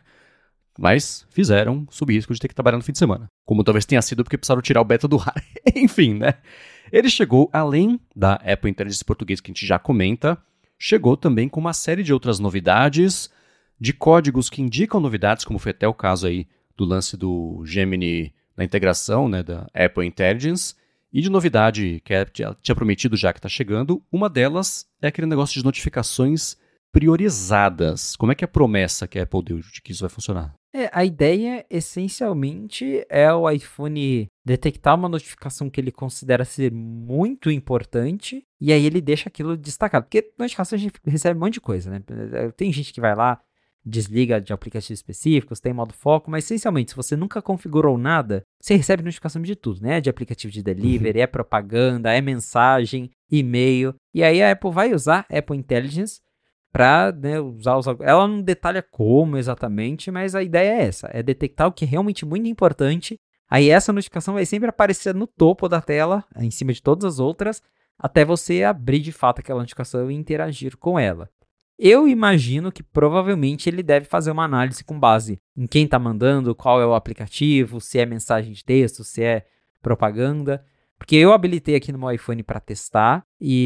Mas fizeram sob risco de ter que trabalhar no fim de semana. Como talvez tenha sido porque precisaram tirar o beta do ar. Enfim, né? Ele chegou, além da Apple Intelligence português que a gente já comenta, chegou também com uma série de outras novidades, de códigos que indicam novidades, como foi até o caso aí do lance do Gemini na integração, né, da Apple Intelligence, e de novidade que ela tinha prometido já que está chegando. Uma delas é aquele negócio de notificações priorizadas. Como é que é a promessa que a Apple deu de que isso vai funcionar? É, a ideia, essencialmente, é o iPhone detectar uma notificação que ele considera ser muito importante e aí ele deixa aquilo destacado. Porque notificação a gente recebe um monte de coisa, né? Tem gente que vai lá, desliga de aplicativos específicos, tem modo foco, mas essencialmente, se você nunca configurou nada, você recebe notificação de tudo, né? De aplicativo de delivery, uhum. É propaganda, é mensagem, e-mail. E aí a Apple vai usar Apple Intelligence para, né, usar os... Ela não detalha como exatamente, mas a ideia é essa, é detectar o que é realmente muito importante. Aí essa notificação vai sempre aparecer no topo da tela, em cima de todas as outras, até você abrir de fato aquela notificação e interagir com ela. Eu imagino que provavelmente ele deve fazer uma análise com base em quem está mandando, qual é o aplicativo, se é mensagem de texto, se é propaganda. Porque eu habilitei aqui no meu iPhone para testar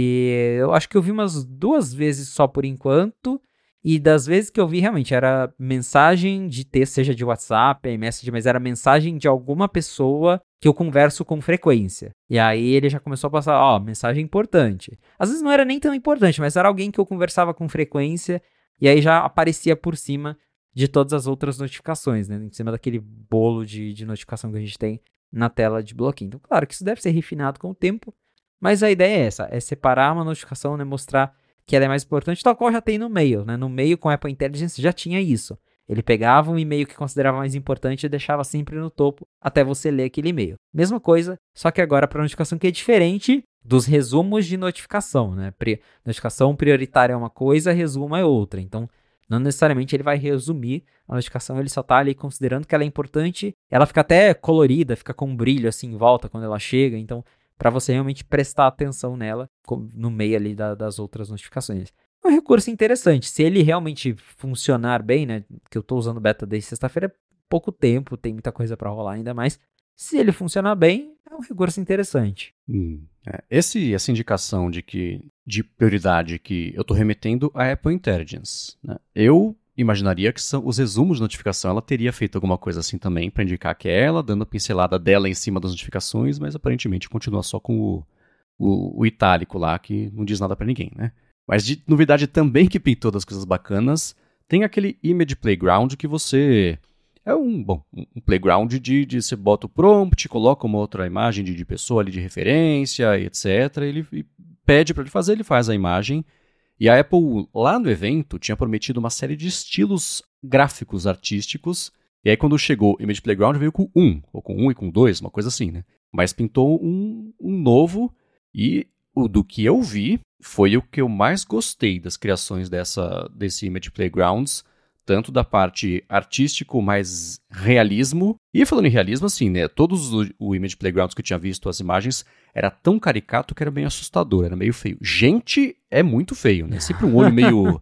e eu acho que eu vi umas duas vezes só por enquanto. E das vezes que eu vi, realmente, era mensagem de texto, seja de WhatsApp, iMessage, mas era mensagem de alguma pessoa que eu converso com frequência. E aí ele já começou a passar, ó, mensagem importante. Às vezes não era nem tão importante, mas era alguém que eu conversava com frequência e aí já aparecia por cima de todas as outras notificações, né? Em cima daquele bolo de, de notificação que a gente tem na tela de bloqueio. Então, claro que isso deve ser refinado com o tempo, mas a ideia é essa, é separar uma notificação, né, mostrar que ela é mais importante, tal qual já tem no Mail, né? No Mail com a Apple Intelligence já tinha isso. Ele pegava um e-mail que considerava mais importante e deixava sempre no topo até você ler aquele e-mail. Mesma coisa, só que agora para notificação que é diferente dos resumos de notificação, né? Pri- notificação prioritária é uma coisa, resumo é outra. Então, não necessariamente ele vai resumir a notificação, ele só está ali considerando que ela é importante. Ela fica até colorida, fica com um brilho assim em volta quando ela chega. Então, para você realmente prestar atenção nela no meio ali da, das outras notificações. É um recurso interessante. Se ele realmente funcionar bem, né? Que eu estou usando beta desde sexta-feira, é pouco tempo, tem muita coisa para rolar ainda mais. Se ele funcionar bem, é um recurso interessante. Hum, é. Esse, essa indicação de que de prioridade que eu estou remetendo à Apple Intelligence, né? Eu imaginaria que são os resumos de notificação, ela teria feito alguma coisa assim também para indicar que é ela, dando a pincelada dela em cima das notificações, mas aparentemente continua só com o, o, o itálico lá, que não diz nada para ninguém, né? Mas de novidade também que pintou das coisas bacanas, tem aquele Image Playground que você... É um, bom, um playground de, de você bota o prompt, coloca uma outra imagem de, de pessoa ali de referência, etcétera. Ele pede para ele fazer, ele faz a imagem. E a Apple, lá no evento, tinha prometido uma série de estilos gráficos artísticos. E aí, quando chegou o Image Playground, veio com um, ou com um e com dois, uma coisa assim, né? Mas pintou um, um novo, e o do que eu vi foi o que eu mais gostei das criações dessa, desse Image Playgrounds, tanto da parte artístico, mais realismo. E falando em realismo, assim, né? Todos os o Image Playgrounds que eu tinha visto, as imagens, era tão caricato que era bem assustador, era meio feio. Gente, é muito feio, né? Sempre um olho meio...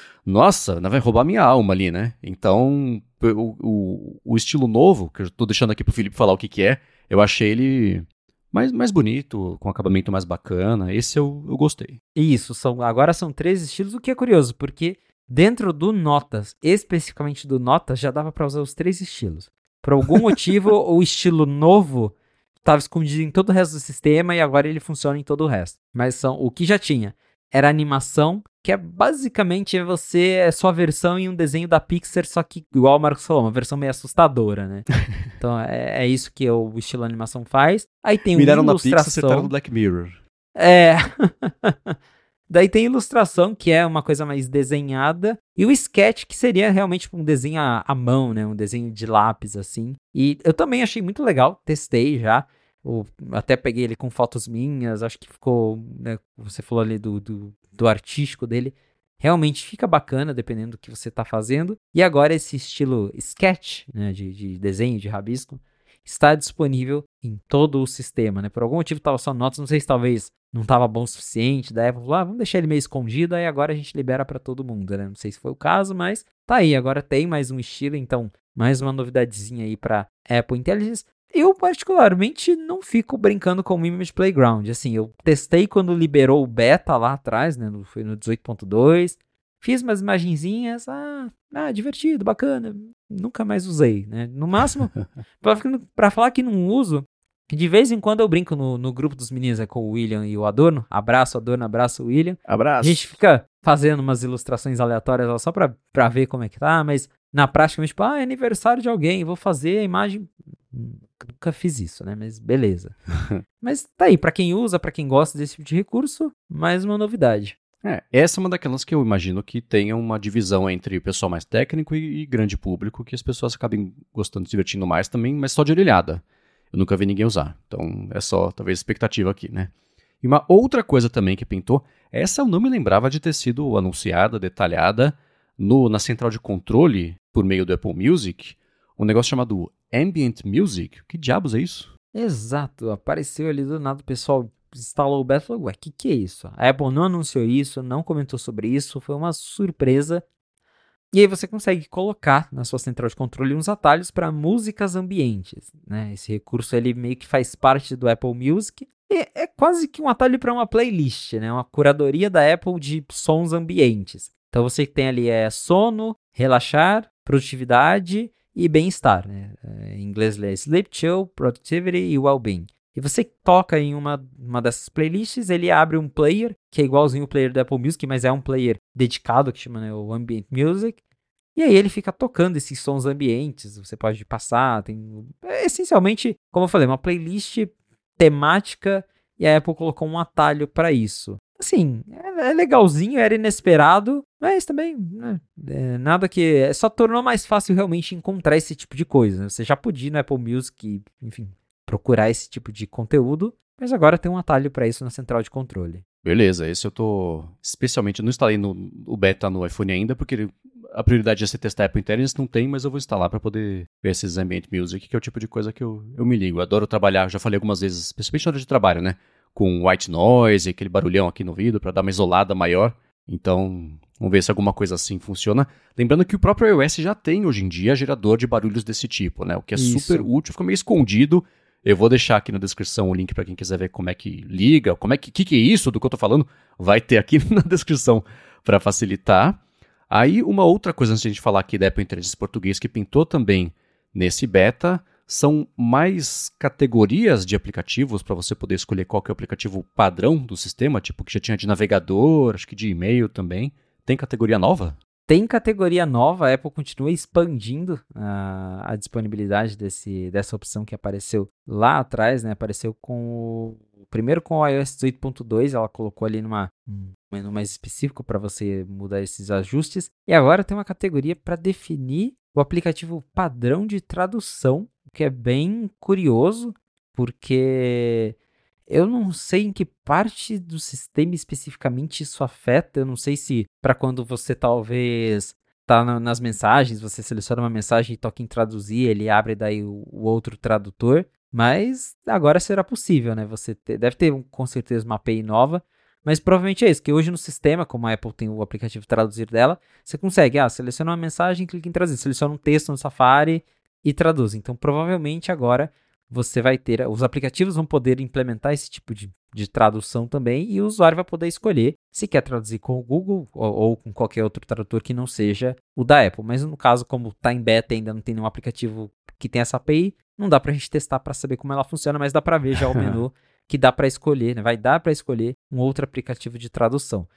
Nossa, vai roubar minha alma ali, né? Então, o, o, o estilo novo, que eu tô deixando aqui pro Felipe falar o que que é, eu achei ele mais, mais bonito, com acabamento mais bacana. Esse eu, eu gostei. Isso, são, agora são três estilos, o que é curioso, porque dentro do Notas, especificamente do Notas, já dava para usar os três estilos. Por algum motivo, o estilo novo estava escondido em todo o resto do sistema e agora ele funciona em todo o resto. Mas são, o que já tinha era animação, que é basicamente você, é sua versão em um desenho da Pixar, só que, igual o Marcos falou, uma versão meio assustadora, né? Então é, é isso que o estilo de animação faz. Aí tem uma Miraram ilustração... na Pixar, acertaram no Black Mirror. É... Daí tem ilustração, que é uma coisa mais desenhada, e o sketch, que seria realmente um desenho à, à mão, né? Um desenho de lápis, assim. E eu também achei muito legal, testei já. O, até peguei ele com fotos minhas, acho que ficou, né, você falou ali do, do, do artístico dele, realmente fica bacana, dependendo do que você está fazendo. E agora esse estilo sketch, né, de, de desenho, de rabisco, está disponível em todo o sistema, né? Por algum motivo estava só notas, não sei se talvez não estava bom o suficiente, da Apple falou, ah, vamos deixar ele meio escondido, aí agora a gente libera para todo mundo, né? Não sei se foi o caso, mas tá aí, agora tem mais um estilo, então mais uma novidadezinha aí para Apple Intelligence. Eu, particularmente, não fico brincando com o Image Playground. Assim, eu testei quando liberou o beta lá atrás, né? No, foi no dezoito ponto dois. Fiz umas imagenzinhas. Ah, ah, divertido, bacana. Nunca mais usei, né? No máximo, pra, pra falar que não uso, de vez em quando eu brinco no, no grupo dos meninos, é, com o William e o Adorno. Abraço, Adorno, abraço, William. Abraço. A gente fica fazendo umas ilustrações aleatórias lá só pra, pra ver como é que tá, mas na prática, tipo, ah, é aniversário de alguém, vou fazer a imagem... Nunca fiz isso, né? Mas beleza. Mas tá aí, pra quem usa, pra quem gosta desse tipo de recurso, mais uma novidade. É, essa é uma daquelas que eu imagino que tenha uma divisão entre o pessoal mais técnico e, e grande público, que as pessoas acabem gostando, se divertindo mais também, mas só de orelhada. Eu nunca vi ninguém usar, então é só, talvez, expectativa aqui, né? E uma outra coisa também que pintou, essa eu não me lembrava de ter sido anunciada, detalhada, no, na central de controle, por meio do Apple Music, um negócio chamado Ambient Music. Que diabos é isso? Exato, apareceu ali do nada, o pessoal instalou o beta e falou, ué, o que, que é isso? A Apple não anunciou isso, não comentou sobre isso, foi uma surpresa. E aí você consegue colocar na sua central de controle uns atalhos para músicas ambientes, né? Esse recurso ele meio que faz parte do Apple Music. E é quase que um atalho para uma playlist, né? Uma curadoria da Apple de sons ambientes. Então você tem ali é, sono, relaxar, produtividade e bem-estar, né? Em inglês é Sleep, Chill, Productivity e Well-being. E você toca em uma, uma dessas playlists, ele abre um player, que é igualzinho o player do Apple Music, mas é um player dedicado, que chama, né, o Ambient Music. E aí ele fica tocando esses sons ambientes, você pode passar, tem... É essencialmente, como eu falei, uma playlist temática, e a Apple colocou um atalho para isso. Assim, é, é legalzinho, era inesperado, mas também, né, é nada que... Só tornou mais fácil realmente encontrar esse tipo de coisa. Você já podia ir no Apple Music, enfim, procurar esse tipo de conteúdo, mas agora tem um atalho para isso na central de controle. Beleza, esse eu tô... Especialmente, eu não instalei no, o beta no iPhone ainda, porque a prioridade é você testar Apple Intelligence, não tem, mas eu vou instalar para poder ver esses Ambient Music, que é o tipo de coisa que eu, eu me ligo. Eu adoro trabalhar, já falei algumas vezes, especialmente na hora de trabalho, né? Com white noise, aquele barulhão aqui no ouvido, para dar uma isolada maior. Então, vamos ver se alguma coisa assim funciona. Lembrando que o próprio iOS já tem, hoje em dia, gerador de barulhos desse tipo, né? O que é Isso. super útil, fica meio escondido. Eu vou deixar aqui na descrição o link para quem quiser ver como é que liga, como é que, que que é isso do que eu tô falando, vai ter aqui na descrição para facilitar. Aí uma outra coisa antes de a gente falar aqui da Apple Intelligence Português que pintou também nesse beta, são mais categorias de aplicativos para você poder escolher qual que é o aplicativo padrão do sistema, tipo que já tinha de navegador, acho que de e-mail também. Tem categoria nova? Tem categoria nova, a Apple continua expandindo a, a disponibilidade desse, dessa opção que apareceu lá atrás, né? Apareceu com o, primeiro com o iOS dezoito ponto dois, ela colocou ali numa um menu mais específico para você mudar esses ajustes. E agora tem uma categoria para definir o aplicativo padrão de tradução, o que é bem curioso, porque... Eu não sei em que parte do sistema especificamente isso afeta. Eu não sei se para quando você talvez tá na, nas mensagens, você seleciona uma mensagem e toca em traduzir, ele abre daí o, o outro tradutor. Mas agora será possível, né? Você ter, deve ter com certeza uma A P I nova. Mas provavelmente é isso, que hoje no sistema, como a Apple tem o aplicativo traduzir dela, você consegue, ah, seleciona uma mensagem, clica em traduzir, seleciona um texto no Safari e traduz. Então provavelmente agora... você vai ter, os aplicativos vão poder implementar esse tipo de, de tradução também e o usuário vai poder escolher se quer traduzir com o Google ou, ou com qualquer outro tradutor que não seja o da Apple. Mas no caso, como está em beta e ainda não tem nenhum aplicativo que tem essa A P I, não dá para a gente testar para saber como ela funciona, mas dá para ver já o menu que dá para escolher, né? Vai dar para escolher um outro aplicativo de tradução.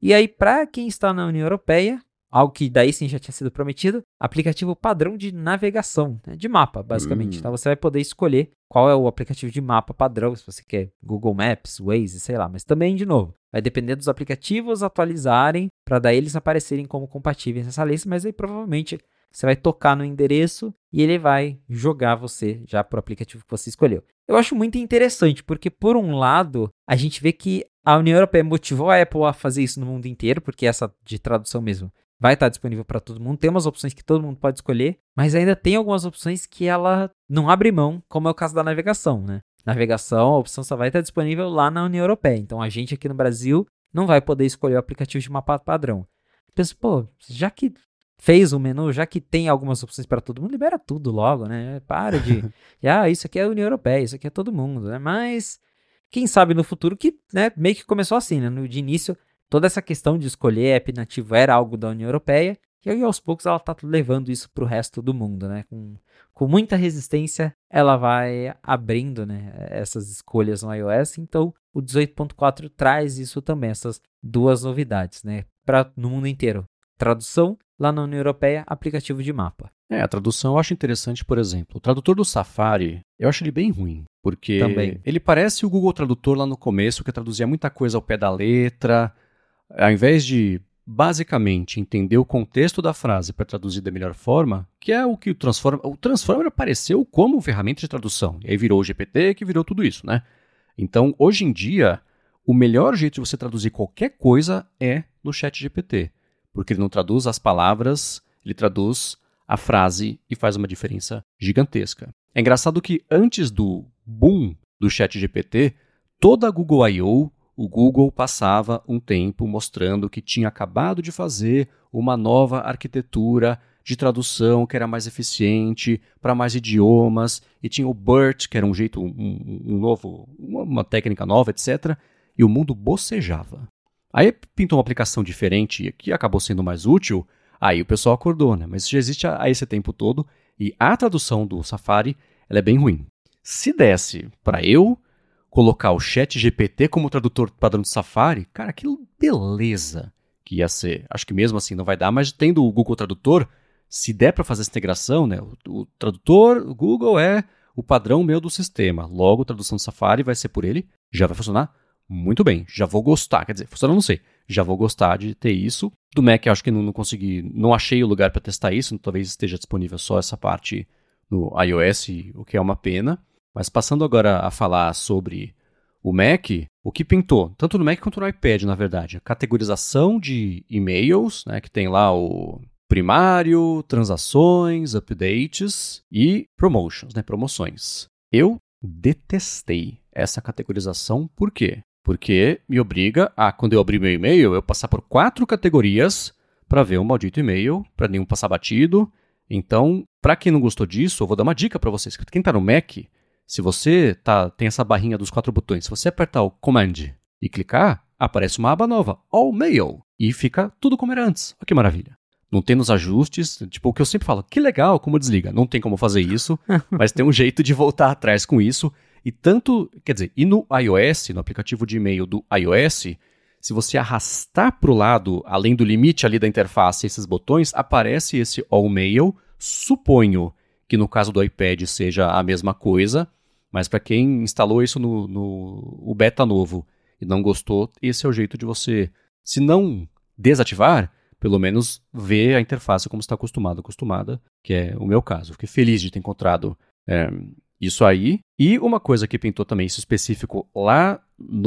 E aí, para quem está na União Europeia, algo que daí sim já tinha sido prometido, aplicativo padrão de navegação, né, de mapa, basicamente. Hum. Então você vai poder escolher qual é o aplicativo de mapa padrão, se você quer Google Maps, Waze, sei lá. Mas também, de novo, vai depender dos aplicativos atualizarem para daí eles aparecerem como compatíveis nessa lista, mas aí provavelmente você vai tocar no endereço e ele vai jogar você já para o aplicativo que você escolheu. Eu acho muito interessante, porque por um lado, a gente vê que a União Europeia motivou a Apple a fazer isso no mundo inteiro, porque essa de tradução mesmo vai estar disponível para todo mundo. Tem umas opções que todo mundo pode escolher, mas ainda tem algumas opções que ela não abre mão, como é o caso da navegação, né? Navegação, a opção só vai estar disponível lá na União Europeia. Então, a gente aqui no Brasil não vai poder escolher o aplicativo de mapa padrão. Pensa, pô, já que fez o menu, já que tem algumas opções para todo mundo, libera tudo logo, né? Para de, ah, isso aqui é a União Europeia, isso aqui é todo mundo, né? Mas, quem sabe no futuro que, né, meio que começou assim, né? No de início, toda essa questão de escolher app nativo era algo da União Europeia, e aí aos poucos ela está levando isso para o resto do mundo, né? Com, com muita resistência, ela vai abrindo, né, essas escolhas no iOS. Então, o dezoito ponto quatro traz isso também, essas duas novidades, né? Para no mundo inteiro. Tradução, lá na União Europeia, aplicativo de mapa. É, a tradução eu acho interessante, por exemplo. O tradutor do Safari, eu acho ele bem ruim, porque Também. ele parece o Google Tradutor lá no começo, que traduzia muita coisa ao pé da letra. Ao invés de, basicamente, entender o contexto da frase para traduzir da melhor forma, que é o que o Transformer... O Transformer apareceu como ferramenta de tradução, e aí virou o G P T que virou tudo isso, né? Então, hoje em dia, o melhor jeito de você traduzir qualquer coisa é no Chat G P T, porque ele não traduz as palavras, ele traduz a frase e faz uma diferença gigantesca. É engraçado que antes do boom do Chat G P T, toda a Google I O, o Google passava um tempo mostrando que tinha acabado de fazer uma nova arquitetura de tradução que era mais eficiente, para mais idiomas, e tinha o BERT, que era um jeito, um, um novo, uma técnica nova, etcétera. E o mundo bocejava. Aí pintou uma aplicação diferente que acabou sendo mais útil, aí o pessoal acordou, né? Mas já existe há esse tempo todo, e a tradução do Safari ela é bem ruim. Se desse para eu colocar o Chat G P T como tradutor padrão do Safari, cara, que beleza que ia ser. Acho que mesmo assim não vai dar, mas tendo o Google Tradutor, se der para fazer essa integração, né, o, o tradutor, o Google é o padrão meu do sistema. Logo, a tradução do Safari vai ser por ele, já vai funcionar muito bem. Já vou gostar, quer dizer, funciona não sei. Já vou gostar de ter isso. Do Mac, eu acho que não, não consegui, não achei o lugar para testar isso, talvez esteja disponível só essa parte no iOS, o que é uma pena. Mas passando agora a falar sobre o Mac, o que pintou, tanto no Mac quanto no iPad, na verdade, a categorização de e-mails, né, que tem lá o primário, transações, updates e promotions, né, promoções. Eu detestei essa categorização, por quê? Porque me obriga a, quando eu abrir meu e-mail, eu passar por quatro categorias para ver o maldito e-mail, para nenhum passar batido. Então, para quem não gostou disso, eu vou dar uma dica para vocês. Quem está no Mac, se você tá, tem essa barrinha dos quatro botões, se você apertar o Command e clicar, aparece uma aba nova, All Mail, e fica tudo como era antes. Olha que maravilha. Não tem nos ajustes, tipo o que eu sempre falo, que legal como desliga. Não tem como fazer isso, mas tem um jeito de voltar atrás com isso. E tanto, quer dizer, e no iOS, no aplicativo de e-mail do iOS, se você arrastar para o lado, além do limite ali da interface, esses botões, aparece esse All Mail. Suponho que no caso do iPad seja a mesma coisa, mas para quem instalou isso no, no o beta novo e não gostou, esse é o jeito de você, se não desativar, pelo menos ver a interface como está acostumado, acostumada, que é o meu caso. Fiquei feliz de ter encontrado é, isso aí. E uma coisa que pintou também, isso específico lá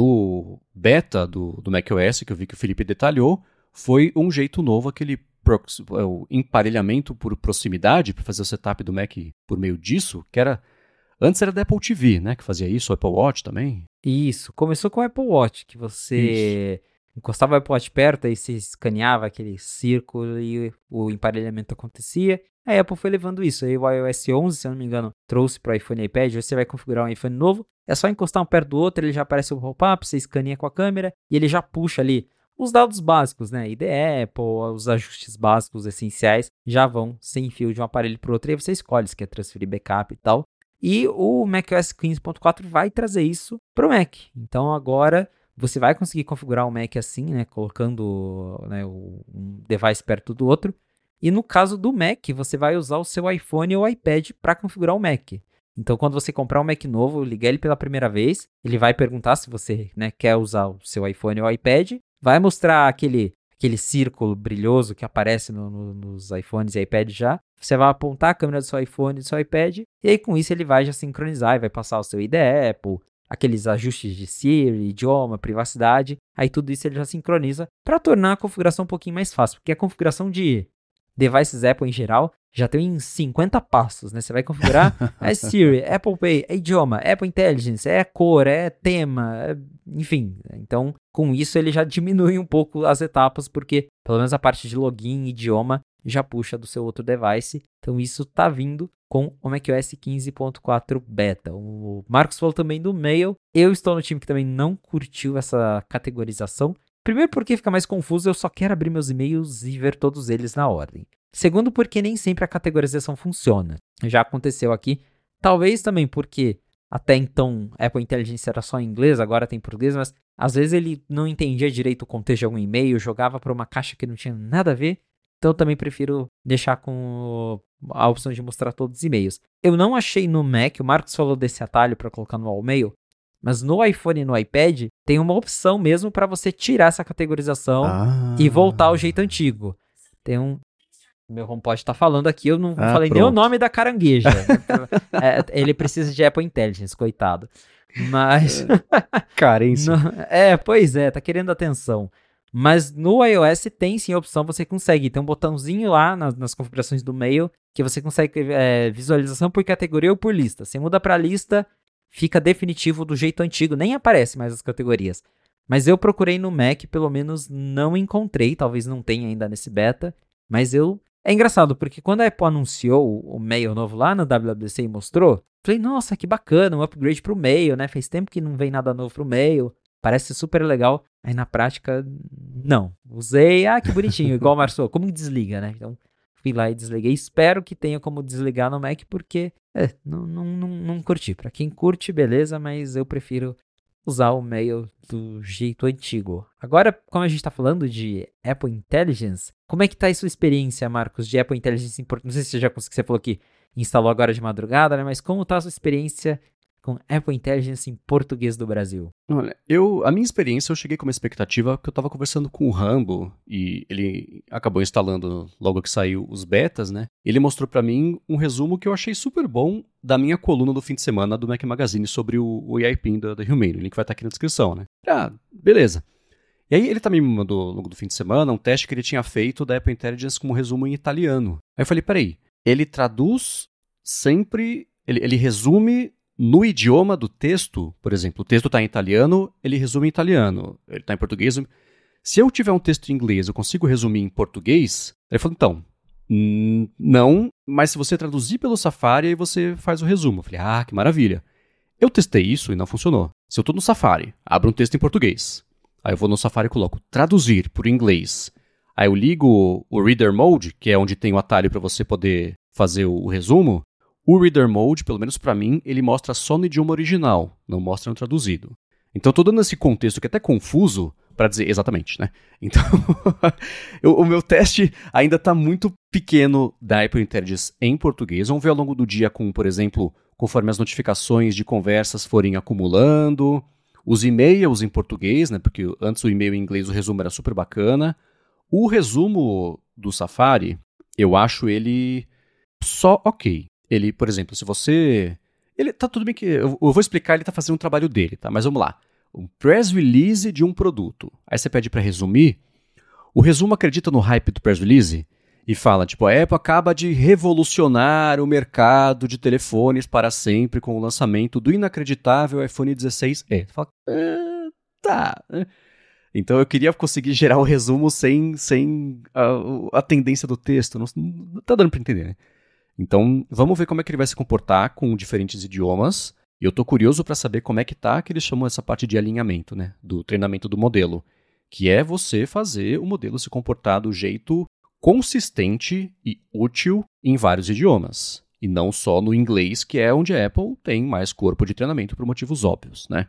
no beta do, do macOS, que eu vi que o Felipe detalhou, foi um jeito novo, aquele prox, o emparelhamento por proximidade, para fazer o setup do Mac por meio disso, que era... Antes era da Apple T V, né, que fazia isso, o Apple Watch também. Isso, começou com o Apple Watch, que você... Isso. Encostava o Apple Watch perto, aí você escaneava aquele círculo e o emparelhamento acontecia. A Apple foi levando isso. Aí o iOS onze, se eu não me engano, trouxe para o iPhone e iPad. Você vai configurar um iPhone novo, é só encostar um perto do outro, ele já aparece o pop-up, você escaneia com a câmera e ele já puxa ali os dados básicos, né? I D Apple, os ajustes básicos essenciais já vão sem fio de um aparelho para o outro. E aí você escolhe se quer transferir backup e tal. E o macOS quinze ponto quatro vai trazer isso para o Mac. Então agora... você vai conseguir configurar o Mac assim, né, colocando, né, um device perto do outro. E no caso do Mac, você vai usar o seu iPhone ou iPad para configurar o Mac. Então, quando você comprar um Mac novo, ligar ele pela primeira vez, ele vai perguntar se você, né, quer usar o seu iPhone ou iPad, vai mostrar aquele, aquele círculo brilhoso que aparece no, no, nos iPhones e iPads já. Você vai apontar a câmera do seu iPhone e do seu iPad, e aí com isso ele vai já sincronizar e vai passar o seu I D Apple, aqueles ajustes de Siri, idioma, privacidade, aí tudo isso ele já sincroniza para tornar a configuração um pouquinho mais fácil, porque a configuração de devices Apple em geral já tem cinquenta passos, né? Você vai configurar é Siri, Apple Pay, é idioma, Apple Intelligence, é cor, é tema, é... enfim. Então, com isso ele já diminui um pouco as etapas, porque pelo menos a parte de login, idioma, já puxa do seu outro device. Então isso tá vindo com o macOS quinze ponto quatro Beta. O Marcos falou também do Mail. Eu estou no time que também não curtiu essa categorização. Primeiro porque fica mais confuso, eu só quero abrir meus e-mails e ver todos eles na ordem. Segundo porque nem sempre a categorização funciona. Já aconteceu aqui. Talvez também porque até então Apple Intelligence era só em inglês, agora tem português, mas às vezes ele não entendia direito o contexto de algum e-mail, jogava para uma caixa que não tinha nada a ver. Então eu também prefiro deixar com a opção de mostrar todos os e-mails. Eu não achei no Mac, o Marcos falou desse atalho para colocar no All-Mail, mas no iPhone e no iPad tem uma opção mesmo para você tirar essa categorização ah. e voltar ao jeito antigo. Tem um... Meu HomePod tá falando aqui, eu não ah, falei pronto. nem o nome da carangueja. é, ele precisa de Apple Intelligence, coitado. Mas... Carência. No... É, pois é, tá querendo atenção. Mas no iOS tem sim a opção, você consegue, tem um botãozinho lá nas, nas configurações do Mail, que você consegue é, visualização por categoria ou por lista. Você muda para lista, fica definitivo do jeito antigo, nem aparece mais as categorias. Mas eu procurei no Mac, pelo menos não encontrei, talvez não tenha ainda nesse beta, mas eu... É engraçado, porque quando a Apple anunciou o Mail novo lá no W W D C e mostrou, falei, nossa, que bacana, um upgrade pro Mail, né? Faz tempo que não vem nada novo pro Mail. Parece super legal. Aí na prática, não. Usei, ah, que bonitinho, igual o Março, como desliga, né? Então, fui lá e desliguei. Espero que tenha como desligar no Mac, porque é, não, não, não, não curti. Pra quem curte, beleza, mas eu prefiro usar o Mail do jeito antigo. Agora, como a gente tá falando de Apple Intelligence, como é que tá a sua experiência, Marcos, de Apple Intelligence em português? Não sei se você já conseguiu, você falou que instalou agora de madrugada, né? Mas como tá a sua experiência com Apple Intelligence em português do Brasil? Olha, eu, a minha experiência, eu cheguei com uma expectativa que eu estava conversando com o Rambo e ele acabou instalando logo que saiu os betas, né? Ele mostrou para mim um resumo que eu achei super bom da minha coluna do fim de semana do Mac Magazine sobre o, o A I P da, da Humane. O link vai estar aqui na descrição, né? Ah, beleza. E aí ele também me mandou, ao longo do fim de semana, um teste que ele tinha feito da Apple Intelligence como resumo em italiano. Aí eu falei, peraí, ele traduz sempre, ele, ele resume no idioma do texto, por exemplo, o texto está em italiano, ele resume em italiano, ele está em português. Se eu tiver um texto em inglês, eu consigo resumir em português? Ele falou, então, hum, não, mas se você traduzir pelo Safari, aí você faz o resumo. Eu falei, ah, que maravilha. Eu testei isso e não funcionou. Se eu estou no Safari, abro um texto em português, aí eu vou no Safari e coloco traduzir por inglês, aí eu ligo o Reader Mode, que é onde tem o atalho para você poder fazer o resumo. O Reader Mode, pelo menos para mim, ele mostra só no idioma original, não mostra no traduzido. Então, estou dando esse contexto que é até confuso para dizer exatamente, né? Então, eu, o meu teste ainda está muito pequeno da Apple Intelligence em português. Vamos ver ao longo do dia com, por exemplo, conforme as notificações de conversas forem acumulando, os e-mails em português, né? Porque antes o e-mail em inglês, o resumo era super bacana. O resumo do Safari, eu acho ele só ok. Ele, por exemplo, se você... Ele tá tudo bem que... Eu, eu vou explicar, ele tá fazendo um trabalho dele, tá? Mas vamos lá. Um press release de um produto. Aí você pede para resumir. O resumo acredita no hype do press release e fala, tipo, a Apple acaba de revolucionar o mercado de telefones para sempre com o lançamento do inacreditável iPhone dezesseis E. Você fala, ah, tá... Então eu queria conseguir gerar o resumo sem, sem a, a tendência do texto. Não, não tá dando para entender, né? Então, vamos ver como é que ele vai se comportar com diferentes idiomas. E eu estou curioso para saber como é que tá, que eles chamam essa parte de alinhamento, né, do treinamento do modelo, que é você fazer o modelo se comportar do jeito consistente e útil em vários idiomas, e não só no inglês, que é onde a Apple tem mais corpo de treinamento por motivos óbvios, né?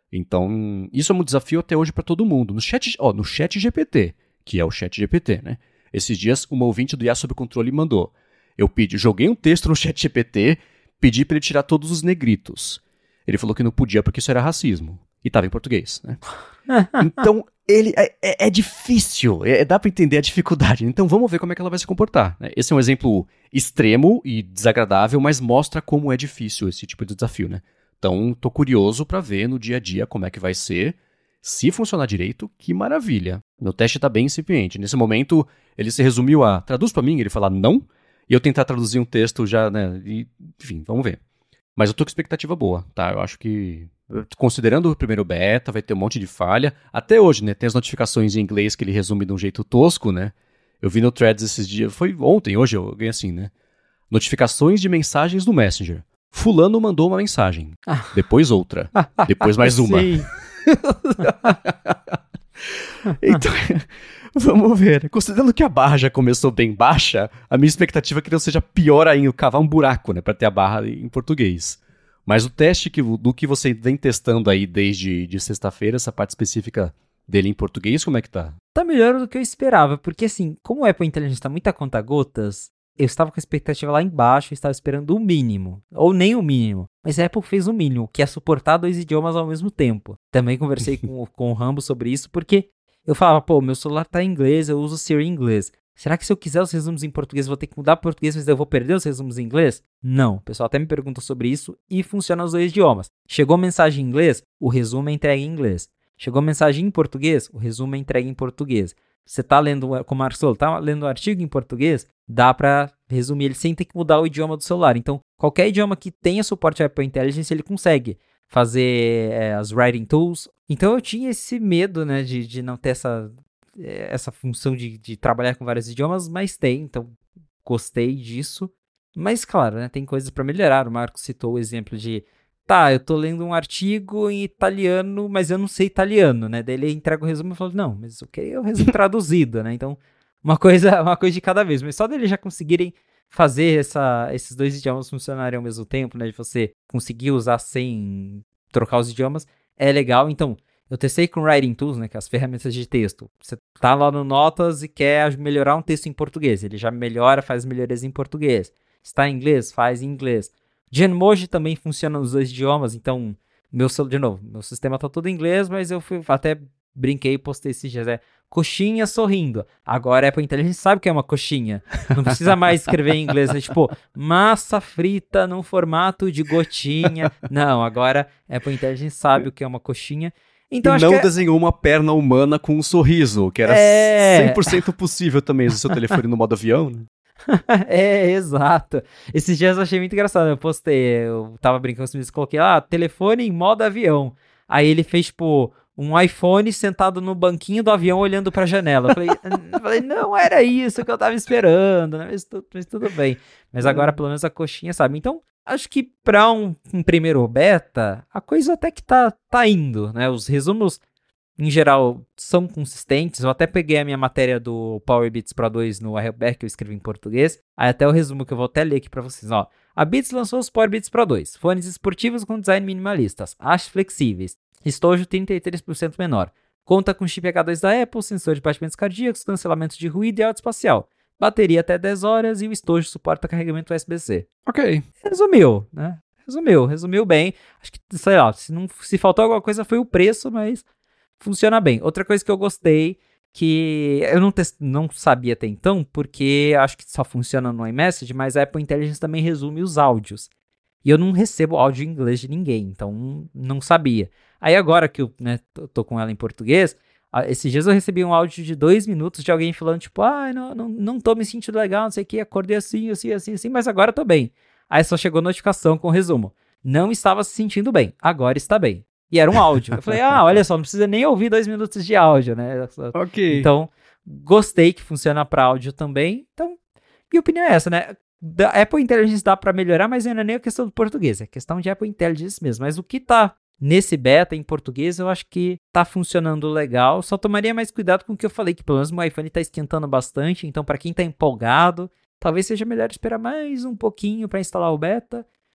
Então, isso é um desafio até hoje para todo mundo. No chat, ó, no chat G P T, que é o chat G P T, né? Esses dias, uma ouvinte do I A Sob Controle mandou. Eu pedi, joguei um texto no chat G P T, pedi para ele tirar todos os negritos. Ele falou que não podia porque isso era racismo. E estava em português, né? Então, ele é, é, é difícil, é, dá para entender a dificuldade. Então, vamos ver como é que ela vai se comportar, né? Esse é um exemplo extremo e desagradável, mas mostra como é difícil esse tipo de desafio, né? Então, tô curioso para ver no dia a dia como é que vai ser. Se funcionar direito, que maravilha. Meu teste tá bem incipiente. Nesse momento, ele se resumiu a traduz para mim, ele falar não, e eu tentar traduzir um texto já, né? E, enfim, vamos ver. Mas eu tô com expectativa boa, tá? Eu acho que, considerando o primeiro beta, vai ter um monte de falha. Até hoje, né? Tem as notificações em inglês que ele resume de um jeito tosco, né? Eu vi no Threads esses dias, foi ontem, hoje eu ganhei assim, né? Notificações de mensagens do Messenger. Fulano mandou uma mensagem, depois outra, depois mais uma. Sim. Então, vamos ver. Considerando que a barra já começou bem baixa, a minha expectativa é que não seja pior ainda, cavar um buraco, né, para ter a barra em português. Mas o teste que, do que você vem testando aí desde de sexta-feira, essa parte específica dele em português, como é que tá? Tá melhor do que eu esperava, porque assim, como o Apple Intelligence tá muito a conta-gotas, eu estava com a expectativa lá embaixo, eu estava esperando o mínimo, ou nem o mínimo. Mas a Apple fez o mínimo, que é suportar dois idiomas ao mesmo tempo. Também conversei com, com o Rambo sobre isso, porque eu falava, pô, meu celular tá em inglês, eu uso o Siri em inglês. Será que se eu quiser os resumos em português, eu vou ter que mudar para português, mas eu vou perder os resumos em inglês? Não, o pessoal até me perguntou sobre isso e funciona os dois idiomas. Chegou mensagem em inglês, o resumo é entregue em inglês. Chegou mensagem em português, o resumo é entregue em português. Você tá lendo, como o Marcos falou, tá lendo um artigo em português, dá para resumir ele sem ter que mudar o idioma do celular. Então, qualquer idioma que tenha suporte ao Apple Intelligence, ele consegue fazer é, as writing tools. Então, eu tinha esse medo, né, de, de não ter essa, essa função de, de trabalhar com vários idiomas, mas tem, então gostei disso. Mas, claro, né, tem coisas para melhorar. O Marcos citou o exemplo de tá, eu tô lendo um artigo em italiano, mas eu não sei italiano, né? Daí ele entrega o resumo e fala, não, mas eu queria o resumo traduzido, né? Então, uma coisa, uma coisa de cada vez. Mas só deles já conseguirem fazer essa, esses dois idiomas funcionarem ao mesmo tempo, né? De você conseguir usar sem trocar os idiomas, é legal. Então, eu testei com Writing Tools, né? Que é as ferramentas de texto. Você tá lá no Notas e quer melhorar um texto em português. Ele já melhora, faz melhorias em português. Está em inglês? Faz em inglês. Genmoji também funciona nos dois idiomas, então, meu, de novo, meu sistema tá todo em inglês, mas eu fui, até brinquei e postei esses dias, é coxinha sorrindo. Agora a Apple Intelligence sabe o que é uma coxinha. Não precisa mais escrever em inglês, é tipo, massa frita num formato de gotinha. Não, agora a Apple Intelligence sabe o que é uma coxinha. Então, e acho não que é... desenhou uma perna humana com um sorriso, que era é... cem por cento possível também, usar seu telefone no modo avião, né? É, exato. Esses dias eu achei muito engraçado. Eu postei, eu tava brincando com isso, coloquei lá, ah, telefone em modo avião. Aí ele fez, tipo, um iPhone sentado no banquinho do avião olhando pra janela. Eu falei, eu falei não era isso que eu tava esperando, né? Mas, tu, mas tudo bem. Mas agora, pelo menos, a coxinha sabe. Então, acho que pra um, um primeiro beta, a coisa até que tá, tá indo, né? Os resumos, em geral, são consistentes. Eu até peguei a minha matéria do Power Beats Pro dois no Airback, que eu escrevi em português. Aí até o resumo que eu vou até ler aqui pra vocês. Ó, a Beats lançou os Power Beats Pro dois. Fones esportivos com design minimalistas, hastes flexíveis, estojo trinta e três por cento menor. Conta com chip H dois da Apple, sensor de batimentos cardíacos, cancelamento de ruído e áudio espacial. Bateria até dez horas e o estojo suporta carregamento U S B C. Ok. Resumiu, né? Resumiu, resumiu bem. Acho que, sei lá, se, não, se faltou alguma coisa foi o preço, mas... funciona bem. Outra coisa que eu gostei, que eu não, test... não sabia até então, porque acho que só funciona no iMessage, mas a Apple Intelligence também resume os áudios. E eu não recebo áudio em inglês de ninguém, então não sabia. Aí agora que eu né, tô com ela em português, esses dias eu recebi um áudio de dois minutos de alguém falando, tipo, ah, não, não, não tô me sentindo legal, não sei o que, acordei assim, assim, assim, assim, mas agora tô bem. Aí só chegou notificação com o resumo. Não estava se sentindo bem, agora está bem. E era um áudio. Eu falei, ah, olha só, não precisa nem ouvir dois minutos de áudio, né? Ok. Então, gostei que funciona para áudio também. Então, minha opinião é essa, né? Da Apple Intelligence dá para melhorar, mas ainda nem é questão do português, é questão de Apple Intelligence mesmo. Mas o que tá nesse beta em português, eu acho que tá funcionando legal. Só tomaria mais cuidado com o que eu falei, que pelo menos o meu iPhone tá esquentando bastante. Então, para quem tá empolgado, talvez seja melhor esperar mais um pouquinho para instalar o beta.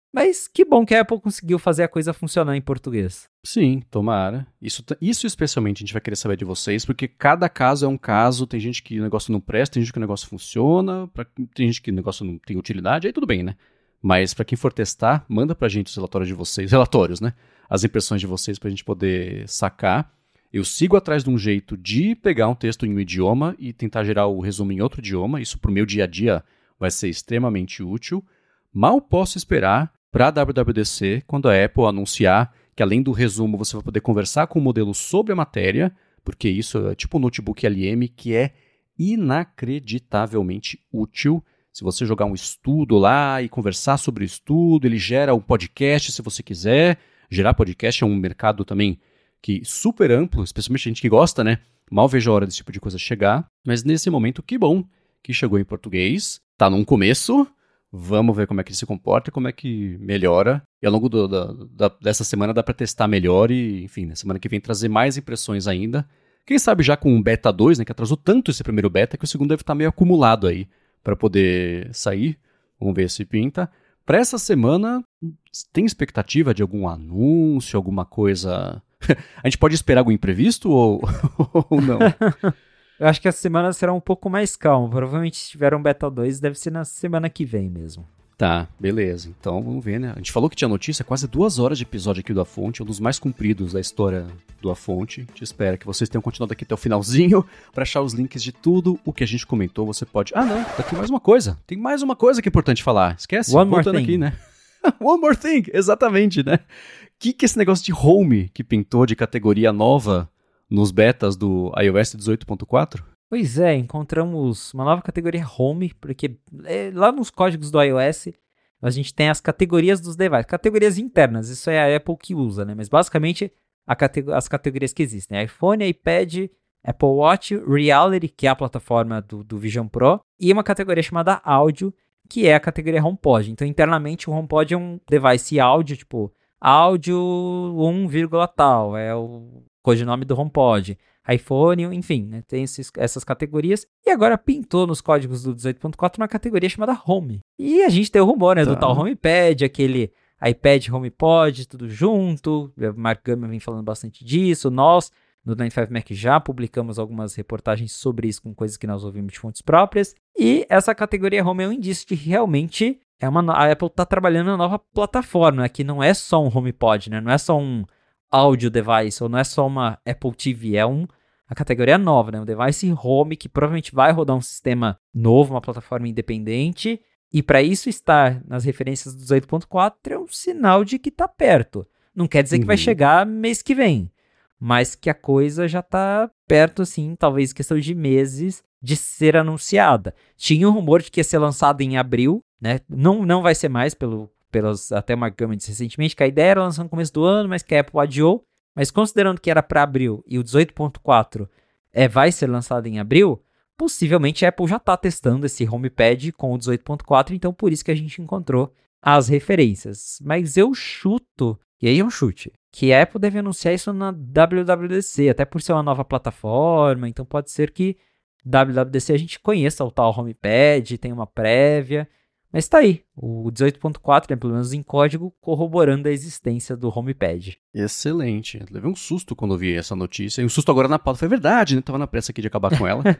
Mas que bom que a Apple conseguiu fazer a coisa funcionar em português. Sim, tomara. Isso, isso especialmente a gente vai querer saber de vocês, porque cada caso é um caso. Tem gente que o negócio não presta, tem gente que o negócio funciona, pra, tem gente que o negócio não tem utilidade, aí tudo bem, né? Mas pra quem for testar, manda pra gente os relatórios de vocês, relatórios, né? As impressões de vocês pra gente poder sacar. Eu sigo atrás de um jeito de pegar um texto em um idioma e tentar gerar o resumo em outro idioma. Isso pro meu dia a dia vai ser extremamente útil. Mal posso esperar para a W W D C, quando a Apple anunciar que além do resumo você vai poder conversar com o modelo sobre a matéria, porque isso é tipo um notebook L M que é inacreditavelmente útil. Se você jogar um estudo lá e conversar sobre o estudo, ele gera um podcast se você quiser. Gerar podcast é um mercado também que super amplo, especialmente a gente que gosta, né? Mal vejo a hora desse tipo de coisa chegar. Mas nesse momento, que bom que chegou em português. Tá num começo. Vamos ver como é que ele se comporta e como é que melhora. E ao longo do, da, da, dessa semana dá para testar melhor e, enfim, na semana que vem trazer mais impressões ainda. Quem sabe já com o Beta dois, né, que atrasou tanto esse primeiro Beta que o segundo deve estar meio acumulado aí para poder sair. Vamos ver se pinta. Para essa semana, tem expectativa de algum anúncio, alguma coisa... A gente pode esperar algum imprevisto ou, ou não? Eu acho que essa semana será um pouco mais calma. Provavelmente se tiver um Beta dois, deve ser na semana que vem mesmo. Tá, beleza. Então vamos ver, né? A gente falou que tinha notícia, quase duas horas de episódio aqui do A Fonte, um dos mais compridos da história do A Fonte. Te espero que vocês tenham continuado aqui até o finalzinho para achar os links de tudo o que a gente comentou. Você pode... Ah, não, tá aqui mais uma coisa. Tem mais uma coisa que é importante falar. Esquece? One more Voltando thing. aqui, né? One more thing, exatamente, né? O que, que é esse negócio de home que pintou de categoria nova nos betas do iOS dezoito ponto quatro? Pois é, encontramos uma nova categoria Home, porque é, lá nos códigos do iOS a gente tem as categorias dos devices, categorias internas, isso é a Apple que usa, né? Mas basicamente a categ- as categorias que existem, iPhone, iPad, Apple Watch, Reality, que é a plataforma do, do Vision Pro, e uma categoria chamada Áudio, que é a categoria HomePod. Então internamente o HomePod é um device áudio, tipo áudio um, tal, é o codinome do HomePod. iPhone, enfim, né, tem esses, essas categorias. E agora pintou nos códigos do dezoito ponto quatro uma categoria chamada Home. E a gente tem o rumor, né, tá. do tal HomePad, aquele iPad HomePod, tudo junto. O Mark Gurman vem falando bastante disso. Nós, no noventa e cinco Mac, já publicamos algumas reportagens sobre isso com coisas que nós ouvimos de fontes próprias. E essa categoria Home é um indício de que realmente é uma, a Apple está trabalhando na nova plataforma, né, que não é só um HomePod, né, não é só um audio device, ou não é só uma Apple T V, é um, a categoria nova, né? Um device home que provavelmente vai rodar um sistema novo, uma plataforma independente, e para isso estar nas referências do dezoito ponto quatro é um sinal de que está perto. Não quer dizer uhum. que vai chegar mês que vem, mas que a coisa já está perto, assim, talvez questão de meses de ser anunciada. Tinha um rumor de que ia ser lançado em abril, né? Não, não vai ser mais pelo pelos, até o Mark Gurman disse recentemente que a ideia era lançar no começo do ano, mas que a Apple adiou. Mas considerando que era para abril e o dezoito ponto quatro é, vai ser lançado em abril, possivelmente a Apple já está testando esse HomePad com o dezoito ponto quatro, então por isso que a gente encontrou as referências. Mas eu chuto, e aí é um chute, que a Apple deve anunciar isso na W W D C, até por ser uma nova plataforma, então pode ser que W W D C a gente conheça o tal HomePad, tenha uma prévia. Mas tá aí, o dezoito ponto quatro, né, pelo menos em código, corroborando a existência do HomePad. Excelente. Eu levei um susto quando eu vi essa notícia. E um susto agora na pauta. Foi verdade, né? Tava na pressa aqui de acabar com ela.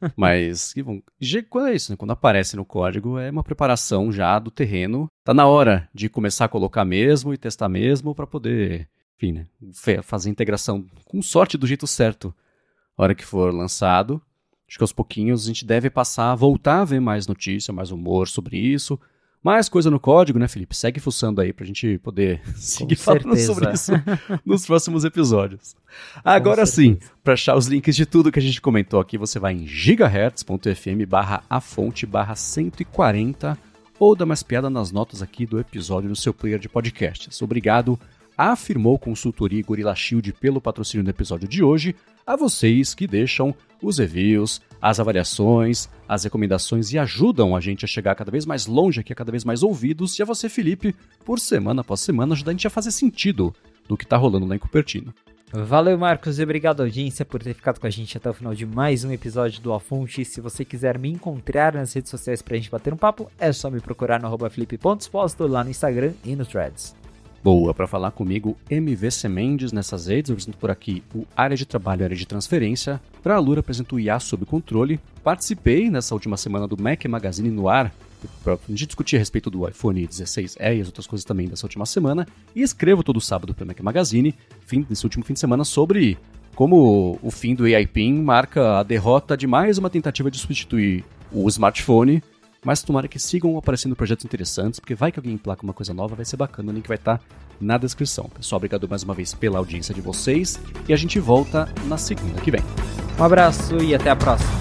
Mas, que bom. Quando é isso, né? Quando aparece no código, é uma preparação já do terreno. Tá na hora de começar a colocar mesmo e testar mesmo para poder, enfim, né? Fazer a integração com sorte do jeito certo. A hora que for lançado. Acho que aos pouquinhos a gente deve passar, voltar a ver mais notícia, mais humor sobre isso. Mais coisa no código, né, Felipe? Segue fuçando aí pra gente poder seguir falando sobre isso nos próximos episódios. Agora sim, para achar os links de tudo que a gente comentou aqui, você vai em gigahertz.fm barra afonte barra cento e quarenta ou dá mais piada nas notas aqui do episódio no seu player de podcasts. Obrigado, afirmou Consultoria Gorilla Shield pelo patrocínio do episódio de hoje, a vocês que deixam os reviews, as avaliações, as recomendações e ajudam a gente a chegar cada vez mais longe aqui, a cada vez mais ouvidos, e a você, Felipe, por semana após semana, ajudar a gente a fazer sentido do que está rolando lá em Cupertino. Valeu, Marcos, e obrigado, audiência, por ter ficado com a gente até o final de mais um episódio do A Fonte. Se você quiser me encontrar nas redes sociais pra gente bater um papo, é só me procurar no arroba felipe ponto exposto lá no Instagram e no Threads. Boa, para falar comigo, M V C Mendes nessas redes, eu apresento por aqui o Área de Trabalho e Área de Transferência. Para a Alura, apresento o I A sob controle. Participei nessa última semana do Mac Magazine no ar, para a gente discutir a respeito do iPhone dezesseis E e as outras coisas também dessa última semana. E escrevo todo sábado para o Mac Magazine, fim, nesse último fim de semana, sobre como o fim do A I P I N marca a derrota de mais uma tentativa de substituir o smartphone. Mas tomara que sigam aparecendo projetos interessantes, porque vai que alguém emplaca uma coisa nova, vai ser bacana, o link vai estar na descrição. Pessoal, obrigado mais uma vez pela audiência de vocês, e a gente volta na segunda que vem. Um abraço e até a próxima.